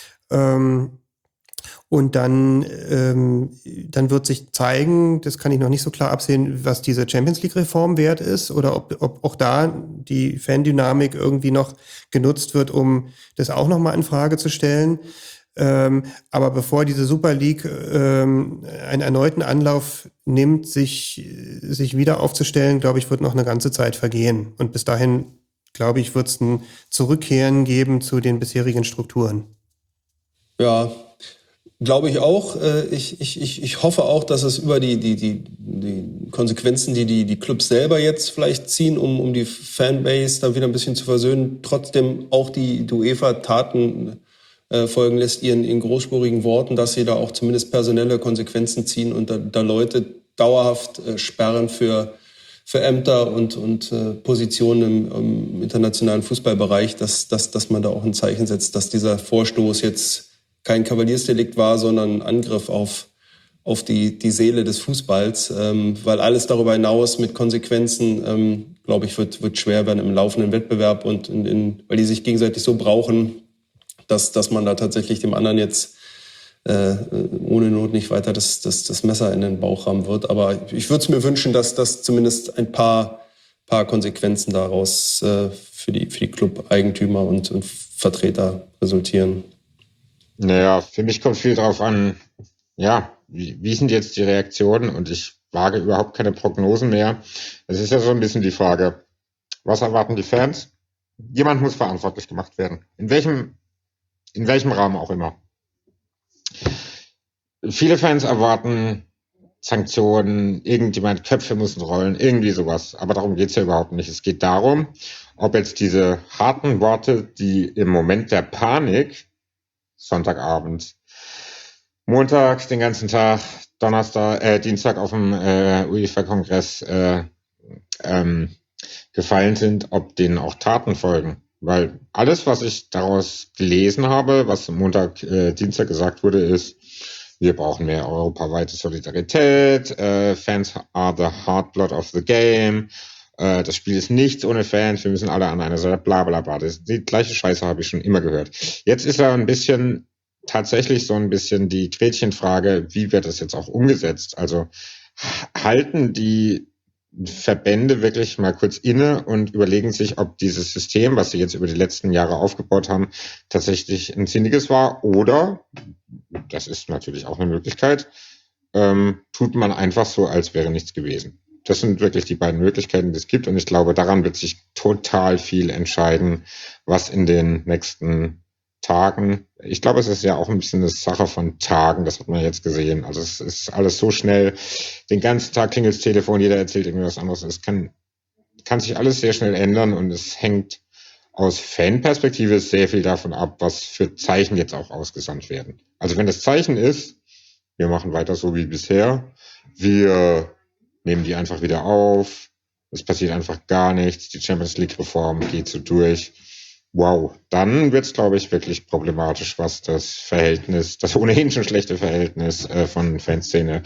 Und dann wird sich zeigen, das kann ich noch nicht so klar absehen, was diese Champions League-Reform wert ist oder ob auch da die Fandynamik irgendwie noch genutzt wird, um das auch nochmal in Frage zu stellen. Aber bevor diese Super League einen erneuten Anlauf nimmt, sich wieder aufzustellen, glaube ich, wird noch eine ganze Zeit vergehen. Und bis dahin, glaube ich, wird es ein Zurückkehren geben zu den bisherigen Strukturen. Ja, glaube ich auch. Ich hoffe auch, dass es über die Konsequenzen, die Clubs selber jetzt vielleicht ziehen, um die Fanbase dann wieder ein bisschen zu versöhnen, trotzdem auch die UEFA Taten folgen lässt, ihren großspurigen Worten, dass sie da auch zumindest personelle Konsequenzen ziehen und da Leute dauerhaft sperren für Ämter und Positionen im internationalen Fußballbereich, dass man da auch ein Zeichen setzt, dass dieser Vorstoß jetzt kein Kavaliersdelikt war, sondern ein Angriff auf auf die Seele des Fußballs, weil alles darüber hinaus mit Konsequenzen, glaube ich, wird schwer werden im laufenden Wettbewerb und weil die sich gegenseitig so brauchen, dass man da tatsächlich dem anderen jetzt ohne Not nicht weiter das Messer in den Bauch rammen wird. Aber ich würde es mir wünschen, dass das zumindest ein paar Konsequenzen daraus für die Club-Eigentümer und Vertreter resultieren. Naja, für mich kommt viel drauf an, ja, wie sind jetzt die Reaktionen? Und ich wage überhaupt keine Prognosen mehr. Es ist ja so ein bisschen die Frage, was erwarten die Fans? Jemand muss verantwortlich gemacht werden. In welchem Rahmen auch immer. Viele Fans erwarten Sanktionen, irgendjemand, Köpfe müssen rollen, irgendwie sowas. Aber darum geht's ja überhaupt nicht. Es geht darum, ob jetzt diese harten Worte, die im Moment der Panik, Sonntagabend, Montag den ganzen Tag, Dienstag auf dem UEFA-Kongress gefallen sind, ob denen auch Taten folgen. Weil alles, was ich daraus gelesen habe, was Montag, Dienstag gesagt wurde, ist, wir brauchen mehr europaweite Solidarität, Fans are the heartblood of the game, das Spiel ist nichts ohne Fans, wir müssen alle an einer Seite, bla bla bla. Die gleiche Scheiße habe ich schon immer gehört. Jetzt ist da tatsächlich so ein bisschen die Gretchenfrage, wie wird das jetzt auch umgesetzt? Also halten die Verbände wirklich mal kurz inne und überlegen sich, ob dieses System, was sie jetzt über die letzten Jahre aufgebaut haben, tatsächlich ein sinniges war, oder, das ist natürlich auch eine Möglichkeit, tut man einfach so, als wäre nichts gewesen. Das sind wirklich die beiden Möglichkeiten, die es gibt, und ich glaube, daran wird sich total viel entscheiden, was in den nächsten Tagen, ich glaube, es ist ja auch ein bisschen eine Sache von Tagen, das hat man jetzt gesehen. Also es ist alles so schnell, den ganzen Tag klingelt das Telefon, jeder erzählt irgendwas anderes. Es kann sich alles sehr schnell ändern, und es hängt aus Fanperspektive sehr viel davon ab, was für Zeichen jetzt auch ausgesandt werden. Also wenn das Zeichen ist, wir machen weiter so wie bisher, wir nehmen die einfach wieder auf, es passiert einfach gar nichts, die Champions League-Reform geht so durch, wow, dann wird's, glaube ich, wirklich problematisch, was das ohnehin schon schlechte Verhältnis von Fanszenen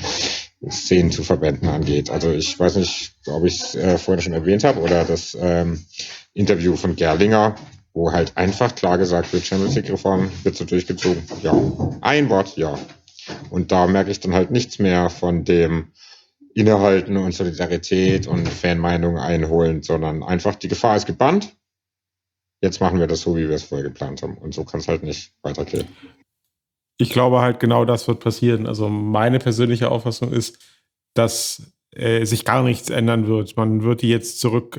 zu Verbänden angeht. Also ich weiß nicht, ob ich es vorhin schon erwähnt habe, oder das Interview von Gerlinger, wo halt einfach klar gesagt wird, Champions League-Reform wird so durchgezogen. Ja, ein Wort, ja. Und da merke ich dann halt nichts mehr von dem Innehalten und Solidarität und Fanmeinung einholen, sondern einfach, die Gefahr ist gebannt. Jetzt machen wir das so, wie wir es vorher geplant haben. Und so kann es halt nicht weitergehen. Ich glaube halt, genau das wird passieren. Also meine persönliche Auffassung ist, dass sich gar nichts ändern wird. Man wird die jetzt zurück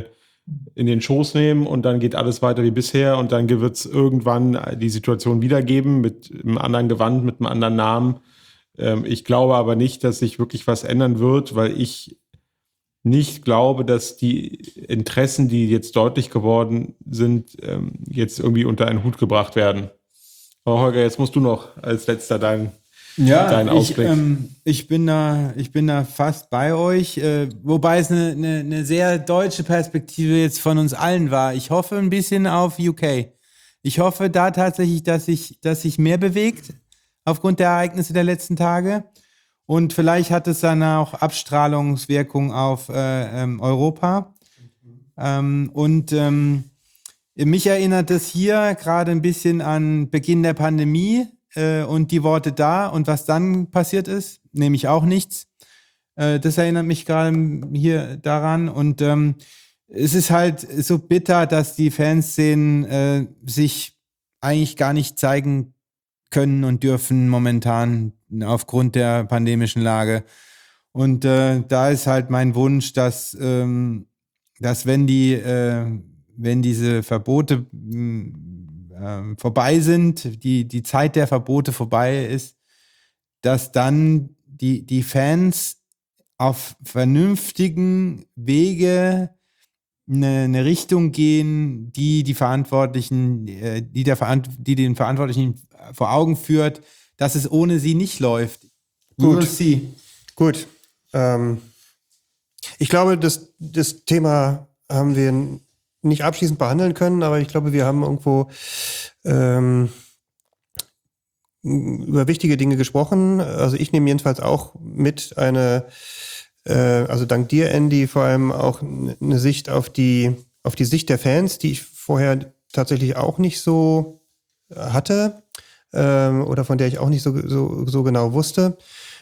in den Schoß nehmen, und dann geht alles weiter wie bisher, und dann wird es irgendwann die Situation wiedergeben mit einem anderen Gewand, mit einem anderen Namen. Ich glaube aber nicht, dass sich wirklich was ändern wird, weil ich nicht glaube, dass die Interessen, die jetzt deutlich geworden sind, jetzt irgendwie unter einen Hut gebracht werden. Aber Holger, jetzt musst du noch als letzter deinen Ausblick. Ich bin da fast bei euch, wobei es eine sehr deutsche Perspektive jetzt von uns allen war. Ich hoffe ein bisschen auf UK. Ich hoffe da tatsächlich, dass sich mehr bewegt aufgrund der Ereignisse der letzten Tage. Und vielleicht hat es dann auch Abstrahlungswirkung auf Europa. Mich erinnert es hier gerade ein bisschen an Beginn der Pandemie und die Worte da und was dann passiert ist, nämlich auch nichts. Das erinnert mich gerade hier daran. Und es ist halt so bitter, dass die Fanszenen sich eigentlich gar nicht zeigen können und dürfen momentan aufgrund der pandemischen Lage. Und da ist halt mein Wunsch, dass wenn diese Verbote vorbei sind, die Zeit der Verbote vorbei ist, dass dann die Fans auf vernünftigen Wege eine Richtung gehen, die den Verantwortlichen vor Augen führt, dass es ohne sie nicht läuft. Gut. Ich glaube, das Thema haben wir nicht abschließend behandeln können, aber ich glaube, wir haben irgendwo über wichtige Dinge gesprochen. Also ich nehme jedenfalls auch mit also dank dir, Andy, vor allem auch eine Sicht auf die Sicht der Fans, die ich vorher tatsächlich auch nicht so hatte oder von der ich auch nicht so genau wusste.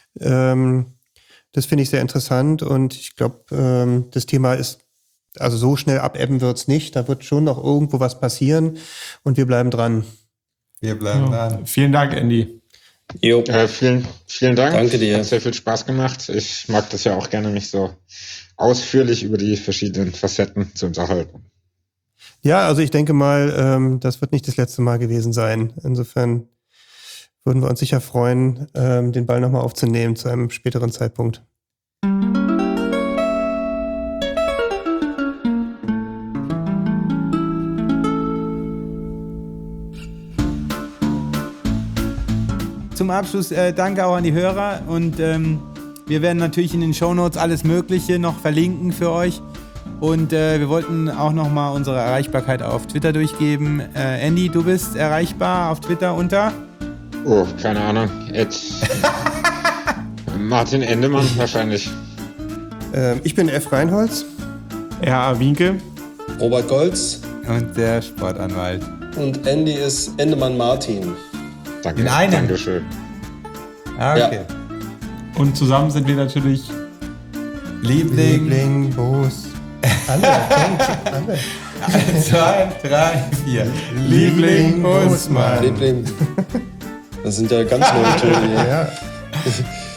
Das finde ich sehr interessant und ich glaube, das Thema ist, also so schnell abebben wird's nicht. Da wird schon noch irgendwo was passieren und wir bleiben dran. Wir bleiben dran. Vielen Dank, Andy. Jo. Vielen Dank. Danke dir. Hat sehr viel Spaß gemacht. Ich mag das ja auch gerne, mich so ausführlich über die verschiedenen Facetten zu unterhalten. Ja, also ich denke mal, das wird nicht das letzte Mal gewesen sein. Insofern würden wir uns sicher freuen, den Ball nochmal aufzunehmen zu einem späteren Zeitpunkt. Zum Abschluss danke auch an die Hörer und wir werden natürlich in den Shownotes alles Mögliche noch verlinken für euch und wir wollten auch nochmal unsere Erreichbarkeit auf Twitter durchgeben. Andy, du bist erreichbar auf Twitter unter? Oh, keine Ahnung. Martin Endemann wahrscheinlich. Ich bin F. Reinholz. R.A. Wienke. Robert Golz. Und der Sportanwalt. Und Andy ist Endemann Martin. Danke. In einem? Dankeschön. Ah, okay. Ja. Und zusammen sind wir natürlich Liebling, Bos. Alle. 1, 2, 3, 4. Liebling Bosmann. Liebling. Das sind ja ganz neue Töne. Ja.